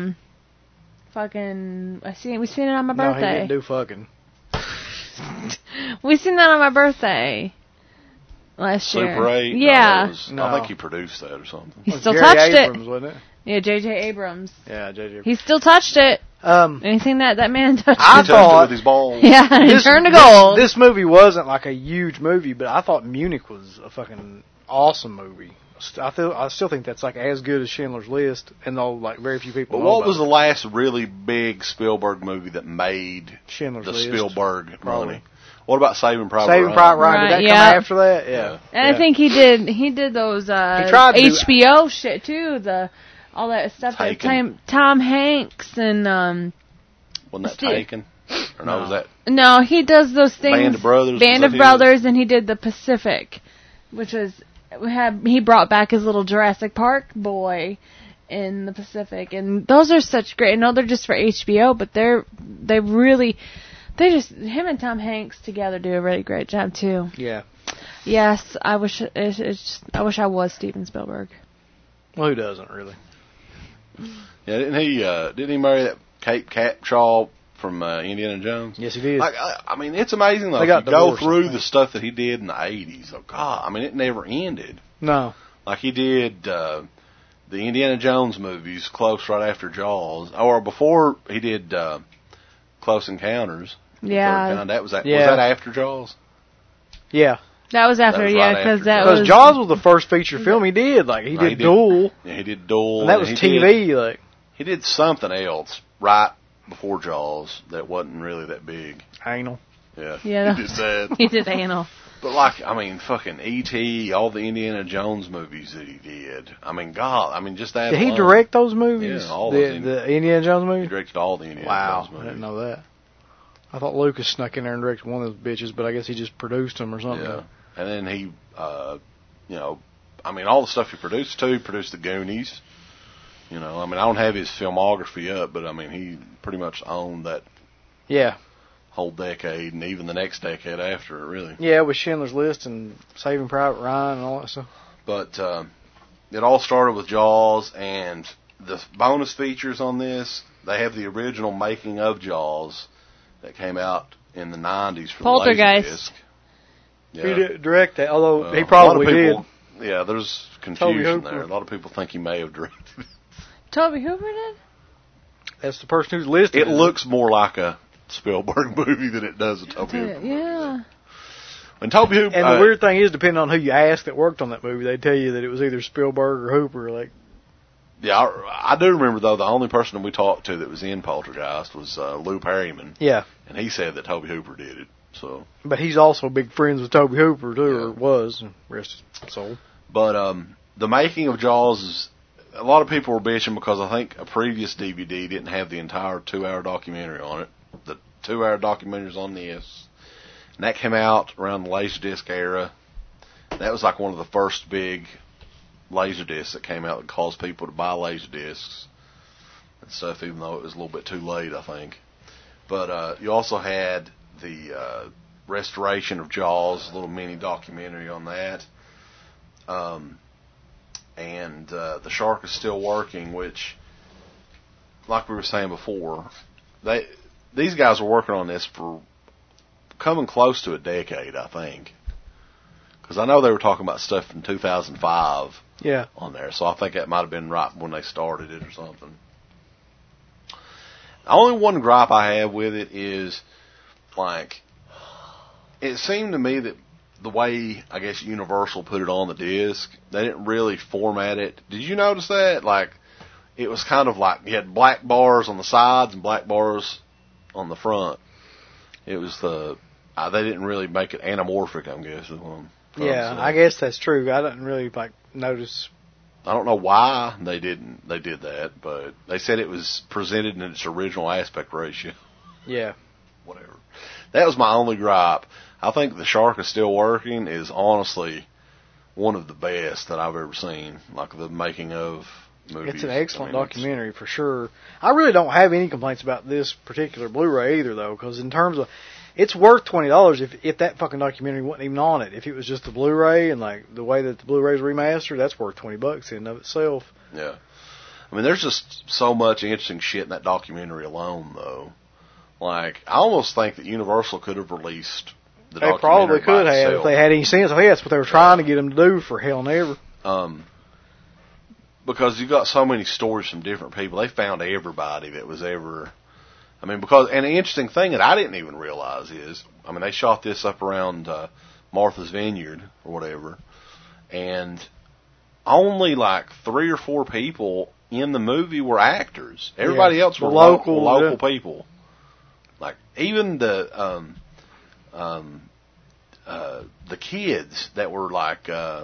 fucking, we seen it on my birthday. No, he didn't do fucking. We seen that on my birthday last year. Super 8? Yeah. No, I think he produced that or something. He still Jerry touched Abrams, it. Wasn't it? Yeah, J.J. Abrams. Yeah, J.J. Abrams. He still touched it. Anything that man touched. I thought with his balls. Yeah, he turned to gold. This movie wasn't like a huge movie, but I thought Munich was a fucking awesome movie. I still think that's like as good as Schindler's List, and though like very few people. But know what about was it. the last really big Spielberg movie that made Schindler's the List, Spielberg probably. money? What about Saving Private Saving Ryan? Private Ryan? Did that Right, come after that? Yeah. And I think he did those tried to do- HBO shit too. All that stuff. Taken. Tom Hanks and Wasn't that Taken? Or no, was that? No, he does those things. Band of Brothers. Band of Brothers, and he did the Pacific, which was he brought back his little Jurassic Park boy in the Pacific, and those are such great. I know they're just for HBO, but him and Tom Hanks together do a really great job too. Yeah. Yes, I wish I was Steven Spielberg. Well, who doesn't really? Yeah, didn't he marry that Kate Capshaw from Indiana Jones? Yes, he did. Like, I mean, it's amazing though. They If got you go divorced, through the stuff that he did in the 80s. Oh God, I mean, it never ended. No. Like he did the Indiana Jones movies close right after Jaws, or before he did Close Encounters. Yeah. Was that after Jaws? Yeah. That was after, because Jaws was the first feature film he did. Like he did Duel. Yeah, he did Duel. And that was TV. He did something else right before Jaws that wasn't really that big. Anal. Yeah. He did that. He did Anal. But like, I mean, fucking E.T., all the Indiana Jones movies that he did. I mean, God, I mean, just that. Did he direct those movies? Yeah, all the Indiana Jones movies. He directed all the Indiana Jones movies. I didn't know that. I thought Lucas snuck in there and directed one of those bitches, but I guess he just produced them or something. Yeah. And then he, I mean, all the stuff he produced, too. He produced The Goonies. You know, I mean, I don't have his filmography up, but, I mean, he pretty much owned that whole decade and even the next decade after it, really. Yeah, with Schindler's List and Saving Private Ryan and all that stuff. But it all started with Jaws, and the bonus features on this, they have the original making of Jaws that came out in the 90s for Poltergeist. Laserdisc. Yeah. He didn't direct that, although he probably did. Yeah, there's confusion there. A lot of people think he may have directed it. Toby Hooper did? That's the person who's listed. It looks more like a Spielberg movie than it does a Toby Hooper movie. Yeah. And Toby Hooper. And the weird thing is, depending on who you ask that worked on that movie, they tell you that it was either Spielberg or Hooper. Like, yeah, I do remember though the only person we talked to that was in Poltergeist was Lou Perryman. Yeah, and he said that Toby Hooper did it. So, but he's also big friends with Toby Hooper too, or was. Rest his soul. But the making of Jaws is. A lot of people were bitching because I think a previous DVD didn't have the entire 2-hour documentary on it. The 2-hour documentary's on this. And that came out around the Laserdisc era. That was like one of the first big Laserdiscs that came out that caused people to buy Laserdiscs and stuff, even though it was a little bit too late, I think. But you also had the restoration of Jaws, a little mini documentary on that. And The Shark is Still Working, which, like we were saying before, these guys were working on this for coming close to a decade, I think. Because I know they were talking about stuff in 2005 on there, so I think that might have been right when they started it or something. The only one gripe I have with it is, like, it seemed to me that the way, I guess, Universal put it on the disc, they didn't really format it. Did you notice that? Like, it was kind of like, you had black bars on the sides and black bars on the front. It was they didn't really make it anamorphic, I guess. Yeah, I guess that's true. I didn't really, notice I don't know why they did that, but they said it was presented in its original aspect ratio. Yeah. Whatever. That was my only gripe. I think The Shark Is Still Working is honestly one of the best that I've ever seen. Like the making of movies. It's an excellent documentary for sure. I really don't have any complaints about this particular Blu-ray either, though, because in terms of, it's worth $20 if that fucking documentary wasn't even on it. If it was just the Blu-ray and like the way that the Blu-ray's remastered, that's worth $20 in and of itself. Yeah. I mean, there's just so much interesting shit in that documentary alone, though. Like, I almost think that Universal could have released the documentary. They probably could have itself. if they had any sense. I think that's what they were trying to get them to do for hell and ever. Because you've got so many stories from different people. They found everybody that was ever... I mean, because... And the interesting thing that I didn't even realize is... I mean, they shot this up around Martha's Vineyard or whatever. And only like 3 or 4 people in the movie were actors. Everybody else were local people. Like, even the kids that were like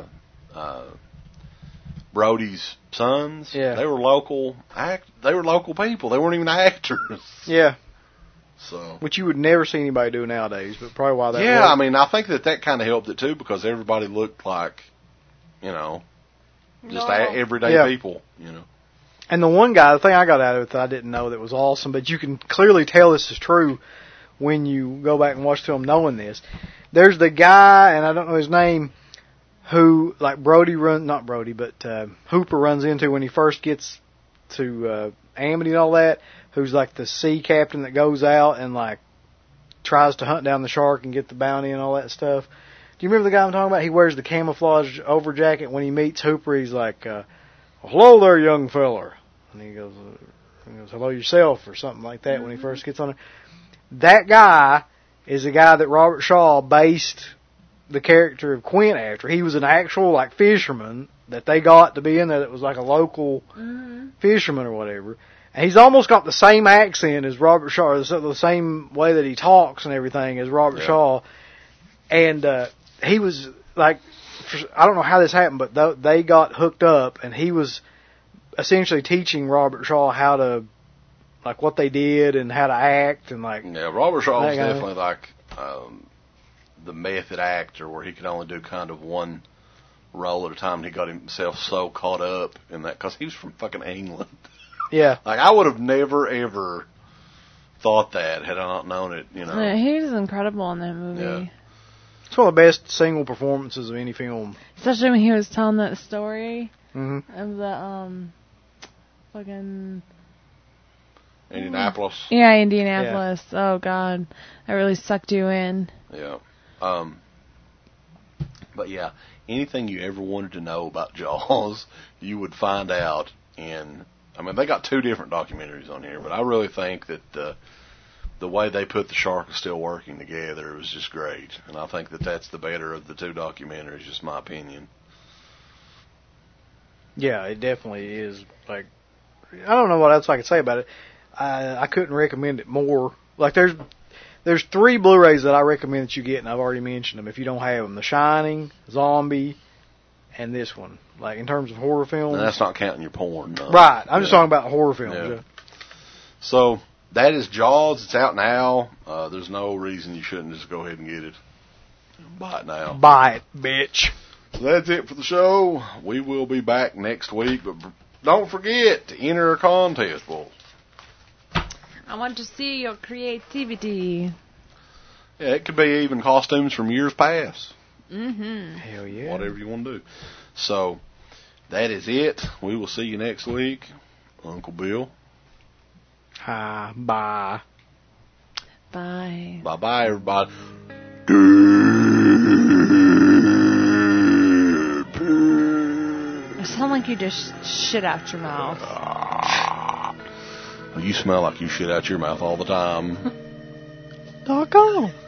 Brody's sons, they were local people. They weren't even actors. Yeah. So, which you would never see anybody do nowadays, but probably why that worked. I mean, I think that kind of helped it too, because everybody looked like, you know, just everyday people, you know. And the one guy, the thing I got out of it that I didn't know that was awesome, but you can clearly tell this is true when you go back and watch the film knowing this. There's the guy, and I don't know his name, who, like Hooper runs into when he first gets to Amity and all that, who's like the sea captain that goes out and like tries to hunt down the shark and get the bounty and all that stuff. Do you remember the guy I'm talking about? He wears the camouflage over jacket. When he meets Hooper, he's like, hello there, young feller. And he goes, hello yourself, or something like that when he first gets on it. That guy is the guy that Robert Shaw based the character of Quint after. He was an actual, like, fisherman that they got to be in there that was like a local fisherman or whatever. And he's almost got the same accent as Robert Shaw, the same way that he talks and everything as Robert Shaw. And he was, like, I don't know how this happened, but they got hooked up, and he was essentially teaching Robert Shaw how to, like, what they did and how to act and, like... Yeah, Robert Shaw was definitely, like, the method actor where he could only do kind of one role at a time, and he got himself so caught up in that, because he was from fucking England. Yeah. Like, I would have never, ever thought that had I not known it, you know. Yeah, he was incredible in that movie. Yeah. It's one of the best single performances of any film. Especially when he was telling that story of the, fucking... Indianapolis. Yeah, Indianapolis. Yeah. Oh, God. That really sucked you in. Yeah. But, yeah, anything you ever wanted to know about Jaws, you would find out in... I mean, they got 2 different documentaries on here, but I really think that the way they put The Shark Is Still Working together was just great. And I think that that's the better of the 2 documentaries, just my opinion. Yeah, it definitely is. Like, I don't know what else I could say about it. I couldn't recommend it more. Like, there's 3 Blu-rays that I recommend that you get, and I've already mentioned them if you don't have them. The Shining, Zombie, and this one. Like, in terms of horror films. And that's not counting your porn, no. Right. I'm just talking about horror films. Yeah. So, that is Jaws. It's out now. There's no reason you shouldn't just go ahead and get it. Buy it now. Buy it, bitch. So that's it for the show. We will be back next week, but don't forget to enter a contest, boys. I want to see your creativity. Yeah, it could be even costumes from years past. Hell yeah. Whatever you want to do. So, that is it. We will see you next week. Uncle Bill. Hi, bye. Bye. Bye-bye, everybody. You sound like you just shit out your mouth. You smell like you shit out your mouth all the time. Doggone.